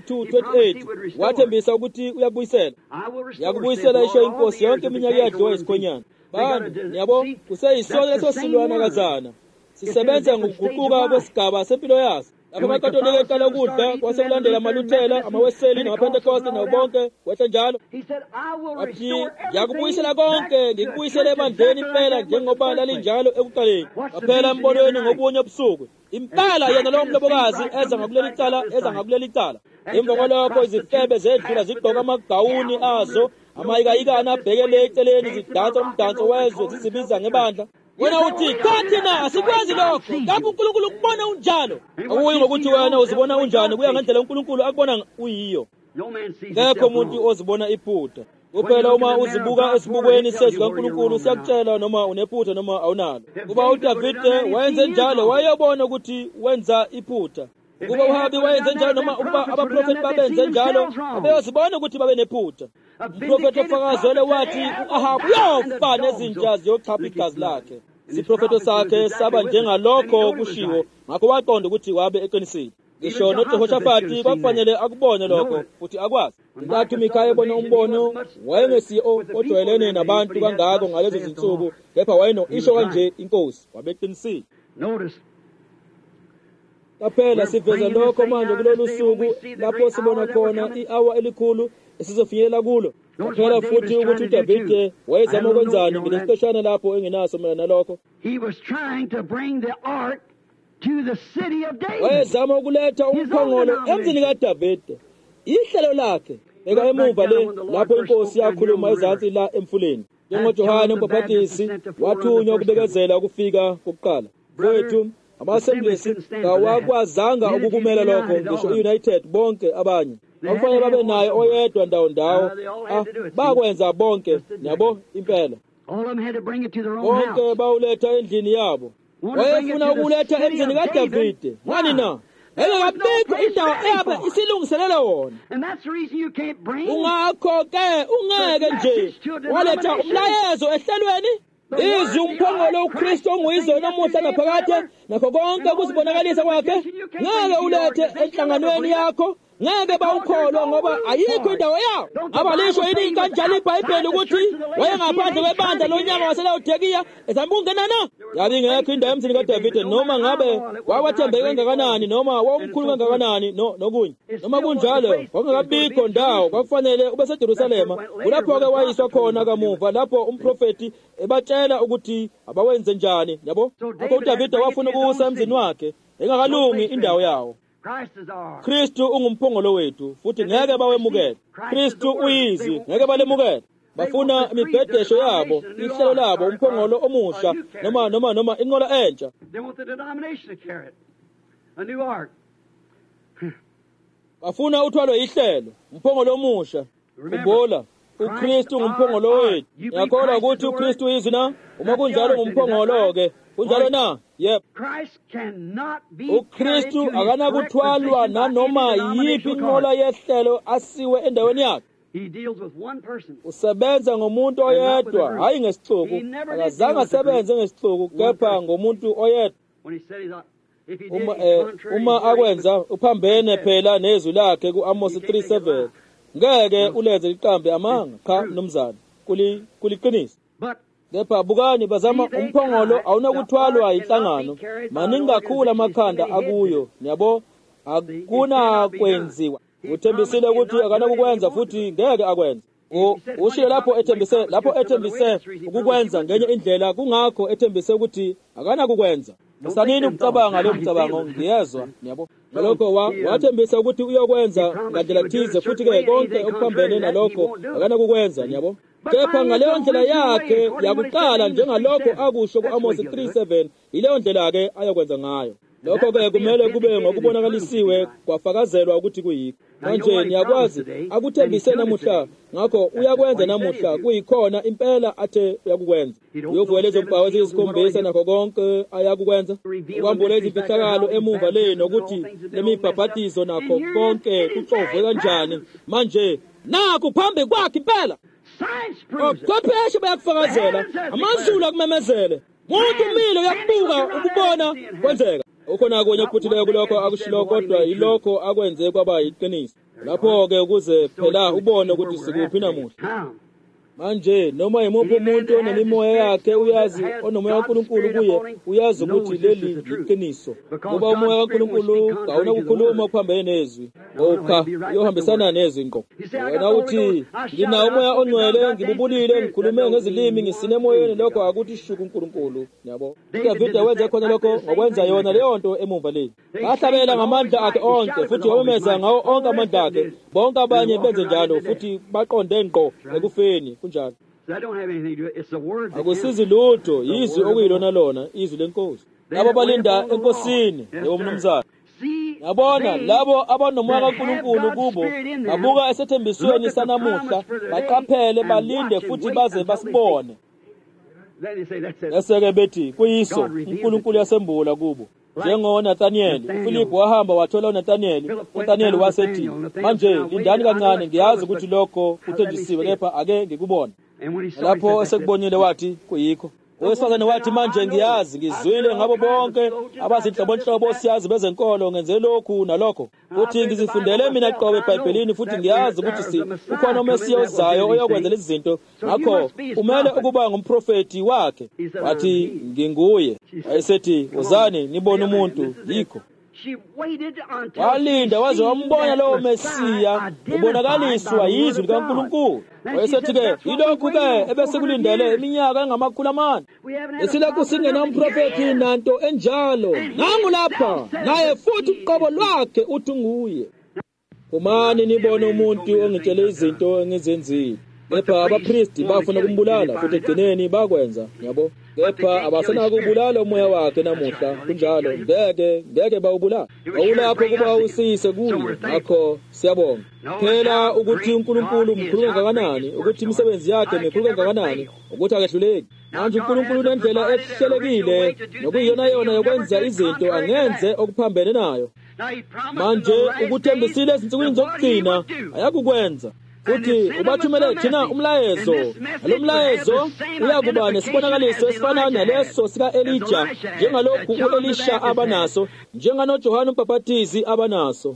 2:28 wathembisa ukuthi uyabuyisela yakubuyisela isho inkosi yonke iminyaka yadliwa isikhonyana bantu yabo kuseyisona leso silwanakazana sisebenza ngokuguquka kwesigaba sempilo yaso lapho amakatolika eqala ukudla kwase kulandela amaluthela amaweseli namapentekoste nabo bonke kwehla njalo athi yakubuyisela konke ngikubuyisele ebandleni impela njengoba lalinjalo ekuqaleni qaphela embonweni ngobunye obusuku impela yena lo mlobokazi eza ngakuleli icala emva kwalokho izifebe zedlula zigqoka amagawuni azo amayikayikana abhekele eceleni zidansa umdanso wezwe zizibiza ngebandla wena uthi kanti na asikwazi lokho lapho uNkulunkulu ukubona unjalo akuyi ngokuthi wena uzibona unjani kuya ngendlela uNkulunkulu akubona uyiyo ngekho umuntu ozibona iphutha kuphela uma uzibuka esibukweni sezwi kaNkulunkulu siyakutshela noma unephutha noma awunalo kuba uDavide wayenze njalo wayebona ukuthi wenza iphutha ukuba uHabi wayenze njalo noma ukuba abaprofeti babenze njalo abeyozibona ukuthi babe nephutha umprofeti ofakazele wathi uAhabi uyofa nezinja ziyochapha igazi lakhe isiprofeto sakhe saba njengalokho kushiwo ngakho waqonda ukuthi wabe eqinisile ngisho noJehoshafati kwakufanele akubone lokho futhi akwazi inkathi uMikhaya ebona umbono wayengesiyo ojwayelene nabantu kangako ngalezo zinsuku kepha wayeno isho kanje inkosi wabeqinisile Kaphela siveza lokho manje kulolu suku lapho sibona khona i-hour elikhulu esizofinyelela kulo kaphela futhi ukuthi uDavide wayezama ukwenzani ngelesiqeshana lapho engenaso mina nalokho He was trying to bring the ark to the city of David. wayezama ukuletha umphongolo emzini kaDavide ihlelo lakhe eka emuva le lapho inkosi yakhuluma ezansi la emfuleni njengoJohane umbhaphatisi wathunywa ukubekezela ukufika kokuqala kwethu ama-assemblies kawakwazanga ukukumela lokho ngisho i-United bonke abanye bakufanele babe naye oyedwa ndawo bakwenza bonke yabo impela All of them had to bring it to their own bonke house. bawuletha endlini yabo. Wayefuna ukuletha emzini kaDavide. Ngani na? Engakabikho indawo eyabe isilungiselela wona. And that's the reason you can't bring Ungakho ke ungeke nje waletha umlayezo ehlelweni. Izwi umphongolo uKristu onguyizona namuhla naphakade nakho konke kuzibonakalisa kwakhe. Ngeke ulethe enhlanganweni yakho. Ngeke bawukholwa ngoba ayikho indawo yawo. Abalisho yini kanjalo iBhayibheli ukuthi wayengaphandle kwebandla lonyaka waseLaodikiya ezama ukungena na? Yabe ngekho indawo emzini kaDavide noma ngabe wawathembeke kangakanani noma wawumkhulu kangakanani nokunye. Noma kunjalo kwakungabikho ndawo kwakufanele ube seJerusalema. Kulapho ke wayiswa khona kamuva lapho umprofeti ebatshela ukuthi abawenze njani yabo. Lapho uDavide wafuna ukusa emzini wakhe engakalungi indawo yawo. Kristu ungumphongolo wethu futhi ngeke bawemukele. Kristu uyizwi ngeke balemukele. Bafuna imibhedesho yabo, ihlelo labo, umphongolo omusha noma inqola entsha. They want the denomination to carry it. A new ark. Bafuna uthwalo ihlelo, umphongolo omusha. Khumbula uKristu ngumphongolo wethu. Yakholwa ukuthi uKristu uyizwi na? Uma kunjalo ngumphongolo ke. Kunjalo na? Yep. uKristu akanakuthwalwa nanoma yiphi inqola yehlelo asiwe endaweni yakhe. Usebenza ngomuntu oyedwa, hayi ngesixuku. Akazange asebenze ngesixuku kepha ngomuntu oyedwa. Uma akwenza uphambene phela nezwi lakhe kuAmos 3:7. Ngeke ulenze liqambe amanga cha nomzana. Kuliqinisa. Kepha bukani bazama umphongolo awunakuthwalwa inhlangano. Maningi kakhulu amakhanda akuyo. Yabo akuna kwenziwa. Uthembisile ukuthi akanakukwenza futhi ngeke akwenze. Ushiye lapho ethembise ukukwenza ngenye indlela kungakho ethembise ukuthi akanakukwenza. Musanini ukucabanga lo mcabango ngiyezwa yabo. Lokho wathembisa ukuthi uyokwenza ngandlela thize futhi ke konke okuphambene nalokho akanakukwenza yabo. Kepha ngaleyo ndlela yakhe yakuqala njengalokho akusho kuAmos 3:7 ileyo ndlela ke ayokwenza ngayo. Lokho ke kumele kube ngokubonakalisiwe kwafakazelwa ukuthi kuyikho. Manje niyakwazi akuthembise namuhla ngakho uyakwenza namuhla kuyikhona impela athe uyakukwenza. Uyovela izimpawu ezisikhombisa nakho konke ayakukwenza. Ukwambula izimfihlakalo emuva leni ukuthi lemibhabhatizo nakho konke kuxovwe kanjani. Manje naku phambi kwakhe impela. Ochwepheshe bayakufakazela, amazulu akumemezele. Umuntu umile uyakubuka ukubona kwenzeka. Ukhona kunye okuphuthileyo kulokho akushilo kodwa yilokho akwenze kwaba yiqiniso. Lapho ke ukuze phela ubone ukuthi sikuphi namuhla. Manje noma yimuphi umuntu onemimoya yakhe uyazi onomoya kaNkulunkulu kuye uyazi ukuthi leli liqiniso. Ngoba umoya kaNkulunkulu awuna kukhuluma okuphambene nezwi. Okha yohambisana nezwi ngqo. Wena uthi ngina umoya ongcwele ngibubulile ngikhulume ngezilimi ngisine emoyeni lokho akuthi shuku uNkulunkulu yabo. David wenza khona lokho ngokwenza yona leyo nto emuva le. Bahlabela ngamandla akhe onke futhi wamemeza ngawo onke amandla akhe. Bonke abanye benze njalo futhi baqonde ngqo ekufeni kunjalo. Akusizi lutho yizwi okuyilona lona izwi lenkosi. Labo balinda enkosini yebo mnumzana. Yabona labo abanomoya kaNkulunkulu kubo babuka esethembisweni sanamuhla baqaphele balinde futhi baze basibone. Eseke bethi kuyiso uNkulunkulu yasembula kubo. NjengoNathaniel, uFilipu wahamba wathola uNathaniel. uNathaniel wasethi, manje lindani kancane ngiyazi ukuthi lokho kuthenjisiwe kepha ake ngikubone. Lapho esekubonile wathi kuyikho. Owesifazane wathi manje ngiyazi ngizwile ngabo bonke abazinhlobonhlobo siyazi bezenkolo ngenze lokhu nalokho. Futhi ngizifundele mina qobe eBhayibhelini futhi ngiyazi ukuthi ukhona uMesiya ozayo oyokwenza lezi zinto. Ngakho kumele ukuba ngumprofeti wakhe. Wathi nginguye. Wayesethi uzani nibone umuntu yikho. Walinda waze wambona lowo Mesiya ubonakaliswa yizwi likaNkulunkulu. Wayesethi-ke yilokhu ke ebese kulindele iminyaka engamakhulu amane. Esilokhu singena umprofeti nanto enjalo. Nangu lapha naye futhi uqobo lwakhe uthi nguye. Kumani nibone umuntu ongitshele izinto engizenzile. Kepha abapristi bafuna kumbulala futhi egcineni bakwenza yabo. kepha abasenakubulala umoya wakhe namuhla. Kunjalo ngeke bawubulala. Awulapho kuba usise kuye. Ngakho siyabonga phela ukuthi uNkulunkulu mkhulu kangakanani, ukuthi imisebenzi yakhe mikhulu kangakanani, ukuthi akehluleki. Manje uNkulunkulu nendlela ehlelekile nokuyiyona yona yokwenza izinto angenze okuphambene nayo. Manje ukuthembisile ezinsukwini zokugcina ayakukwenza. Futhi ubathumele thina umlayezo. Lo mlayezo uyakuba nesibonakaliso esifana naleso sika-Elija, njengalokhu u-Elisha abanaso, njenganoJohane uMbhaphathizi abanaso.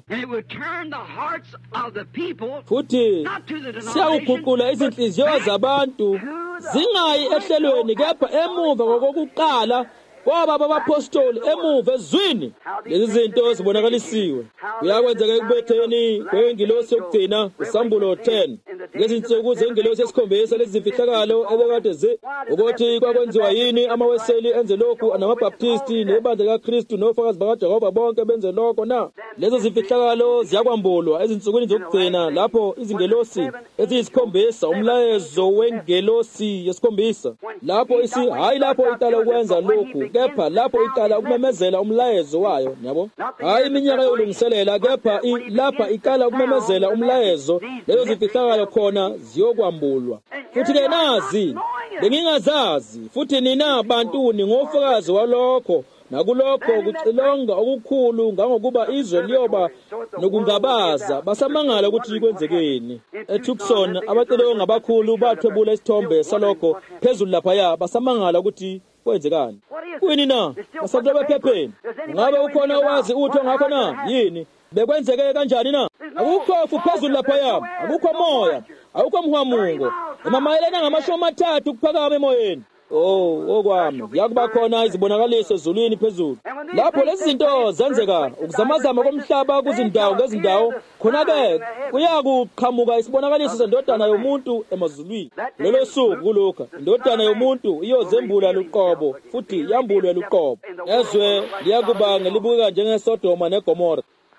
Futhi siyawuguqula izinhliziyo zabantu zingayi ehlelweni, kepha emuva kokuqala kwaba abapostoli, emuva ezwini. Lezi zinto zibonakalisiwe. Kuyakwenzeka ekubetheni kwengilosi yokugcina, Isambulo 10. Ngezinsuku zengilosi yesikhombisa lezi zimfihlakalo ebekade ukuthi kwakwenziwa yini amaweseli enze lokhu, namabhaptisti nebandla likaKristu nofakazi bakaJehova bonke benze lokho na. Lezo zimfihlakalo ziyakwambulwa ezinsukwini zokugcina, lapho izingelosi eziyisikhombisa, umlayezo wengelosi yesikhombisa, lapho hayi lapho iqala ukwenza lokhu, kepha lapho iqala ukumemezela umlayezo wayo. Yabo, hayi iminyaka yolungiselela, kepha lapha iqala ukumemezela umlayezo. Lezo zifihlakalo khona ziyokwambulwa. Futhi-ke nazi bengingazazi, futhi nina bantu ningofakazi walokho, nakulokho kucilonga okukhulu ngangokuba izwe liyoba nokungabaza. Basamangala ukuthi kwenzekeni. eTucson abacilonga abakhulu bathwebula isithombe salokho phezulu laphaya, basamangala ukuthi kwenzekani. Kuyini na? Basaqobe ephepheni. Ngabe ukhona owazi utho ngakho na? Yini bekwenzeke kanjani na? Akukho phezulu laphaya, akukho moya, akukho mhwamungo, emamayelana ngamashumi 3 kuphakama emoyeni. Okwami yakuba khona izibonakaliso ezulwini phezulu. Lapho lezi zinto zenzeka, ukuzamazama komhlaba kuzindawo ngezindawo, khona-ke kuyakuqhamuka isibonakaliso sendodana yomuntu emazulwini. Lolo suku kulokha indodana yomuntu iyozembula luqobo, futhi yambulwe luqobo. Ezwe liyakuba ngelibukeka njengeSodoma neGomora.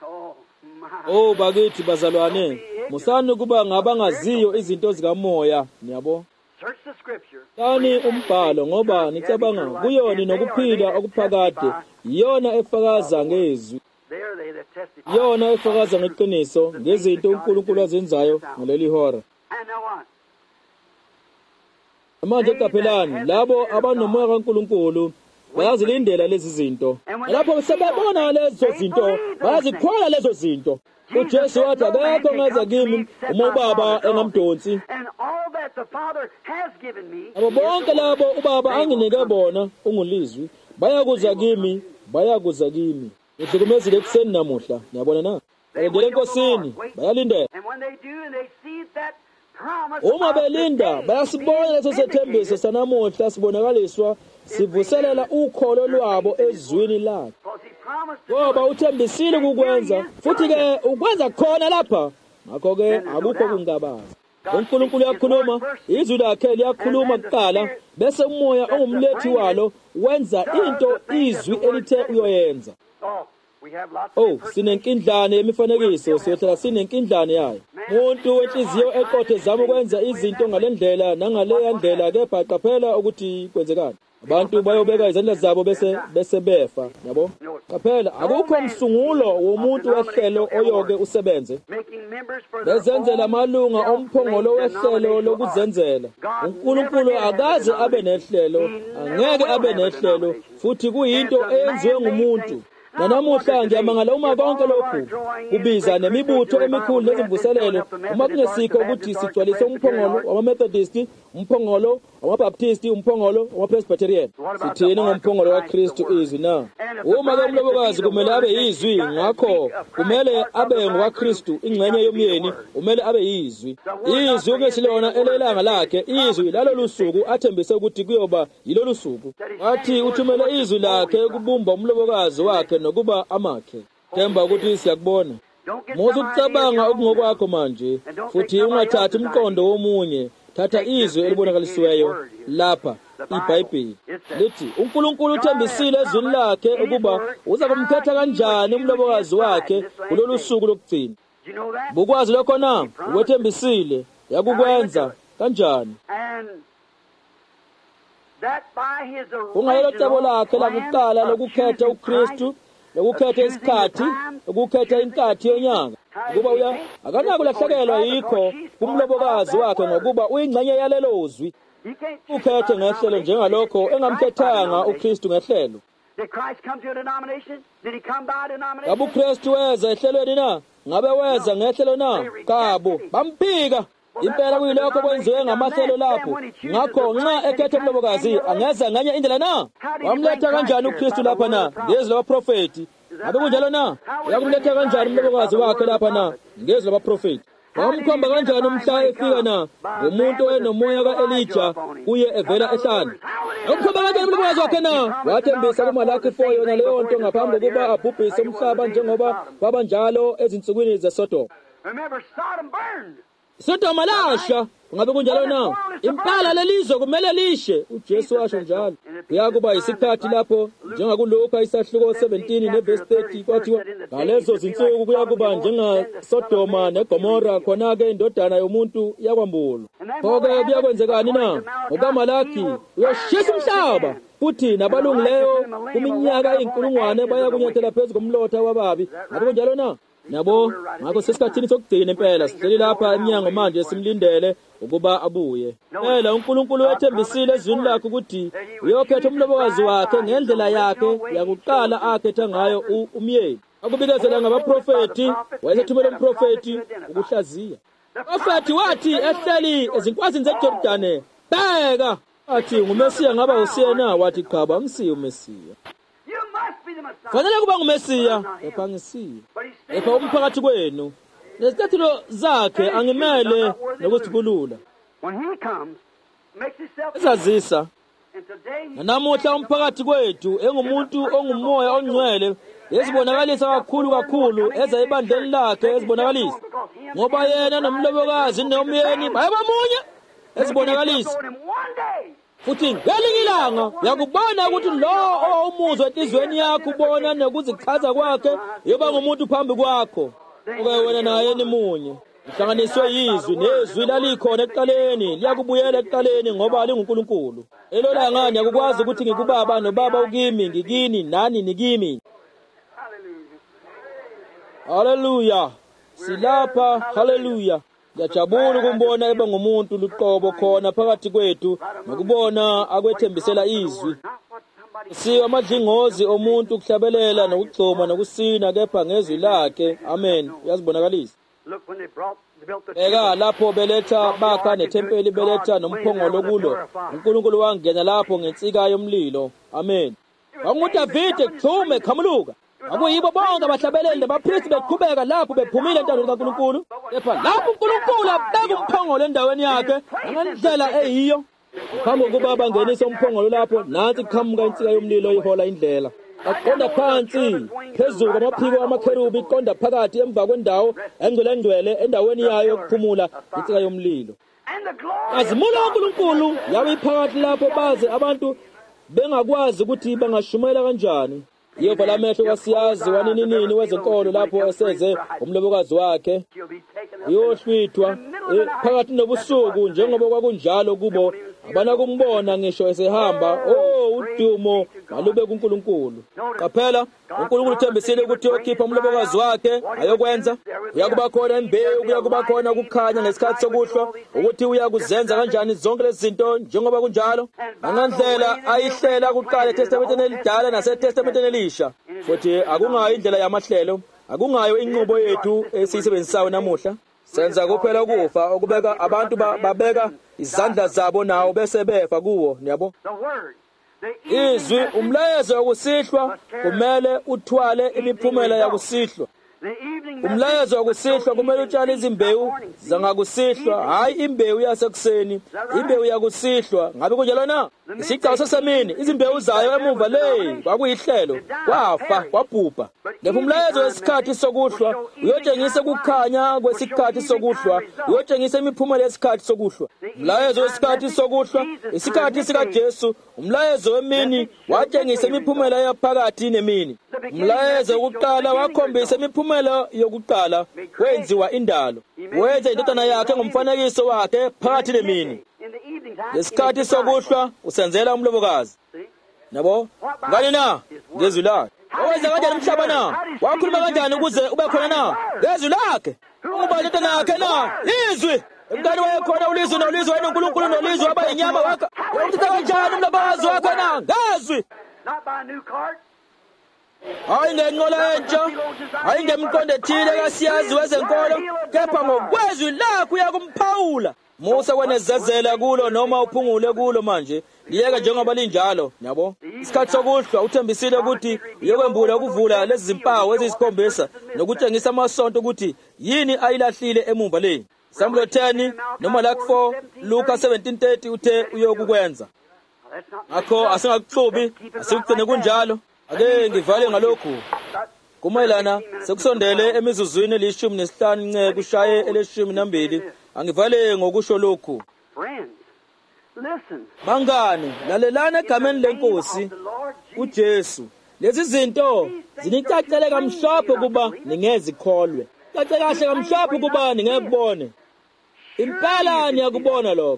Bakithi bazalwane, musani ukuba ngabangaziyo izinto zikamoya. Niyabo, kani umbhalo, ngoba nicabanga kuyona nokuphila okuphakade, yona efakaza ngezwi, yona efakaza ngeqiniso ngezinto uNkulunkulu azenzayo ngaleli hora. Manje qaphelani, labo abanomoya kaNkulunkulu bayazilindela lezi zinto. Lapho sebebona lezo zinto, bayazikholwa lezo zinto. uJesu wathi akekho ongeza kimi uma uBaba engamdonsi. Abo bonke labo uBaba anginike bona ungulizwi bayakuza kimi, bayakuza kimi. Ngihlukumezile ekuseni namuhla, niyabona na? Ngele enkosini bayalindela. Uma belinda bayasibona leso sethembiso sanamuhla sibonakaliswa, sivuselela ukholo lwabo ezwini lakhe. Ngoba uthembisile ukukwenza, futhi-ke ukwenza khona lapha. Ngakho-ke akukho kungabaza. uNkulunkulu uyakhuluma, izwi lakhe liyakhuluma kuqala, bese umoya ongumlethi walo wenza into izwi elithe uyoyenza. Sinenkindlane yemifanekiso, siyohlala sinenkindlane yayo. Umuntu wenhliziyo eqothe zama ukwenza izinto ngalendlela nangaleya ndlela, kepha qaphela ukuthi kwenzekani. Abantu bayobeka izandla zabo bese befa, yabo. Qaphela, akukho msungulo womuntu wehlelo oyoke usebenze. Bezenzela amalunga omphongolo wehlelo lokuzenzela. uNkulunkulu akaze abe nehlelo, angeke abe nehlelo, futhi kuyinto eyenziwe ngumuntu. Nanamuhla ngiyamangala uma konke lokhu kubiza nemibutho emikhulu nezimvuselelo, uma kungesikho ukuthi sigcwalise umphongolo wamaMethodisti, umphongolo wamaBaptisti, umphongolo wamaPresbyterian. Sithini ngomphongolo kaKristu izwi na? Uma-ke umlobokazi kumele abe yizwi, ngakho kumele abe ngowakristu. Ingxenye yomyeni umele abe yizwi. Izwi ungesilona elelanga lakhe, izwi lalolu suku athembise ukuthi kuyoba yilolu suku. Athi uthumele izwi lakhe ukubumba umlobokazi wakhe nokuba amakhe. Themba ukuthi siyakubona. Muze ukucabanga okungokwakho manje, futhi ungathathi umqondo womunye. Thatha izwi elibonakalisiweyo lapha, iBhayibheli lithi uNkulunkulu uthembisile ezwini lakhe ukuba uza kumkhetha kanjani umlobokazi wakhe kulolu suku lokugcina. Bukwazi lokho na? Uwethembisile yakukwenza kanjani? kungayelo cebo lakhe lakuqala lokukhetha uKristu, lokukhetha isikhathi, lokukhetha inkathi yonyaka, ukuba akanako kulahlekelwa yikho kumlobokazi wakhe ngokuba uyingxenye yalelo zwi. Ukhethe ngehlelo njengalokho engamkhethanga uKristu ngehlelo. Ngabe uKristu weza ehlelweni na? Ngabe weza ngehlelo na? Kabo bamphika. Impela kuyilokho kwenziwe ngamahlelo lapho. Ngakho nxa ekhethe umlobokazi angeza ngenye indlela na? Wamletha kanjani uKristu lapha na? Ngezwi labaprofeti. Ngabe kunjalo na? Uyakumletha kanjani umlobokazi wakhe lapha na? Ngezwi labaprofeti. Wamkhomba kanjani umhla efika na? Ngomuntu enomoya ka-Elija kuye evela ehlane. Wamkhomba kanjani umlobokazi wakhe na? Wathembisa kuMalaki 4 yona leyo nto ngaphambi kokuba abhubhise umhlaba njengoba kwabanjalo ezinsukwini zeSodoma. Sodoma lasha. Ngabe kunjalo na? Impala lelizwe kumele lishe. UJesu washo njalo. Kuyakuba isikhathi lapho njengakuLuka isahluko 17 neverse 30 kwathiwa ngalezo zinsuku kuyakuba njengaSodoma neGomora, khona-ke indodana yomuntu yakwambulu. Pho-ke kuyakwenzekani na? NgokaMalaki uyoshisa umhlaba, futhi nabalungileyo kuminyaka eyinkulungwane bayakunyathela phezu komlotha wababi. Ngabe kunjalo na? Nabo ngakho sesikhathini sokugcina impela sihleli lapha eminyango manje simlindele ukuba abuye. Phela uNkulunkulu wethembisile ezwini lakhe ukuthi uyokhetha umlobokazi wakhe ngendlela yakhe yakuqala akhetha ngayo umyeni. Akubikezela ngabaprofeti, wayesethumela umprofeti ukuhlaziya. Uprofeti wathi ehleli ezinkwazini zeJordani, bheka, athi nguMesiya ngaba usiyena? Wathi cha, angisiyo uMesiya. Fanele kuba nguMesiya, kepha ngisiyo. Kepha umphakathi kwenu nezicathulo zakhe angimele nokuzikhulula. Ezazisa namuhla umphakathi kwethu engumuntu ongumoya ongcwele ezibonakalisa kakhulu eza ebandleni lakhe ezibonakalisa, ngoba yena nomlobokazi nomyeni bayabamunye ezibonakalisa. Futhi ngelinye ilanga uyakubona ukuthi lo owumuzwa enhlizweni yakho ubona nokuzichaza kwakhe yoba ngumuntu phambi kwakho. Oke wena naye nimunye, ihlanganiswe yizwi nezwi lalikhona ekuqaleni liyakubuyela ekuqaleni ngoba linguNkulunkulu. Elo langa ngiyakwazi ukuthi ngikubaba nobaba ukimi, ngikini nani nikimi. Haleluya. Silapha, haleluya. Ngiyajabula ukumbona eba ngumuntu luqobo khona phakathi kwethu nokubona akwethembisela izwi. Siwa amadlingozi omuntu ukuhlabelela nokugcoma nokusina kepha ngezwi lakhe. Amen. Uyazibonakalisa. Eka lapho beletha bakha nethempeli beletha nomphongolo kulo. uNkulunkulu wangena lapho ngensika yomlilo. Amen. WanguDavide gxume qhamuluka. Akuyibo bonke abahlabeleli labaphristi beqhubeka lapho bephumile entandweni kaNkulunkulu. Kepha lapho uNkulunkulu abeka umphongolo endaweni yakhe ngendlela eyiyo. Phambi kokuba bangenise umphongolo lapho, nansi qhamuka insika yomlilo ihola indlela. Aqonda phansi phezulu kwamaphiko amakherubi, iqonda phakathi emva kwendawo engcwele endaweni yayo yokuphumula, insika yomlilo. Azimula uNkulunkulu yabe iphakathi lapho baze abantu bengakwazi ukuthi bangashumela kanjani. Yehova lamehlo wasiyazi waninini wezenkolo lapho eseze umlobokazi wakhe uyohlwithwa phakathi nobusuku njengoba kwakunjalo kubo abanakumbona ngisho esehamba. Udumo malube kuNkulunkulu. Qaphela, uNkulunkulu uthembisile ukuthi uyokhipha umlobokazi wakhe ayokwenza. Uyakuba khona imbewu, kuyakuba khona ukukhanya ngesikhathi sokuhlwa, ukuthi uyakuzenza kanjani zonke lezi zinto njengoba kunjalo ngandlela ayihlela kuqala eTestamenteni elidala naseTestamenteni elisha. Futhi akungayo indlela yamahlelo, akungayo inqubo yethu esiyisebenzisayo namuhla. Senza kuphela ukufa okubeka abantu babeka izandla zabo nawo bese befa kuwo. Niyabo, izwi umlayezo wokusihlwa kumele uthwale imiphumela yakusihlwa. Umlayezo wokusihlwa kumele utshale izimbewu zangakusihlwa, hayi imbewu yasekuseni, imbewu yakusihlwa. Ngabe kunjalo na? Isigcawu sesemini, izimbewu zayo emuva le kwakuyihlelo, kwafa, kwabhubha. Ngepha umlayezo wesikhathi sokuhlwa uyotshengisa ukukhanya kwesikhathi sokuhlwa, uyotshengisa imiphumela yesikhathi sokuhlwa. Umlayezo wesikhathi sokuhlwa, isikhathi sikaJesu, umlayezo wemini watshengisa imiphumela yaphakathi nemini. Umlayezo wokuqala wakhombisa imiphumela yokuqala, wenziwa indalo. Wenza indodana yakhe ngomfanekiso wakhe phakathi nemini. Ngesikhathi sokuhlwa usenzela umlobokazi. Yabo? Ngani na? Ngezwi lakhe. Owenza kanjani umhlaba na? Wakhuluma kanjani ukuze ube khona na? Ngezwi lakhe. Uba lento nakhe na? Izwi. Mngani wayekhona ulizwi nolizwi wena uNkulunkulu nolizwi waba inyama wakhe. Uthetha kanjani umlobokazi wakhe na? Ngezwi. Hayi ngenqola entsha, hayi ngemqondo ethile kasiyazi wezenkolo, kepha ngokwezwi lakho uyakumphawula. Musa wenezezela kulo noma uphungule kulo manje, liyeke njengoba linjalo, yabo. Isikhathi sokuhlwa uthembisile ukuthi uyokwembula ukuvula lezi zimpawu eziyisikhombisa nokutshengisa amasonto ukuthi yini ayilahlile emumva leni. Samuel 10 noma Mark 4, Luka 17:30 uthe uyokukwenza. Akho asingakuxubi, asikugcine kunjalo. Ake ngivale ngalokhu. Kumayelana sekusondele emizuzwini eli-15 nce kushaye ele-12. Angivale ngokusho lokhu. Bangane, lalelana egameni lenkosi uJesu. Lezi zinto zinicacele kamhlophe kuba ningezikholwe. Cace kahle kamhlophe kuba ningekubone. Impela niyakubona lokho.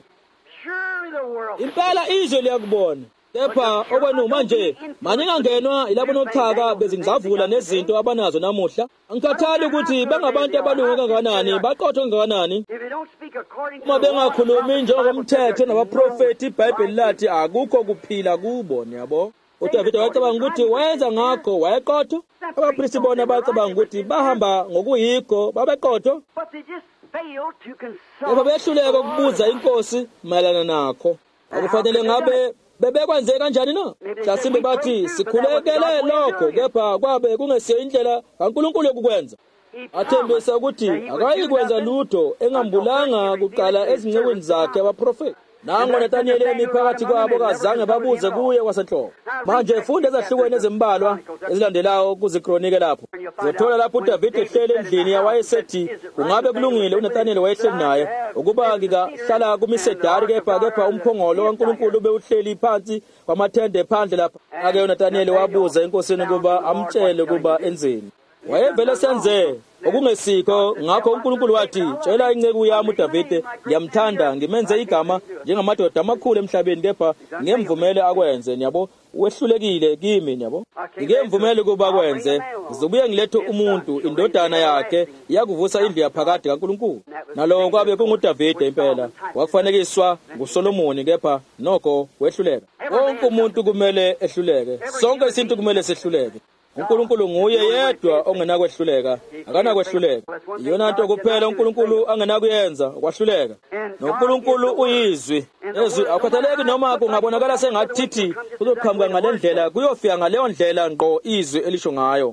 Impela izwe liyakubona. Kepha okwenu manje maningangenwa ilabo nochaka bezingavula nezinto abanazo namuhla. Angikhathali ukuthi bangabantu abalungu kangakanani, baqotho kangakanani. Uma bengakhulumi njengomthetho nabaprofeti, iBhayibheli lathi akukho kuphila kubo, yabo. uDavid wacabanga ukuthi wayenza ngakho wayeqotho. Abaphristi bona bacabanga ukuthi bahamba ngokuyikho babeqotho. Ngoba behluleka ukubuza inkosi mayelana nakho. Akufanele ngabe bebekwenze kanjani na? Mhlasimbe bathi sikhulekele lokho, kepha kwabe kungesiyo indlela kaNkulunkulu yokukwenza. Athembisa ukuthi akayikwenza lutho engambulanga kuqala ezincekwini zakhe abaprofeti. Nango Nathaniel emi phakathi kwabo kazange babuze kuye kwasenhloko. Manje funda ezahlukweni ezimbalwa ezilandelayo kuzikronike lapho. Zothola lapho uDavid ehlele endlini yawayesethi kungabe kulungile uNathaniel wayehleli naye ukuba ngikahlala kumisedari kepha umphongolo kaNkulunkulu bewuhleli phansi kwamathende phandle lapha. Ake uNathaniel wabuza inkosini ukuba amtshele ukuba enzeni. Wayevele senze okungesikho, ngakho uNkulunkulu wathi tshela inceku yami uDavid ngiyamthanda ngimenze igama njengamadoda amakhulu emhlabeni, kepha ngemvumele akwenze. Yabo, wehlulekile kimi, yabo. Ngemvumele kuba akwenze, ngizobuye ngilethe umuntu indodana yakhe yakuvusa indlu yaphakade kaNkulunkulu. Nalo kwabe kunguDavid impela, wakufanekiswa nguSolomoni, kepha nokho wehluleka. Wonke umuntu kumele ehluleke, sonke isintu kumele sehluleke. uNkulunkulu nguye yedwa ongenakwehluleka, akanakwehluleka. Iyona nto kuphela uNkulunkulu angenakuyenza, ukwahluleka. NoNkulunkulu uyizwi. Ezwi akhathaleki noma kungabonakala sengathi kuzoqhamuka ngalendlela, kuyofika ngaleyo ndlela ngqo izwi elisho ngayo.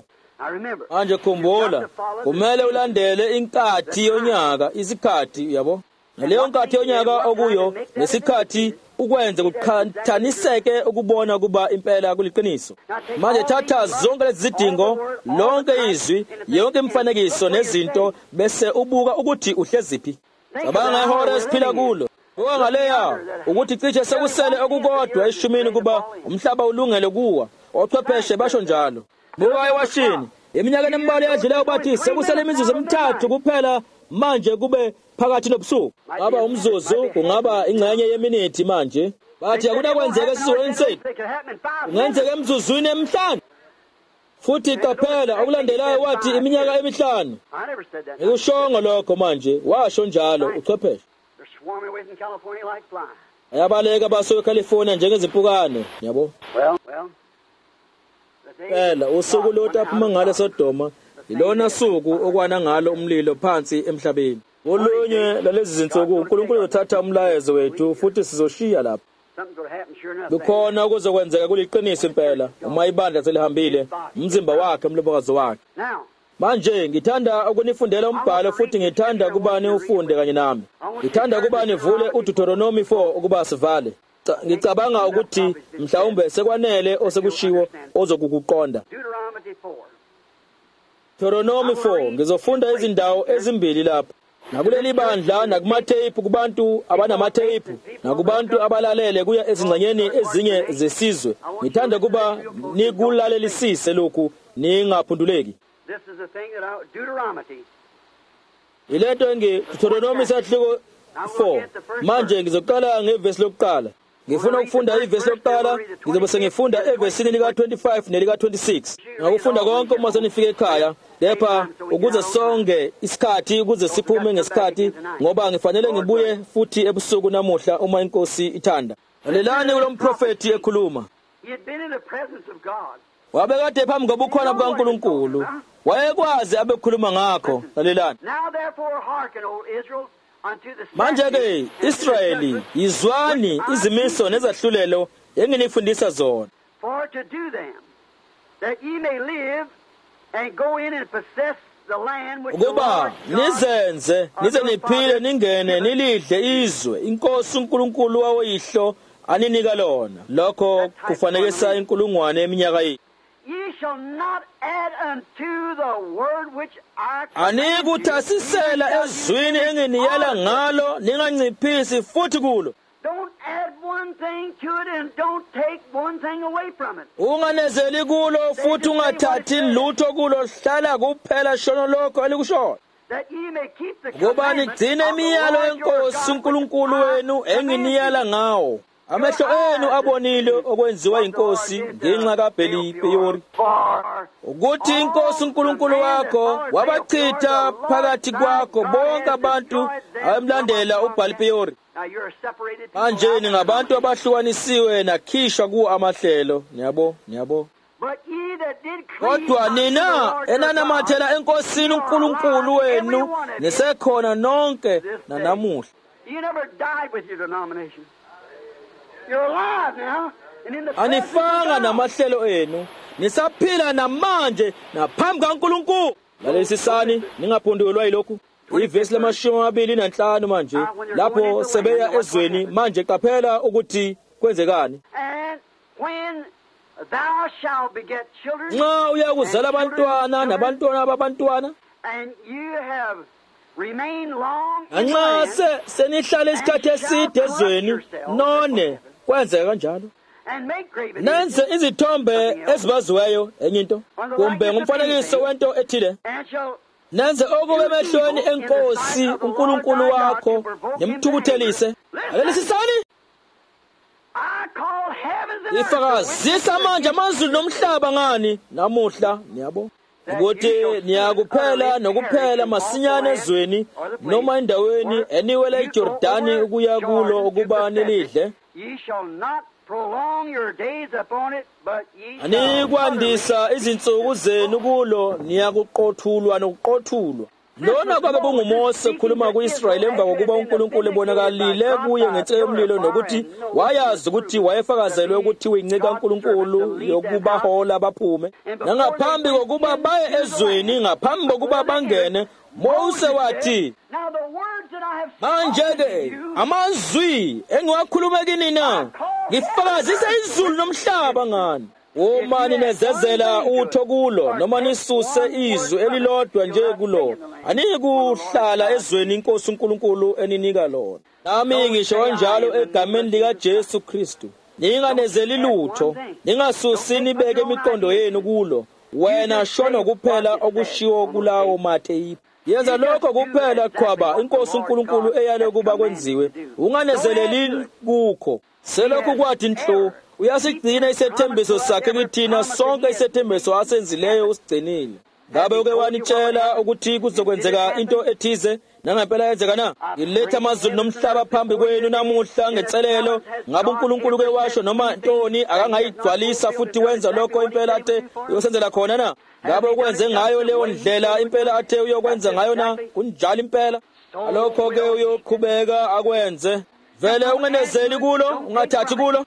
Manje khumbula, kumele ulandele inkathi yonyaka, isikhathi, yabo. Ngaleyo nkathi yonyaka okuyo nesikhathi ukwenze kuqhathaniseke ukubona kuba impela kuliqiniso. Manje thatha zonke lezi zidingo, lonke izwi, yonke imfanekiso nezinto bese ubuka ukuthi uhleziphi. Cabanga ihora esiphila kulo. Buka ngaleya ukuthi cishe sekusele okukodwa eshumini kuba umhlaba ulungele kuwa. Ochwepheshe basho njalo. Buka eWashington, eminyakeni embalwa eyadlulayo bathi sekusele imizuzu emithathu kuphela manje kube phakathi nobusuku. Aba umzuzu kungaba ingxenye yeminithi manje. Bathi akunakwenzeka esizweni sethu. Kungenzeka emzuzwini emihlanu. Futhi qaphela okulandelayo wathi iminyaka emihlanu. Ngikushongo lokho manje, washo njalo uchwepheshe. Ayabaleka baso eCalifornia njengezimpukane, yabo. Phela usuku lotaphuma ngalo Sodoma ilona suku okwana ngalo umlilo phansi emhlabeni. Olunye lalezi zinsuku uNkulunkulu uzothatha umlayezo wethu futhi sizoshiya lapha. Kukhona okuzokwenzeka kuliqiniso impela uma ibandla selihambile umzimba wakhe umlobokazi wakhe. Manje ngithanda ukunifundela umbhalo futhi ngithanda kuba niufunde kanye nami. Ngithanda kuba nivule uDeuteronomy 4 ukuba sivale. Ngicabanga ukuthi mhlawumbe sekwanele osekushiwo ozokukuqonda. Deuteronomy 4 ngizofunda izindawo ezimbili lapha. Nakuleli bandla nakumatheyiphu kubantu abanamatheyiphu nakubantu abalalele kuya ezingxenyeni ezinye zesizwe. Ngithanda kuba nikulalelisise lokhu ningaphunduleki. Ilento Deuteronomy sahluko 4. Manje ngizoqala ngevesi lokuqala. Ngifuna ukufunda ivesi lokuqala, ngizobe sengifunda evesini lika 25 nelika 26. Ngakufunda konke uma senifike ekhaya, lapha ukuze sonke isikhathi, ukuze siphume ngesikhathi, ngoba ngifanele ngibuye futhi ebusuku namuhla uma inkosi ithanda. Lalelani kulomprofeti ekhuluma. Wabekade phambi kobukhona bukaNkulunkulu. Wayekwazi abekhuluma ngakho. Lalelani. Manje-ke Israyeli, izwani izimiso nezahlulelo enginifundisa zona. For to do them, that ye may live and go in and possess the land which the Ukuba Lord God nizenze, nize niphile ningene nilidle izwe, inkosi uNkulunkulu wawoyihlo aninika lona. Lokho kufanekisa inkulungwane eminyaka yethu. ye shall not add unto the word which I Anikuthasisela ezwini enginiyala ngalo, ninganciphisi futhi kulo. Don't add one thing to it and don't take one thing away from it. Unganezeli kulo futhi ungathathi lutho kulo, hlala kuphela shono lokho elikushoyo. That ye may keep the Ngoba commandments nigcine of the imiyalo Lord your yenkosi God, uNkulunkulu wenu which I command enginiyala you. ngawo. Amehlo enu abonile okwenziwa inkosi ngenxa kaBhelipeyori, ukuthi inkosi uNkulunkulu wakho wabachitha phakathi kwakho bonke abantu abamlandela uBhelipeyori. Manje ningabantu abahlukanisiwe nakhishwa kuwo amahlelo. Niyabo. Kodwa nina enanamathela enkosini uNkulunkulu wenu nisekhona nonke nanamuhla. You never died with your denomination. You're alive now, and in the Anifanga namahlelo enu, nisaphila namanje naphambi kaNkulunkulu. Lalesisani ningaphundulwa yilokhu. Ivesi lama-25 manje lapho sebeya ezweni manje qaphela ukuthi kwenzekani. And when thou shalt beget children, Nxa uyakuzala abantwana nabantwana babantwana, and you have remained long in nxa land, senihlala isikhathi eside ezweni none kwenzeka kanjalo. and make graven Nenze images, izithombe ezibaziweyo enye into kumbe ngumfanekiso wento ethile. and shall Nenze okube emehlweni enkosi uNkulunkulu wakho nimthukuthelise. Alelisisani I call heavens and earth ifakazisa manje amazulu nomhlaba ngani namuhla. Niyabo ukuthi niyakuphela nokuphela masinyane ezweni noma endaweni eniwela iJordani ukuya kulo ukuba nilidle. ye shall not prolong your days upon it, but ye shall Anikwandisa izinsuku zenu kulo, niyakuqothulwa nokuqothulwa. Lona kwabe kunguMose khuluma ku-Israyeli emva kokuba uNkulunkulu ebonakalile kuye ngenshe yomlilo nokuthi wayazi ukuthi wayefakazelwe ukuthi uyincika uNkulunkulu yokubahola baphume. Nangaphambi kokuba baye ezweni, ngaphambi kokuba bangene, Mose wathi, Now the words that I have manje-ke spoken to you, amazwi engiwakhuluma kini na ngifakazisa izulu nomhlaba ngani. Uma ninezezela utho kulo noma nisuse izwi elilodwa nje kulo, anikuhlala ezweni inkosi uNkulunkulu eninika lona. Nami ngisho kanjalo egameni likaJesu Kristu, ninganezeli lutho, ningasusi nibeke imiqondo yenu kulo. Wena shono kuphela okushiwo kulawo mathe. Yenza lokho kuphela qhwaba inkosi uNkulunkulu eyale kuba kwenziwe. Unganezeleli kukho. Selokhu kwathi nhlo uyasigcina isethembiso sakhe kithina sonke isethembiso asenzileyo usigcinile. Ngabe uke wanitshela ukuthi kuzokwenzeka into ethize nangempela yenzeka na? Ngiletha amazulu nomhlaba phambi kwenu namuhla ngecelelo. Ngabe uNkulunkulu ke washo noma ntoni akangayigcwalisa futhi wenza lokho impela athe uyosenzela khona na? Ngabe ukwenze ngayo leyo ndlela impela athe uyokwenza ngayo na? Kunjalo impela. Alokho ke uyoqhubeka akwenze. Vele ungenezeli kulo, ungathathi kulo.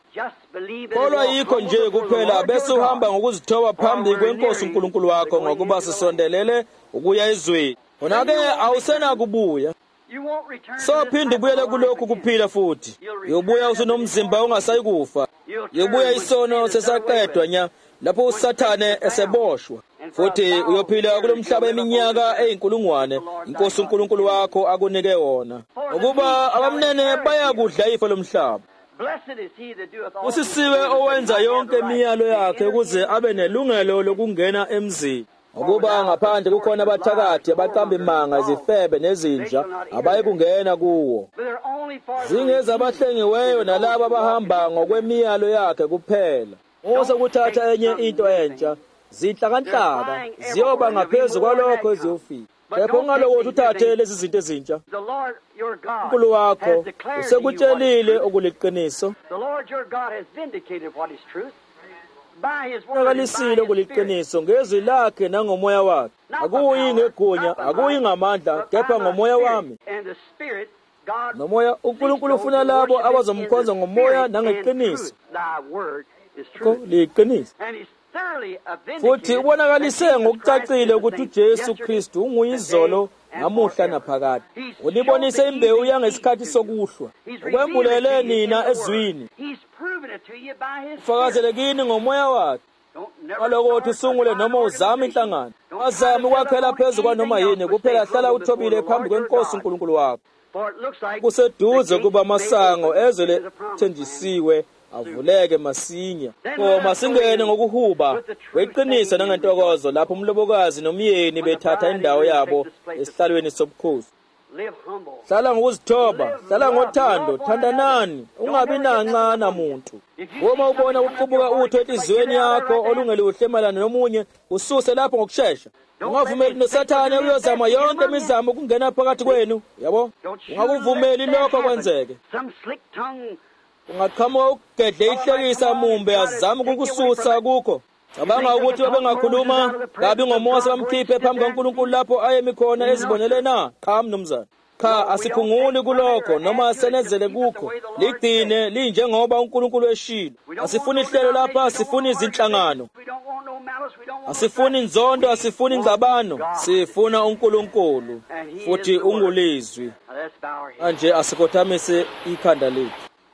Kolwa yikho nje kuphela bese uhamba ngokuzithoba phambi kwenkosi uNkulunkulu wakho ngokuba sisondelele ukuya ezweni. Khona-ke awusena kubuya. Sophinde ubuyele kulokhu kuphila futhi. Uyobuya usunomzimba ungasayikufa. Uyobuya isono sesaqedwa nya lapho uSathane eseboshwa. Futhi uyophila kulomhlaba eminyaka eyinkulungwane inkosi uNkulunkulu wakho akunike wona. Ukuba abamnene bayakudla ifa lomhlaba. Usisiwe owenza yonke imiyalo yakhe ukuze abe nelungelo lokungena emzini. ukuba ngaphandle kukhona abathakathi abaqamba imanga, izifebe nezinja abayikungena kuwo. Zingezabahlengiweyo nalabo abahamba ngokwemiyalo yakhe kuphela. Osokuthatha enye into entsha, zinhlakanhlaka ziyoba ngaphezu kwalokho eziyofika. Kepha ungalokothi uthathe lezi zinto ezintsha. uNkulunkulu wakho usekutshelile okuliqiniso. Uqalisile okuliqiniso ngezwi lakhe nangomoya wakhe. Akuyi ngegunya, akuyi ngamandla, kepha ngomoya wami. Nomoya uNkulunkulu ufuna labo abazomkhonza ngomoya nangeqiniso. Liqiniso. Futhi ubonakalise ngokucacile ukuthi uJesu Kristu unguyizolo namuhla naphakade. Ulibonise imbewu yangesikhathi sokuhlwa. Ukwembulele nina ezwini. Ufakazele kini ngomoya wakhe. Alokothi usungule noma uzame inhlangano. Azame ukwakhela phezu kwanoma yini kuphela hlala uthobile phambi kweNkosi uNkulunkulu wakho. Kuseduze kuba amasango ezwe lethenjisiwe avuleke masinya. Masingene ngokuhuba kweqiniso nangentokozo lapho umlobokazi nomyeni bethatha indawo yabo esihlalweni sobukhosi. Hlala ngokuzithoba, hlala ngothando, thandanani, ungabi nancana muntu. Uma ubona ukuqubuka utho enhliziyweni yakho olungeluhle malana nomunye, ususe lapho ngokusheshsha. Ungavumeli noSathane uyozama yonke imizamo ukungena phakathi kwenu, yabo? Ungakuvumeli lokho kwenzeke. Ungaqhamuka ukugedle ihlekisa mumbe azama ukukususa kukho. Cabanga ukuthi babengakhuluma kabi ngoMose bamkhiphe phambi kaNkulunkulu lapho ayemi khona ezibonele na? Cha mnumzane. Cha, asiphunguli kulokho noma asenezele kukho. Ligcine linjengoba uNkulunkulu eshilo. Asifuni ihlelo lapha, asifuni izinhlangano. Asifuni inzondo, asifuni ingxabano. Sifuna uNkulunkulu futhi ungulizwi. Manje asikothamise ikhanda lethu.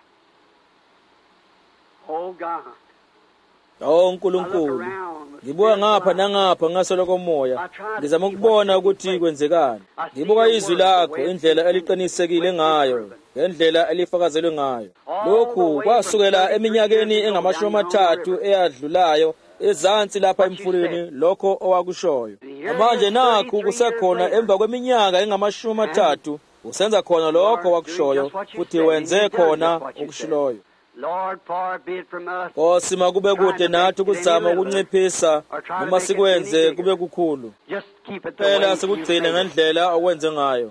uNkulunkulu, ngibuka ngapha nangapha ngasoloko moya, ngizama ukubona ukuthi kwenzekani. Ngibuka izwi lakho, indlela eliqinisekile ngayo, ngendlela elifakazelwe ngayo. Lokhu kwasukela eminyakeni engama-30 eyadlulayo ezansi lapha emfuleni, lokho owakushoyo. Manje nakhu kusekhona emva kweminyaka engama-30 usenza khona lokho wakushoyo, futhi wenze khona okushiloyo. Nkosi, makube kude nathi ukuzama ukunciphisa noma sikwenze kube kukhulu. Phela sikugcine ngendlela okwenze ngayo.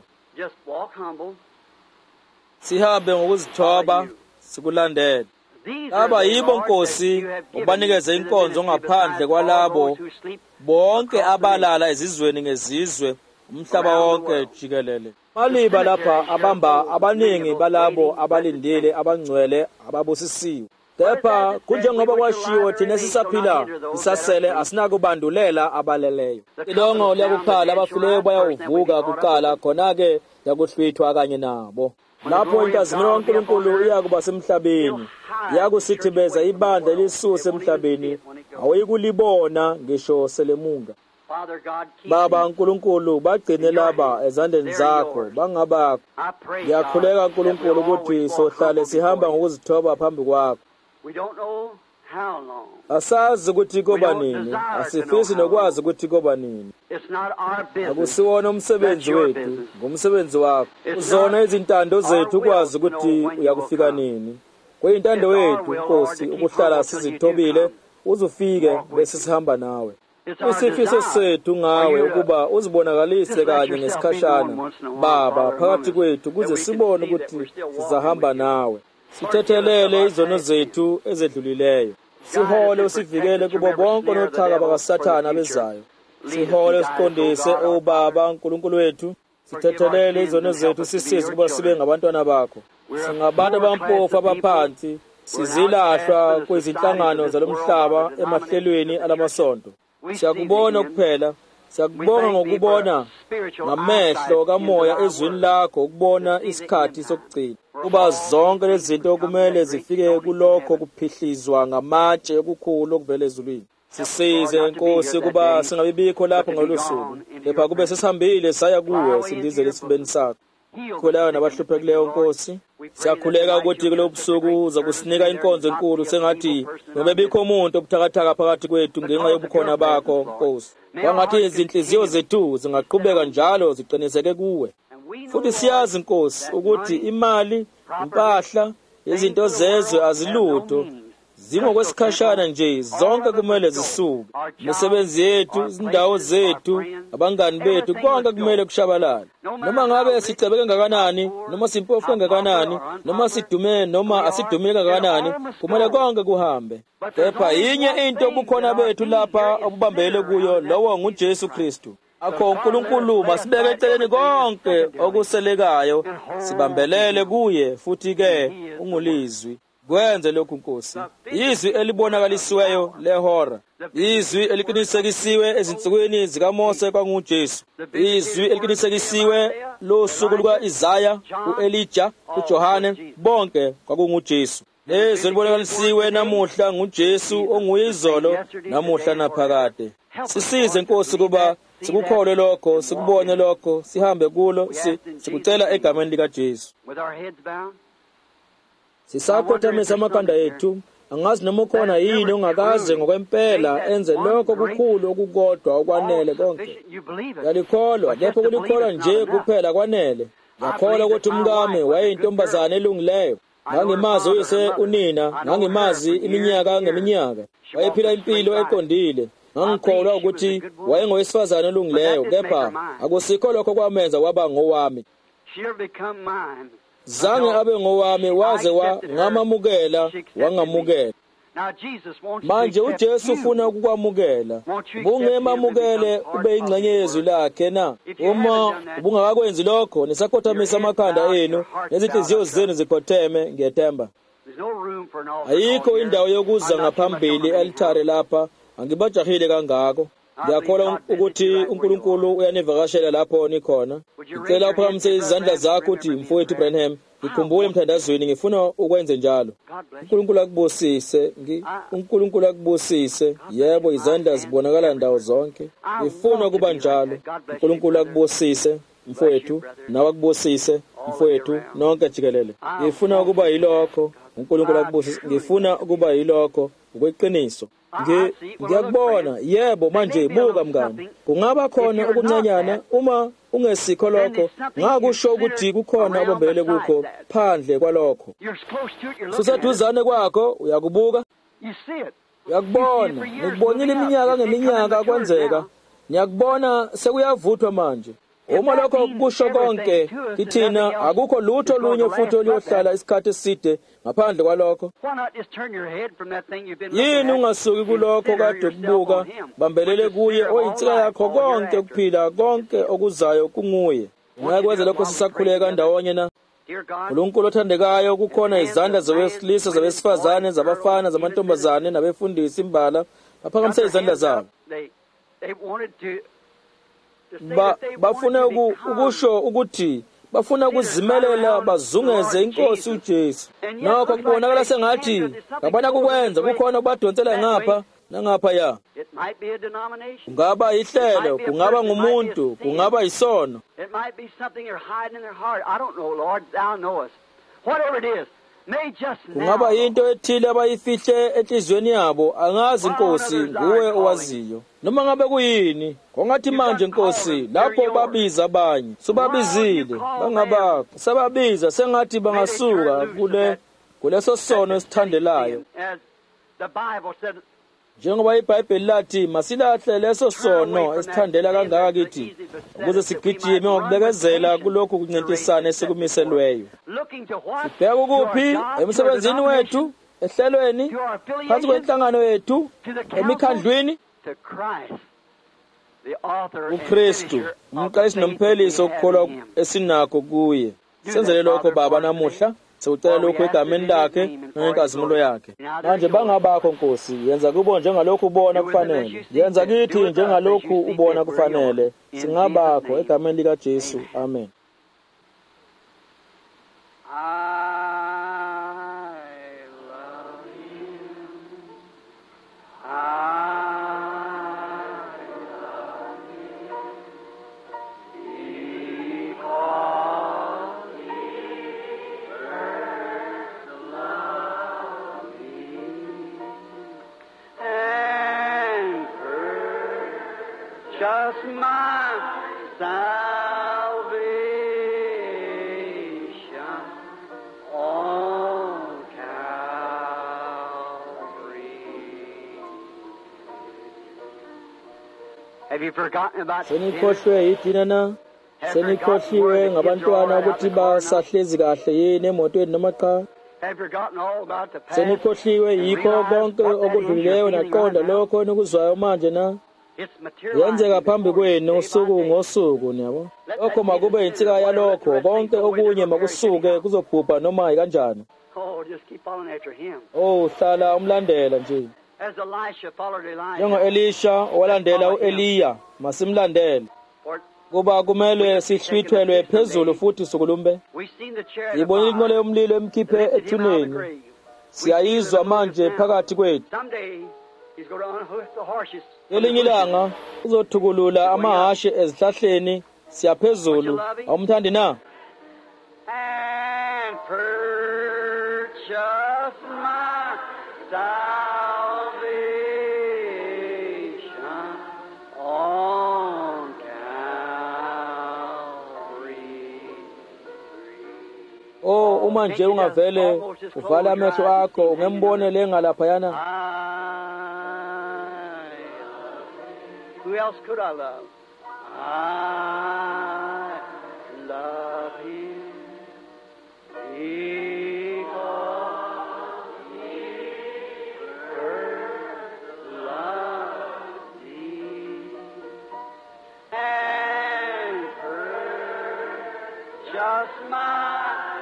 Sihambe ngokuzithoba, sikulandele. Laba yibo Nkosi ubanikeze inkonzo ngaphandle kwalabo bonke abalala ezizweni ngezizwe, umhlaba wonke jikelele. Maliba lapha abamba abaningi balabo abalindile, abangcwele, ababusisiwe. Kepha kunjengoba kwashiwo thina sisaphila, isasele asinakubandulela abaleleyo. Ilongo liyakukhala, abafileyo bayawuvuka kuqala, khona-ke yakuhlwithwa kanye nabo. Lapho inkazimulo kaNkulunkulu iyakuba semhlabeni, iyakusithibeza ibandla elisuse emhlabeni, awuyikulibona ngisho selemunga. Baba uNkulunkulu, bagcine laba ezandleni zakho, bangabakho. Ngiyakhuleka uNkulunkulu ukuthi sohlale sihamba ngokuzithoba phambi kwakho. Asazi ukuthi koba nini, asifisi nokwazi ukuthi koba nini. Akusiwona umsebenzi wethu, ngumsebenzi wakho. Uzona izintando zethu ukwazi ukuthi uyakufika nini. Kuyintando wethu Nkosi ukuhlala sizithobile, uzufike bese sihamba nawe. Isifiso sethu ngawe ukuba uzibonakalise kanye ngesikhashana Baba phakathi kwethu, kuze sibone ukuthi sizahamba nawe. Sithethelele izono zethu ezedlulileyo. Sihole usivikele kubo bonke nochaka bakaSathane abezayo. Sihole usiqondise Baba uNkulunkulu wethu. Sithethelele izono zethu, sisize ukuba sibe ngabantwana bakho. Singabantu abampofu abaphansi, sizilahlwa kwezinhlangano zalomhlaba emahlelweni alamasonto. Siyakubona kuphela, siyakubonga ngokubona ngamehlo kamoya ezwini lakho, ukubona isikhathi sokugcina. Kuba zonke lezi zinto kumele zifike kulokho kuphihlizwa ngamatshe okukhulu okuvela ezulwini. Sisize Nkosi kuba singabibikho lapho ngalolu suku, kepha kube sesihambile saya kuwe sindizele esifubeni sakho. khuleka nabahluphekileyo Nkosi. Siyakhuleka ukuthi kulo busuku uzakusinika inkonzo enkulu sengathi noma bikho umuntu obuthakathaka phakathi kwethu ngenxa yobukhona bakho Nkosi. Kwangathi izinhliziyo zethu zingaqhubeka njalo ziqiniseke kuwe. Futhi siyazi Nkosi ukuthi imali, impahla, izinto zezwe azilutho. Zingokwesikhashana nje, zonke kumele zisuke. Imisebenzi yethu, izindawo zethu, abangani bethu, konke kumele kushabalale. Noma ngabe sicebeke ngakanani, noma simpofu kangakanani, noma sidume noma asidume kangakanani, kumele konke kuhambe. Kepha yinye into ubukhona bethu lapha obubambele kuyo, lowo nguJesu Kristu. Akho uNkulunkulu masibeke eceleni konke okuselekayo, sibambelele kuye, futhi ke ungulizwi. Kwenze lokhu Nkosi. Izwi elibonakalisiweyo lehora. Izwi eliqinisekisiwe ezinsukwini zikaMose kwanguJesu. Izwi eliqinisekisiwe losuku luka-Isaya, u-Elija, uJohane, bonke kwakunguJesu. Izwi elibonakalisiwe namuhla nguJesu onguye izolo, namuhla naphakade. Sisize Nkosi kuba sikukholwe lokho, sikubone lokho, sihambe kulo, sikucela egameni likaJesu. Sisakhothamisa amakhanda ethu, angazi noma ukhona yini ongakaze ngokwempela enze lokho kukhulu okukodwa okwanele konke. Yalikholwa, kepha kulikholwa nje kuphela kwanele. Yakholwa ukuthi umkami wayeyintombazane elungileyo. Ngangimazi uyise unina, ngangimazi iminyaka ngeminyaka. Wayephila impilo eqondile. Ngangikholwa ukuthi wayengowesifazane olungileyo, kepha akusikho lokho kwamenza waba ngowami. Zange abe ngowami waze ngamamukela wangamukela. Manje uJesu ufuna ukukwamukela. Bungemamukele ube ingxenye yezwi lakhe na. Uma ubungakakwenzi lokho, nisakhothamisa amakhanda enu nezinhliziyo zenu zikhotheme ngethemba. Ayikho indawo yokuza ngaphambili elithare lapha, angibajahile kangako. Ngiyakholwa ukuthi uNkulunkulu uyanivakashela lapho nikhona. Ngicela uphakamise izandla zakho uthi mfowethu Branham, ngikhumbule emthandazweni, ngifuna ukwenze njalo. uNkulunkulu akubusise, uNkulunkulu akubusise. Yebo, izandla zibonakala ndawo zonke. Ngifuna ukuba njalo. uNkulunkulu akubusise mfowethu, nawe akubusise mfowethu, nonke jikelele. Ngifuna ukuba yilokho. uNkulunkulu akubusise. Ngifuna ukuba yilokho okweqiniso. Ngiyakubona, yebo, manje buka mngani. Kungaba khona okuncanyana uma ungesikho lokho, ngakusho ukuthi kukhona abombelele kukho phandle kwalokho. Suseduzane kwakho, uyakubuka, uyakubona. Ngikubonile iminyaka ngeminyaka kwenzeka. Ngiyakubona sekuyavuthwa manje. Uma lokho kusho konke kithina, akukho lutho lunye futhi oliyohlala isikhathi eside ngaphandle kwalokho. Yini ungasuki kulokho kade ukubuka, bambelele kuye oyinsika yakho konke ukuphila, konke okuzayo kunguye. Ngakwenza lokho sisakhuleka ndawonye na. uNkulunkulu othandekayo, kukhona izandla zabesilisa, zabesifazane, zabafana, zamantombazane, nabefundisi imbala, baphakamise izandla zabo. Bafuna ukusho ukuthi bafuna ukuzimelela bazungeze inkosi uJesu. Nokho kubonakala sengathi ngabana kukwenza kukhona kubadonsela ngapha nangapha ya. Kungaba ihlelo, kungaba ngumuntu, kungaba isono. Kungaba into ethile abayifihle enhlizweni yabo, angazi Nkosi, nguwe owaziyo. Noma ngabe kuyini, kongathi manje Nkosi, lapho babiza abanye, subabizile, bangabakho, sababiza sengathi bangasuka kuleso sono esithandelayo. Njengoba iBhayibheli lathi, masilahle leso sono esithandela kangaka kithi, ukuze sigijime ngokubekezela kulokhu kuncintisana esikumiselweyo. Sibheka ukuphi? Emsebenzini wethu, ehlelweni, phansi kwenhlangano yethu, emikhandlwini. uKristu, umqalisi nomphelisi okukholwa esinakho kuye. Senzele lokho Baba namuhla. Sewucela lokho egameni lakhe nangenkazimulo yakhe. Manje bangabakho Nkosi, yenza kubo njengalokhu ubona kufanele. Yenza kithi njengalokhu ubona kufanele. Singabakho egameni likaJesu. Amen. my salvation on Calvary. Have you forgotten about sin? Senikhohlwe yithina na? Senikhohliwe ngabantwana ukuthi basahlezi kahle yini emotweni noma cha? Senikhohliwe yikho konke okudlulileyo naqonda lokho nikuzwayo manje na? Yenzeka phambi kwenu usuku ngosuku niyabo. Lokho makube insika yalokho konke okunye makusuke kuzobhubha noma ikanjani. Hlala umlandela nje. Njengo Elisha owalandela uEliya masimlandele. Kuba kumele sihlwithelwe phezulu futhi sukulumbe. Sibonile inqola yomlilo emkhiphe ethuneni. Siyayizwa manje phakathi kwethu. Elinye ilanga uzothukulula amahashe ezihlahleni siyaphezulu. Awumthandi na? And purchase my salvation on Calvary. Uma nje ungavele uvala amehlo akho ungembone lengalaphayana. Who else could I love? I love Him because He first loved me and purchased my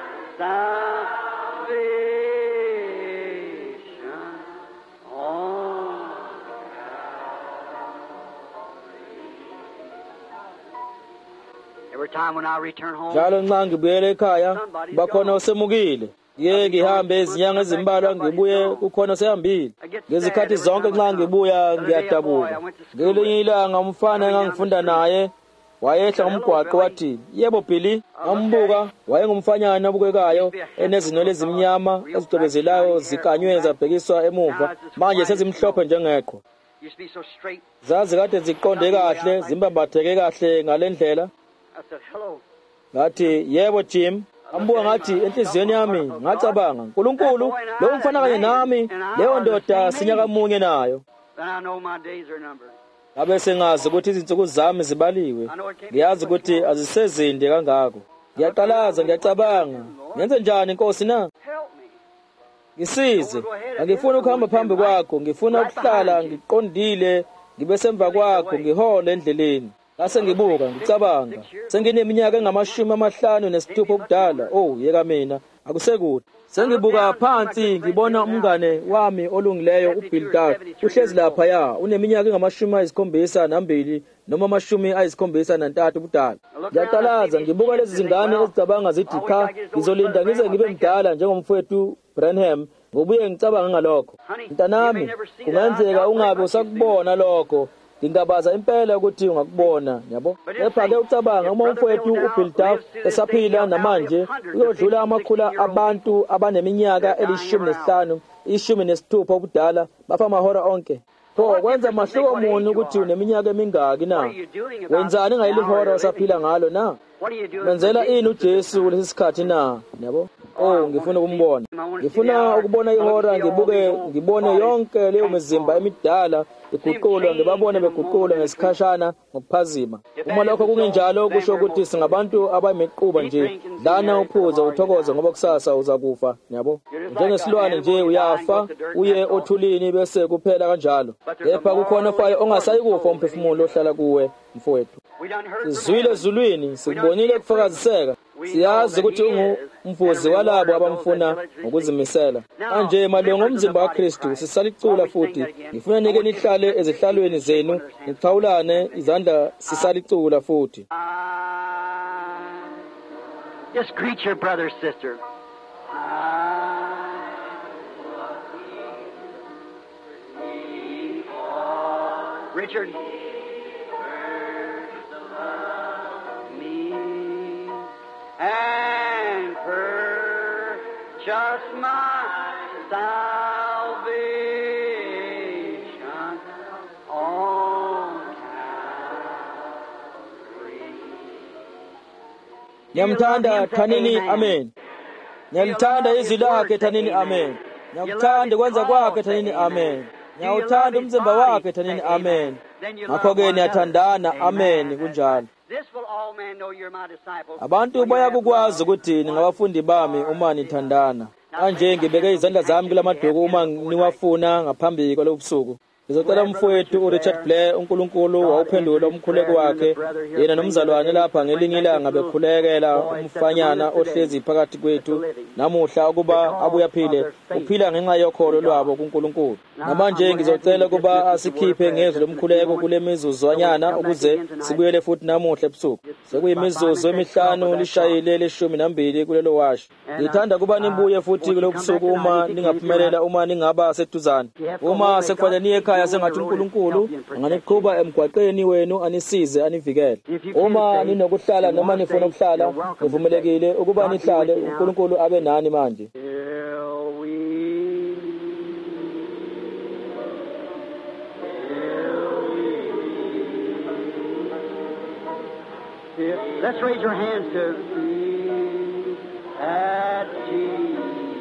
salvation on njalo nxa ngibuyele ekhaya bakhona osemukile. Ngihambe izinyanga ezimbalwa ngibuye kukhona osehambile. Ngezikhathi zonke nxa ngibuya ngiyadabuka. Ngelinye ilanga umfana engangifunda naye wayehla ngomgwaqo wathi, "Yebo Billy." Ngambuka, wayengumfanyana obukekayo enezinwele ezimnyama ezicwebezelayo zikanywe zabhekiswa emuva, manje sezimhlophe njengeqhwa. Zazi kade ziqonde kahle, zimbambatheke kahle ngalendlela. Ngathi, "Yebo Jim." Ambuka ngathi enhliziyweni yami ngacabanga, "Nkulunkulu, lo mfana kanye nami, leyo ndoda sinyaka munye nayo." Ngabe sengazi ukuthi izinsuku zami zibaliwe. Ngiyazi ukuthi azisezinde kangako. Ngiyaqalaza, ngiyacabanga, ngenze njani Nkosi na? Ngisize. Angifuni ukuhamba phambi kwakho, ngifuna ukuhlala ngiqondile, ngibe semva kwakho, ngihole endleleni. Ngase ngibuka, ngicabanga, sengineminyaka engama-56 obudala. Yeka mina, akusekude. Sengibuka phansi, ngibona umngane wami olungileyo uBildad uhlezi laphaya, uneminyaka engama-72 noma 73 ubudala. Ngiyaqalaza, ngibuka lezi zingane ezicabanga zithi cha, ngizolinda ngize ngibe mdala njengomfowethu Branham, ngobuye ngicabanga ngalokho. Mntanami, kungenzeka ungabe usakubona lokho. Ngingabaza impela ukuthi ungakubona, yabo. Kepha-ke ucabanga uma umfowethu uBildad esaphila namanje uyodlula amakhula abantu abaneminyaka 15, 16 obudala bafa amahora onke. Kwenza mahluko muni ukuthi uneminyaka emingaki na? Wenzani ngaleli hora osaphila ngalo na? Menzela ini uJesu kulesi sikhathi na, yabo? Ngifuna ukumbona. Ngifuna ukubona ihora, ngibone yonke leyo mizimba emidala iguqulwa, ngibabone beguqulwa ngesikhashana ngokuphazima. Uma lokho kungenjalo kusho ukuthi singabantu abayimiquba nje. Dana uphuza uthokoze ngoba kusasa uzakufa, yabo. Njengesilwane nje uyafa uye othulini bese kuphela kanjalo. Kepha kukhona ofayo ongasayi kufa umphefumulo ohlala kuwe, mfowethu. Sizwile ezulwini, sikubonile kufakaziseka. Siyazi ukuthi ungumvuzi walabo abamfuna ngokuzimisela. Manje malunga omzimba kaKristu sisalicula futhi. Ngifuna nike nihlale ezihlalweni zenu, niphawulane izandla sisalicula futhi. Just greet your brother, sister. Richard. And purchase my salvation on Calvary. Ngiyamthanda, thanini amen. Ngiyalithanda izwi lakhe, thanini amen. Ngiyakuthanda kwenza kwakhe, thanini amen. Ngiyawuthanda umzimba wakhe, thanini amen. Ngakho-ke niyathandana, amen, kunjalo. Abantu bayakukwazi ukuthi ningabafundi bami uma nithandana. Kanje ngibeke izandla zami kulamaduku uma niwafuna ngaphambi kwalobusuku. Ngizocela umfowethu uRichard Blair, uNkulunkulu wawuphendula umkhuleko wakhe, yena nomzalwane lapha ngelinye ilanga bekhulekela umfanyana ohlezi phakathi kwethu namuhla ukuba abuya phile, uphila ngenxa yokholo lwabo kuNkulunkulu. Namanje ngizocela ukuba asikhiphe ngezwi lomkhuleko kule mizuzwanyana ukuze sibuyele futhi namuhla ebusuku. Sekuyimizuzu emihlanu lishayile 12 kulelo washi. Ngithanda kuba nibuye futhi kulobusuku uma ningaphumelela, uma ningaba seduzane. Uma sekufanele niye ekhaya sengathi uNkulunkulu anganiqhuba emgwaqeni wenu anisize anivikele. Uma ninokuhlala noma nifuna ukuhlala, nivumelekile ukuba nihlale. uNkulunkulu abe nani manje. Let's raise your hands to me at Jesus.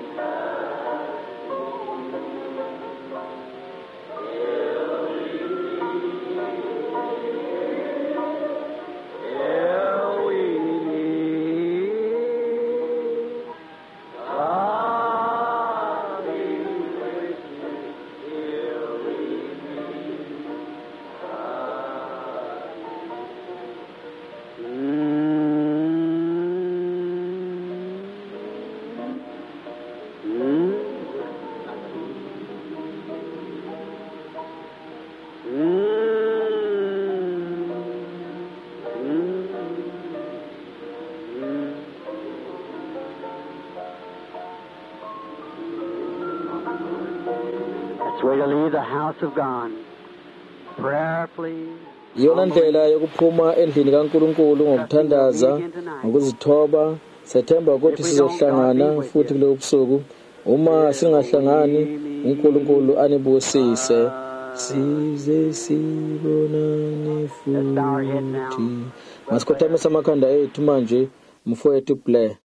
Way to leave the house of God. Prayer, please. Iyona ndlela yokuphuma endlini kaNkulunkulu ngokuthandaza, ngokuzithoba. Sethemba ukuthi sizohlangana futhi kulo busuku. Uma singahlangani, uNkulunkulu anibusise. Size sibonane futhi. Masikhothame amakhanda ethu manje, mfowethu Blair.